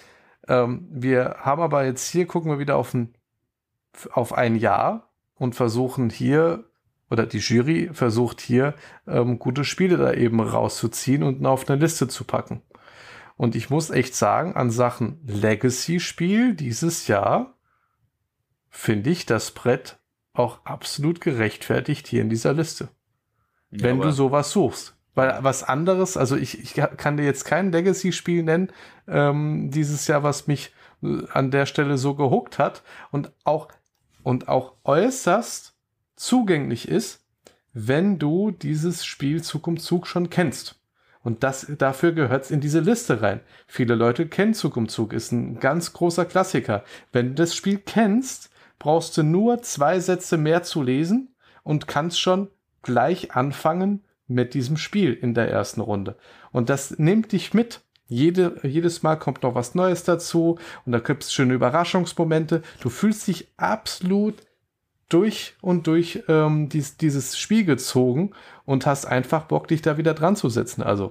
Ähm, wir haben aber jetzt hier, gucken wir wieder auf ein, auf ein Jahr und versuchen hier, oder die Jury versucht hier, ähm, gute Spiele da eben rauszuziehen und auf eine Liste zu packen. Und ich muss echt sagen, an Sachen Legacy-Spiel dieses Jahr finde ich das Brett auch absolut gerechtfertigt hier in dieser Liste. Ja, wenn du sowas suchst. Weil was anderes, also ich, ich kann dir jetzt kein Legacy-Spiel nennen, ähm, dieses Jahr, was mich an der Stelle so gehuckt hat und auch, und auch äußerst zugänglich ist, wenn du dieses Spiel Zug um Zug schon kennst. Und das, dafür gehört es in diese Liste rein. Viele Leute kennen Zug um Zug, ist ein ganz großer Klassiker. Wenn du das Spiel kennst, brauchst du nur zwei Sätze mehr zu lesen und kannst schon gleich anfangen mit diesem Spiel in der ersten Runde. Und das nimmt dich mit. Jede, jedes Mal kommt noch was Neues dazu und da gibt es schöne Überraschungsmomente. Du fühlst dich absolut durch und durch ähm, dies, dieses Spiel gezogen und hast einfach Bock, dich da wieder dran zu setzen. Also.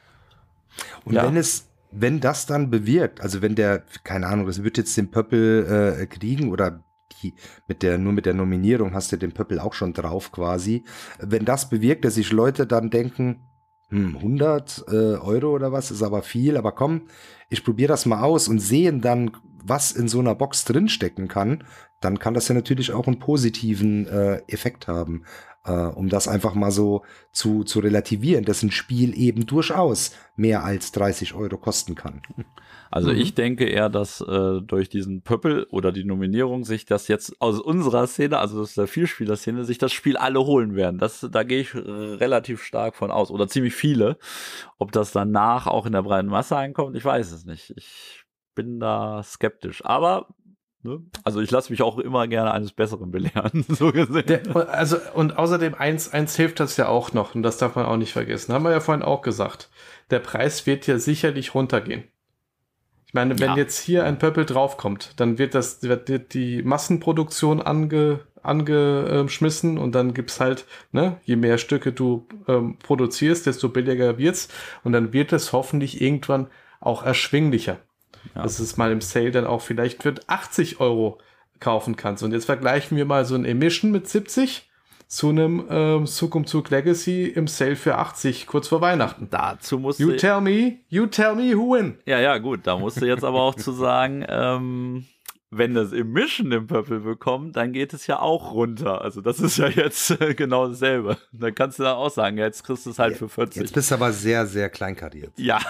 Und ja. wenn es, wenn das dann bewirkt, also wenn der, keine Ahnung, das wird jetzt den Pöppel äh, kriegen oder die, mit der, nur mit der Nominierung hast du den Pöppel auch schon drauf quasi. Wenn das bewirkt, dass sich Leute dann denken, hm, hundert äh, Euro oder was, ist aber viel, aber komm, ich probiere das mal aus und sehen dann, was in so einer Box drinstecken kann, dann kann das ja natürlich auch einen positiven äh, Effekt haben, äh, um das einfach mal so zu, zu relativieren, dass ein Spiel eben durchaus mehr als dreißig Euro kosten kann. Also mhm. ich denke eher, dass äh, durch diesen Pöppel oder die Nominierung sich das jetzt aus unserer Szene, also aus der Vielspieler-Szene, sich das Spiel alle holen werden. Das, da gehe ich äh, relativ stark von aus. Oder ziemlich viele. Ob das danach auch in der breiten Masse einkommt, ich weiß es nicht. Ich bin da skeptisch. Aber ne? Also ich lasse mich auch immer gerne eines Besseren belehren, so gesehen. Der, also und außerdem eins, eins hilft das ja auch noch und das darf man auch nicht vergessen. Haben wir ja vorhin auch gesagt. Der Preis wird ja sicherlich runtergehen. Ich meine, wenn ja. jetzt hier ein Pöppel draufkommt, dann wird das wird die Massenproduktion ange, angeschmissen und dann gibt's halt, ne, je mehr Stücke du ähm, produzierst, desto billiger wird's und dann wird es hoffentlich irgendwann auch erschwinglicher. Ja. dass es mal im Sale dann auch vielleicht für achtzig Euro kaufen kannst. Und jetzt vergleichen wir mal so ein Emission mit siebzig zu einem ähm, Zug um Zug Legacy im Sale für achtzig, kurz vor Weihnachten. Dazu musst You du... tell me, you tell me who win. Ja, ja, gut, da musst du jetzt aber auch zu sagen, ähm, wenn das Emission im Purple bekommt, dann geht es ja auch runter. Also das ist ja jetzt äh, genau dasselbe. Dann kannst du da auch sagen, ja, jetzt kriegst du es halt für vierzig. Jetzt bist du aber sehr, sehr kleinkariert. Ja.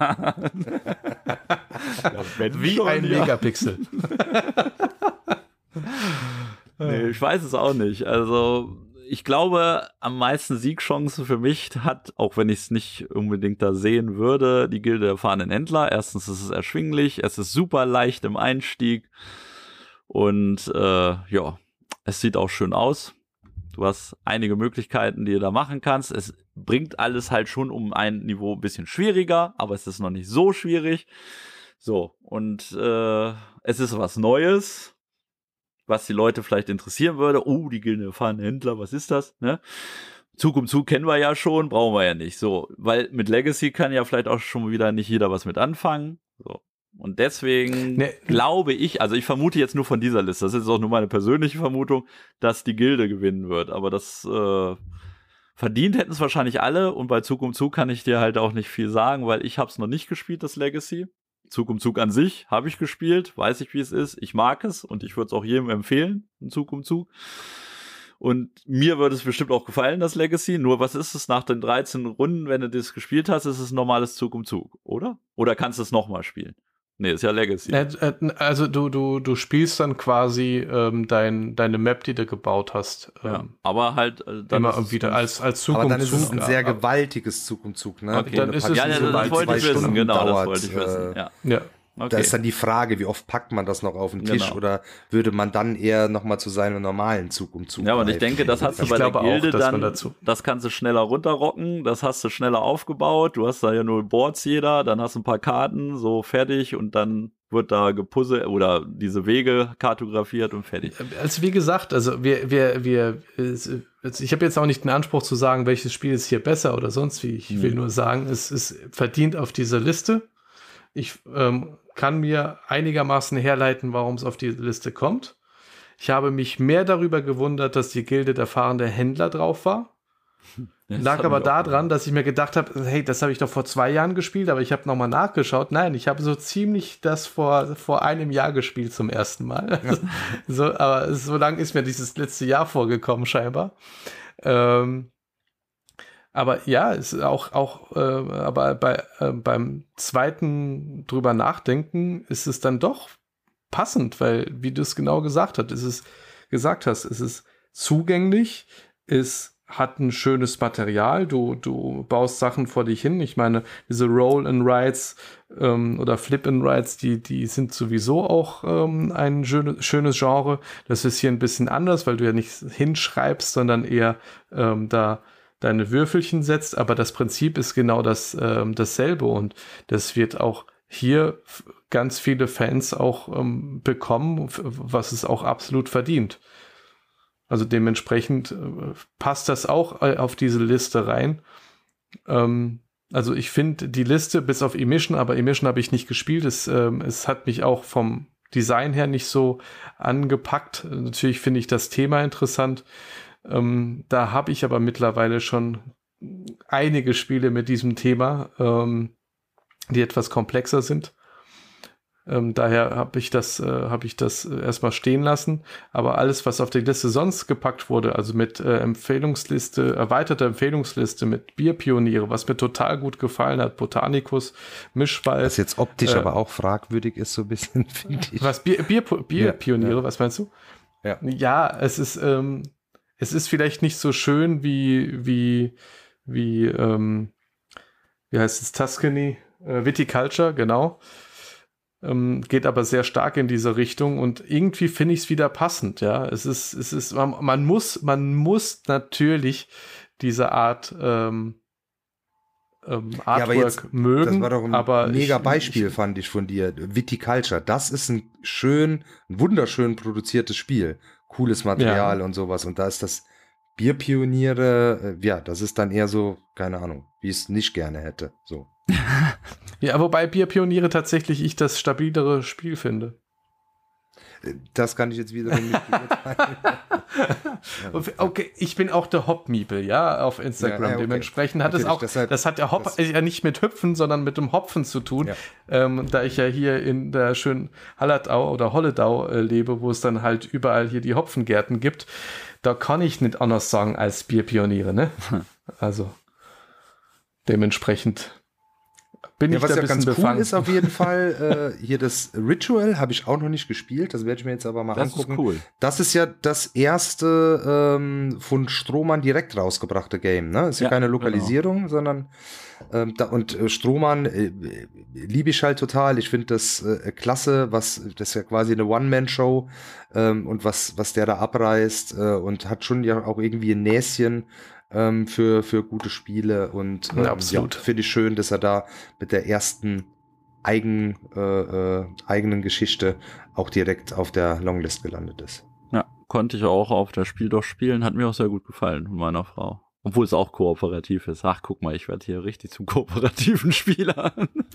Ja, wie schon, ein ja. Megapixel. Nee, ich weiß es auch nicht. Also ich glaube, am meisten Siegchancen für mich hat, auch wenn ich es nicht unbedingt da sehen würde, die Gilde der fahrenden Händler. Erstens ist es erschwinglich, es ist super leicht im Einstieg und äh, ja, es sieht auch schön aus. Du hast einige Möglichkeiten, die du da machen kannst. Es bringt alles halt schon um ein Niveau ein bisschen schwieriger, aber es ist noch nicht so schwierig. So, und äh, es ist was Neues, was die Leute vielleicht interessieren würde. Oh, die Gilde der fahrenden Händler, was ist das? Ne? Zug um Zug kennen wir ja schon, brauchen wir ja nicht. So, weil mit Legacy kann ja vielleicht auch schon wieder nicht jeder was mit anfangen. So. Und deswegen nee. glaube ich, also ich vermute jetzt nur von dieser Liste, das ist auch nur meine persönliche Vermutung, dass die Gilde gewinnen wird. Aber das äh, verdient hätten es wahrscheinlich alle. Und bei Zug um Zug kann ich dir halt auch nicht viel sagen, weil ich habe es noch nicht gespielt, das Legacy. Zug um Zug an sich habe ich gespielt, weiß ich, wie es ist. Ich mag es und ich würde es auch jedem empfehlen, ein Zug um Zug. Und mir würde es bestimmt auch gefallen, das Legacy. Nur was ist es nach den dreizehn Runden, wenn du das gespielt hast, ist es ein normales Zug um Zug, oder? Oder kannst du es nochmal spielen? Nee, ist ja Legacy. Also du, du, du spielst dann quasi ähm, dein, deine Map, die du gebaut hast. Ähm, ja, aber halt äh, dann immer wieder als, als Zug aber um dann ist Zug. es ein sehr gewaltiges Zug um Zug, ne? Okay, dann ist es ja, ja, so das wollte ich wissen, genau, das wollte ich wissen. Ja. ja. Okay. Da ist dann die Frage, wie oft packt man das noch auf den Tisch Genau. oder würde man dann eher nochmal zu seinem normalen Zug um Zug Ja, und ich greifen? denke, das hast du Ich bei der glaube Gilde auch, dass man dann, dazu- das kannst du schneller runterrocken, das hast du schneller aufgebaut, du hast da ja nur Boards jeder, dann hast du ein paar Karten, so fertig und dann wird da gepuzzelt oder diese Wege kartografiert und fertig. Also wie gesagt, also wir, wir, wir, ich habe jetzt auch nicht den Anspruch zu sagen, welches Spiel ist hier besser oder sonst wie. Ich will Mhm. nur sagen, es ist verdient auf dieser Liste. Ich ähm, kann mir einigermaßen herleiten, warum es auf die Liste kommt. Ich habe mich mehr darüber gewundert, dass die Gilde der fahrende Händler drauf war. Das Lag hab aber ich auch daran, dass ich mir gedacht habe, hey, das habe ich doch vor zwei Jahren gespielt, aber ich habe nochmal nachgeschaut. Nein, ich habe so ziemlich das vor, vor einem Jahr gespielt zum ersten Mal. Ja. so, aber so lang ist mir dieses letzte Jahr vorgekommen scheinbar. Ähm, aber ja, es ist auch, auch äh, aber bei, äh, beim zweiten drüber nachdenken ist es dann doch passend, weil, wie du es genau gesagt hast, ist es gesagt hast, es ist zugänglich, es hat ein schönes Material, du, du baust Sachen vor dich hin. Ich meine, diese Roll-and-Rides ähm, oder Flip-and-Rides, die, die sind sowieso auch ähm, ein schöne, schönes Genre. Das ist hier ein bisschen anders, weil du ja nicht hinschreibst, sondern eher ähm, da deine Würfelchen setzt, aber das Prinzip ist genau das ähm, dasselbe und das wird auch hier f- ganz viele Fans auch ähm, bekommen, f- was es auch absolut verdient. Also dementsprechend äh, passt das auch äh, auf diese Liste rein. Ähm, also ich finde die Liste bis auf Emission, aber Emission habe ich nicht gespielt, es, ähm, es hat mich auch vom Design her nicht so angepackt. Natürlich finde ich das Thema interessant. Ähm, da habe ich aber mittlerweile schon einige Spiele mit diesem Thema, ähm, die etwas komplexer sind. Ähm, daher habe ich das, äh, habe ich das äh, erstmal stehen lassen. Aber alles, was auf die Liste sonst gepackt wurde, also mit äh, Empfehlungsliste, erweiterter Empfehlungsliste mit Bierpioniere, was mir total gut gefallen hat, Botanicus, Mischwald. Was jetzt optisch äh, aber auch fragwürdig ist, so ein bisschen, finde ich. Was, Bier, Bier, Bierpioniere, ja. was meinst du? Ja. Ja, es ist, ähm, es ist vielleicht nicht so schön wie, wie, wie, ähm, wie heißt es, Tuscany, äh, Viticulture, genau. Ähm, geht aber sehr stark in diese Richtung und irgendwie finde ich es wieder passend, ja. Es ist, es ist, man, man muss, man muss natürlich diese Art ähm, ähm, Artwork Ja, aber jetzt, mögen. das war doch ein aber mega ich, Beispiel, ich, fand ich von dir. Viticulture, das ist ein schön, ein wunderschön produziertes Spiel. Cooles Material Ja. und sowas. Und da ist das Bierpioniere, äh, ja, das ist dann eher so, keine Ahnung, wie ich es nicht gerne hätte. So. Ja, wobei Bierpioniere tatsächlich ich das stabilere Spiel finde. Das kann ich jetzt wiederum nicht beurteilen. Okay, ich bin auch der Hop-Miebel, ja, auf Instagram. Ja, ja, okay. Dementsprechend hat Natürlich, es auch, deshalb, das hat ja Hop das ja nicht mit Hüpfen, sondern mit dem Hopfen zu tun. Ja. Ähm, da ich ja hier in der schönen Hallertau oder Holledau äh, lebe, wo es dann halt überall hier die Hopfengärten gibt, da kann ich nicht anders sagen als Bierpioniere, ne? Also dementsprechend bin ja, ich was da ja ein ganz befangen. cool ist auf jeden Fall, äh, hier das Ritual habe ich auch noch nicht gespielt, das werde ich mir jetzt aber mal das angucken. Ist cool. Das ist ja das erste ähm, von Strohmann direkt rausgebrachte Game, ne? Ist ja, ja keine Lokalisierung, genau. sondern ähm, da, und äh, Strohmann äh, liebe ich halt total. Ich finde das äh, klasse, was das ist ja quasi eine One-Man-Show ähm, und was was der da abreißt äh, und hat schon ja auch irgendwie ein Näschen Ähm, für, für gute Spiele und ähm, ja, ja, finde ich schön, dass er da mit der ersten eigen, äh, äh, eigenen Geschichte auch direkt auf der Longlist gelandet ist. Ja, konnte ich auch auf der Spiel doch spielen, hat mir auch sehr gut gefallen von meiner Frau. Obwohl es auch kooperativ ist. Ach, guck mal, ich werde hier richtig zum kooperativen Spieler.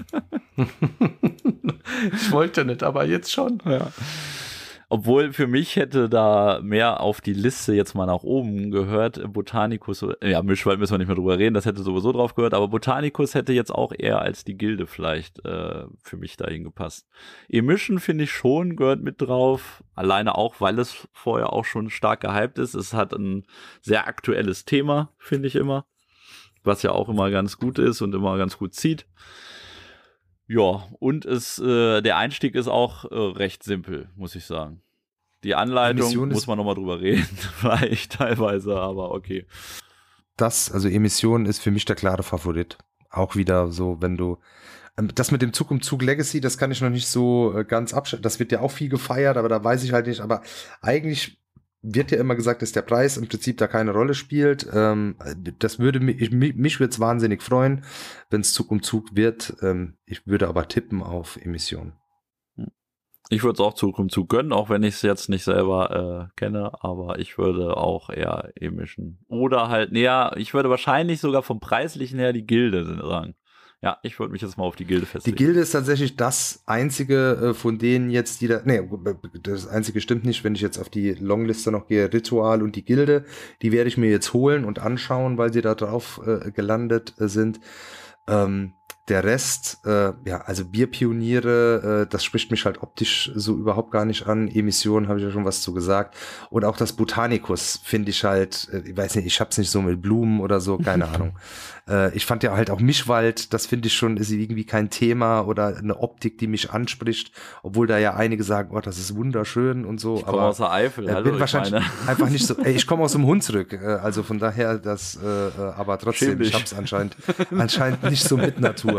Ich wollte nicht, aber jetzt schon. Ja. Obwohl für mich hätte da mehr auf die Liste jetzt mal nach oben gehört, Botanicus, ja, Mischwald müssen wir nicht mehr drüber reden, das hätte sowieso drauf gehört, aber Botanicus hätte jetzt auch eher als die Gilde vielleicht äh, für mich dahin gepasst. Emission finde ich schon, gehört mit drauf, alleine auch, weil es vorher auch schon stark gehypt ist. Es hat ein sehr aktuelles Thema, finde ich immer, was ja auch immer ganz gut ist und immer ganz gut zieht. Ja, und es, äh, der Einstieg ist auch äh, recht simpel, muss ich sagen. Die Anleitung muss man nochmal drüber reden, vielleicht teilweise, aber okay. Das, also Emission ist für mich der klare Favorit. Auch wieder so, wenn du, ähm, das mit dem Zug um Zug Legacy, das kann ich noch nicht so äh, ganz abschätzen. Das wird ja auch viel gefeiert, aber da weiß ich halt nicht, aber eigentlich wird ja immer gesagt, dass der Preis im Prinzip da keine Rolle spielt. Ähm, das würde mich, mich würde es wahnsinnig freuen, wenn es Zug um Zug wird. Ähm, ich würde aber tippen auf Emission. Ich würde es auch Zug um Zug gönnen, auch wenn ich es jetzt nicht selber äh, kenne, aber ich würde auch eher Emission. Oder halt, näher, ich würde wahrscheinlich sogar vom Preislichen her die Gilde sagen. Ja, ich würde mich jetzt mal auf die Gilde festlegen. Die Gilde ist tatsächlich das einzige äh, von denen jetzt, die da, nee, das einzige stimmt nicht, wenn ich jetzt auf die Longliste noch gehe, Ritual und die Gilde, die werde ich mir jetzt holen und anschauen, weil sie da drauf äh, gelandet äh, sind. Ähm, der Rest, äh, ja, also Bierpioniere, äh, das spricht mich halt optisch so überhaupt gar nicht an. Emission habe ich ja schon was zu gesagt. Und auch das Botanicus finde ich halt, äh, ich weiß nicht, ich hab's nicht so mit Blumen oder so, keine Ahnung. Äh, ich fand ja halt auch Mischwald, das finde ich schon, ist irgendwie kein Thema oder eine Optik, die mich anspricht, obwohl da ja einige sagen, oh, das ist wunderschön und so. Ich komme aber aus der Eifel, äh, hallo, bin wahrscheinlich meine. einfach nicht so, ey, ich komme aus dem Hunsrück, äh, also von daher, das, äh, aber trotzdem, ich hab's anscheinend, anscheinend nicht so mit Natur.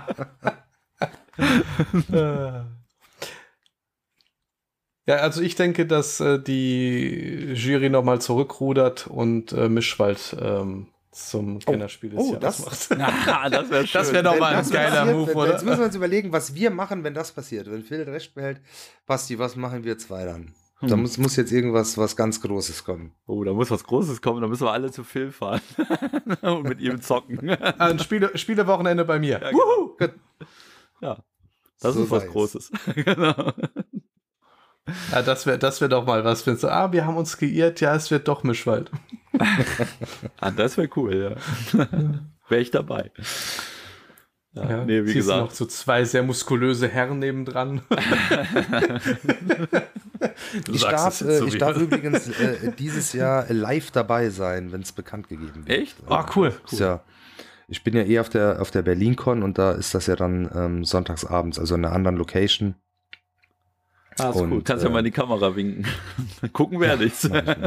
Ja, also ich denke, dass äh, die Jury nochmal zurückrudert und äh, Mischwald ähm, zum Kennerspiel des oh, Jahres das, macht. Ah, das wäre schön. Das wäre nochmal ein geiler passiert, Move, wenn, oder? Jetzt müssen wir uns überlegen, was wir machen, wenn das passiert. Wenn Phil recht behält, Basti, was machen wir zwei dann? Hm. Da muss, muss jetzt irgendwas was ganz Großes kommen. Oh, da muss was Großes kommen, da müssen wir alle zu Phil fahren und mit ihm zocken. Ein Spiele, Spielewochenende bei mir. Ja, genau. Gut. Ja, das so ist was Großes. Genau. Ja, das wäre das wär doch mal was. Wenn so, ah, wir haben uns geirrt, ja, es wird doch Mischwald. Ah, das wäre cool, ja. Wäre ich dabei. Ja, ja, nee, wie gesagt. noch so zwei sehr muskulöse Herren nebendran. ich darf, äh, ich darf übrigens äh, dieses Jahr live dabei sein, wenn es bekannt gegeben wird. Echt? Ah, cool. cool. Ja, ich bin ja eh auf der, auf der BerlinCon und da ist das ja dann ähm, sonntagsabends, also in einer anderen Location. Ah, ist und, cool. Kannst ja äh, mal in die Kamera winken. Gucken werde ich's.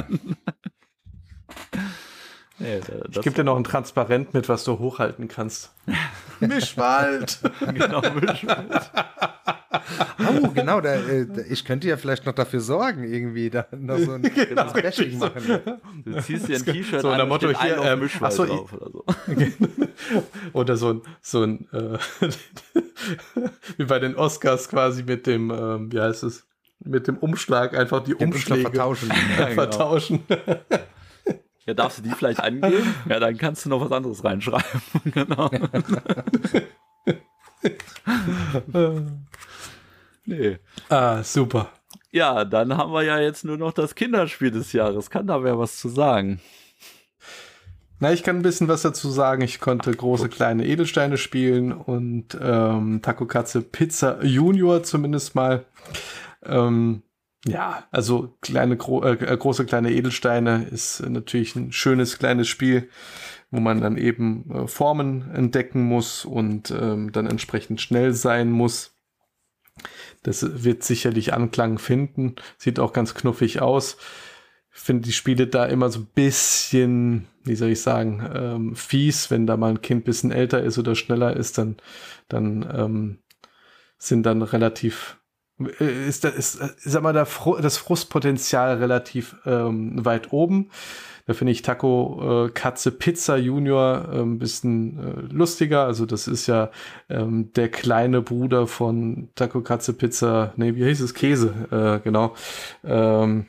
Nee, ich gebe dir noch ein Transparent mit, was du hochhalten kannst. Mischwald! Genau, Mischwald. Oh, genau, da, äh, ich könnte ja vielleicht noch dafür sorgen, irgendwie da noch so ein genau, Bashing machen. Du ziehst dir ein T-Shirt so an, und Motto hier, ähm, Mischwald so, drauf oder so. Oder so ein, so ein äh, wie bei den Oscars quasi mit dem, ähm, wie heißt es, mit dem Umschlag einfach die Den Umschläge vertauschen. Ja, genau. vertauschen. Ja, darfst du die vielleicht angeben? Ja, dann kannst du noch was anderes reinschreiben. Genau. Nee. Ah, super. Ja, dann haben wir ja jetzt nur noch das Kinderspiel des Jahres. Kann da wer was zu sagen? Na, ich kann ein bisschen was dazu sagen. Ich konnte große, kleine Edelsteine spielen und ähm, Taco Katze Pizza Junior zumindest mal. Ähm, ja, also kleine, gro äh, große, kleine Edelsteine ist natürlich ein schönes, kleines Spiel, wo man dann eben äh, Formen entdecken muss und ähm, dann entsprechend schnell sein muss. Das wird sicherlich Anklang finden. Sieht auch ganz knuffig aus. Ich finde die Spiele da immer so ein bisschen, wie soll ich sagen, ähm, fies, wenn da mal ein Kind ein bisschen älter ist oder schneller ist, dann, dann ähm, sind dann relativ, äh, ist, ist, ist sag mal, da Fr- das Frustpotenzial relativ ähm, weit oben. Da finde ich Taco äh, Katze Pizza Junior äh, ein bisschen äh, lustiger. Also das ist ja ähm, der kleine Bruder von Taco Katze Pizza, nee, wie hieß es? Käse, äh, genau. Ähm,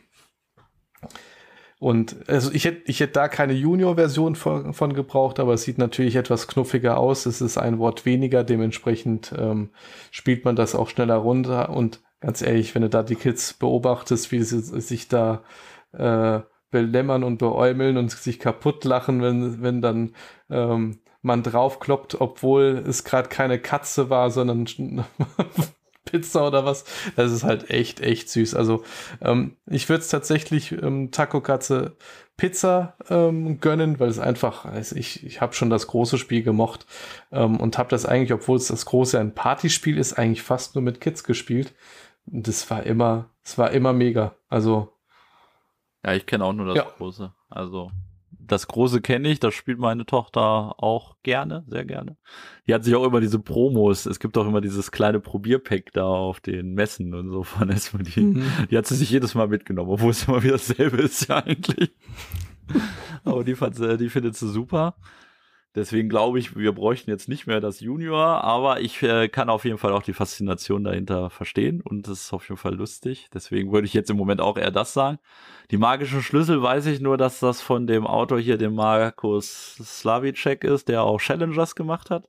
Und also ich hätte ich hätte da keine Junior-Version von, von gebraucht, aber es sieht natürlich etwas knuffiger aus. Es ist ein Wort weniger, dementsprechend ähm, spielt man das auch schneller runter. Und ganz ehrlich, wenn du da die Kids beobachtest, wie sie sich da äh, belämmern und beäumeln und sich kaputt lachen, wenn, wenn dann ähm, man draufkloppt, obwohl es gerade keine Katze war, sondern Pizza oder was. Das ist halt echt, echt süß. Also ähm, ich würde es tatsächlich ähm, Taco Katze Pizza ähm, gönnen, weil es einfach, also ich, ich habe schon das große Spiel gemocht ähm, und habe das eigentlich, obwohl es das große ein Partyspiel ist, eigentlich fast nur mit Kids gespielt. Und das war immer, es war immer mega. Also Ja, ich kenne auch nur das Ja. Große. Also das Große kenne ich, das spielt meine Tochter auch gerne, sehr gerne. Die hat sich auch immer diese Promos, es gibt auch immer dieses kleine Probierpack da auf den Messen und so von Esme, die, Mhm. die hat sie sich jedes Mal mitgenommen, obwohl es immer wieder dasselbe ist ja eigentlich. Aber die, fand sie- die findet sie super. Deswegen glaube ich, wir bräuchten jetzt nicht mehr das Junior, aber ich äh, kann auf jeden Fall auch die Faszination dahinter verstehen und es ist auf jeden Fall lustig. Deswegen würde ich jetzt im Moment auch eher das sagen. Die magischen Schlüssel weiß ich nur, dass das von dem Autor hier, dem Markus Slavicek ist, der auch Challengers gemacht hat.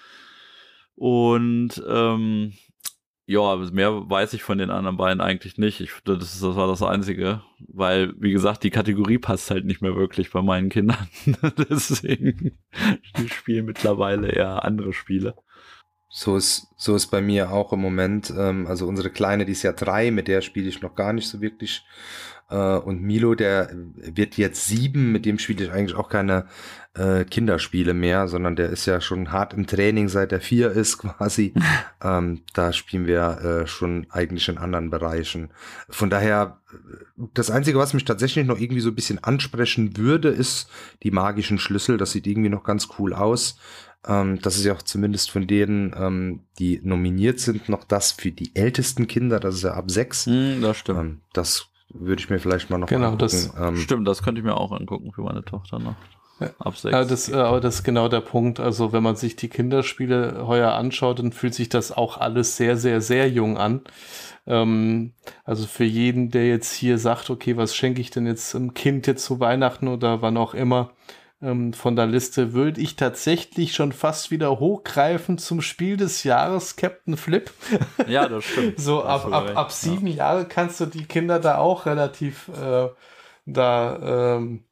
Und ähm, ja, mehr weiß ich von den anderen beiden eigentlich nicht. Ich, das, ist, das war das Einzige, weil, wie gesagt, die Kategorie passt halt nicht mehr wirklich bei meinen Kindern. Deswegen, die spielen mittlerweile eher andere Spiele. So ist, so ist bei mir auch im Moment, ähm, also unsere Kleine, die ist ja drei, mit der spiele ich noch gar nicht so wirklich. Äh, und Milo, der wird jetzt sieben, mit dem spiele ich eigentlich auch keine äh, Kinderspiele mehr, sondern der ist ja schon hart im Training, seit er vier ist quasi. ähm, da spielen wir äh, schon eigentlich in anderen Bereichen. Von daher, das Einzige, was mich tatsächlich noch irgendwie so ein bisschen ansprechen würde, ist die magischen Schlüssel. Das sieht irgendwie noch ganz cool aus. Ähm, das ist ja auch zumindest von denen, ähm, die nominiert sind, noch das für die ältesten Kinder. Das ist ja ab sechs. Hm, das stimmt. Ähm, das würde ich mir vielleicht mal noch Genau, angucken. das ähm, Stimmt, das könnte ich mir auch angucken für meine Tochter noch. Ja. Ab sechs. Aber das, äh, aber das ist genau der Punkt. Also wenn man sich die Kinderspiele heuer anschaut, dann fühlt sich das auch alles sehr, sehr, sehr jung an. Ähm, also für jeden, der jetzt hier sagt, okay, was schenke ich denn jetzt einem Kind jetzt zu Weihnachten oder wann auch immer, ähm, von der Liste würde ich tatsächlich schon fast wieder hochgreifen zum Spiel des Jahres, Captain Flip. Ja, das stimmt. So Da hast ab, du ab, recht. ab sieben Jahre kannst du die Kinder da auch relativ äh, da ähm,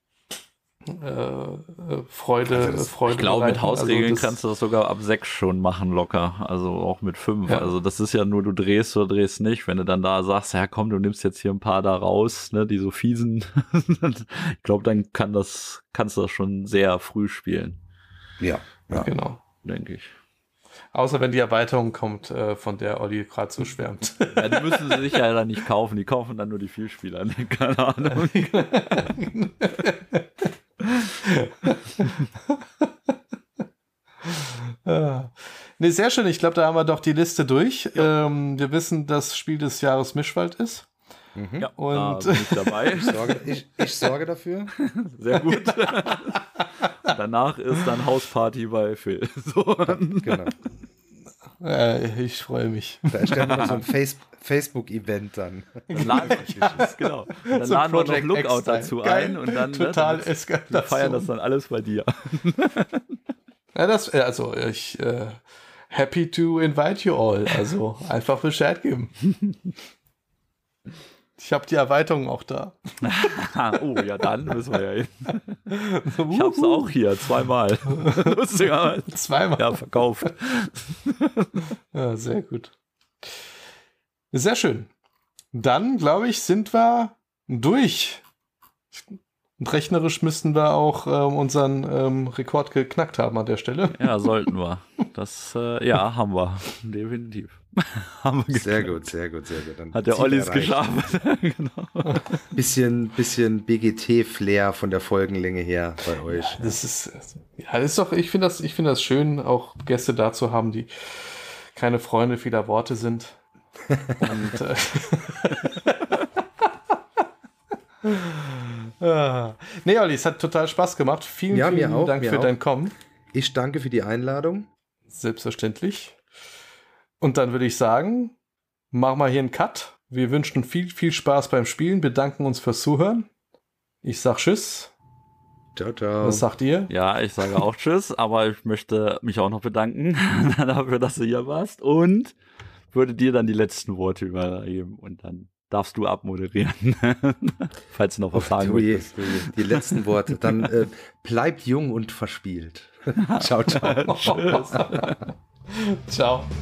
äh, Freude, Also das- Freude Ich glaube, mit bereiten. Hausregeln Also das- kannst du das sogar ab sechs schon machen, locker. Also auch mit fünf. Ja. Also das ist ja nur, du drehst oder drehst nicht. Wenn du dann da sagst, ja komm, du nimmst jetzt hier ein paar da raus, ne, die so fiesen. Ich glaube, dann kann das, kannst du das schon sehr früh spielen, ja, ja. Genau. denke ich. Außer wenn die Erweiterung kommt, äh, von der Olli gerade so schwärmt. Ja, die müssen sie sich ja dann nicht kaufen. Die kaufen dann nur die Vielspieler. Ne? Keine Ahnung. Ah. Nee, sehr schön. Ich glaube, da haben wir doch die Liste durch. Ähm, wir wissen, dass Spiel des Jahres Mischwald ist. Mhm. Ja, Und- da bin ich dabei. Ich, sorge, ich, ich sorge dafür. Sehr gut. Danach ist dann Hausparty bei Phil. So. Genau. Äh, ich freue mich. Da erstellen wir noch so ein Face Facebook-Event dann. Dann laden, genau. Und dann So laden wir noch Project Lookout X-Style. dazu Geil. ein und dann Total ne, dann Eskalation. wir feiern das dann alles bei dir. Ja, das, äh, also ich äh, happy to invite you all. Also einfach Bescheid geben. Ich habe die Erweiterung auch da. Oh, ja, dann müssen wir ja hin. Ich habe es auch hier, zweimal. Lustigerweise. Zweimal? Ja, verkauft. Ja, sehr gut. Sehr schön. Dann, glaube ich, sind wir durch. Und rechnerisch müssten wir auch ähm, unseren ähm, Rekord geknackt haben an der Stelle. Ja, sollten wir. Das, äh, ja, haben wir. Definitiv. Haben wir sehr gut, sehr gut, sehr gut. Dann hat der Olli es geschafft. Genau. Bisschen, bisschen B G T-Flair von der Folgenlänge her bei euch. Ja, das ist, ja, das ist doch, ich finde das, ich finde das schön, auch Gäste da zu haben, die keine Freunde vieler Worte sind. Und, äh, ah. Nee, Olli, es hat total Spaß gemacht. Vielen, ja, vielen auch, Dank für auch. dein Kommen. Ich danke für die Einladung. Selbstverständlich. Und dann würde ich sagen, machen wir hier einen Cut. Wir wünschen viel, viel Spaß beim Spielen, bedanken uns fürs Zuhören. Ich sag Tschüss. Ciao, ciao. Was sagt ihr? Ja, ich sage auch Tschüss, aber ich möchte mich auch noch bedanken dafür, dass du hier warst und würde dir dann die letzten Worte übergeben und dann darfst du abmoderieren, falls du noch was sagen willst. Die letzten Worte. Dann äh, bleibt jung und verspielt. Ciao, ciao. Ciao.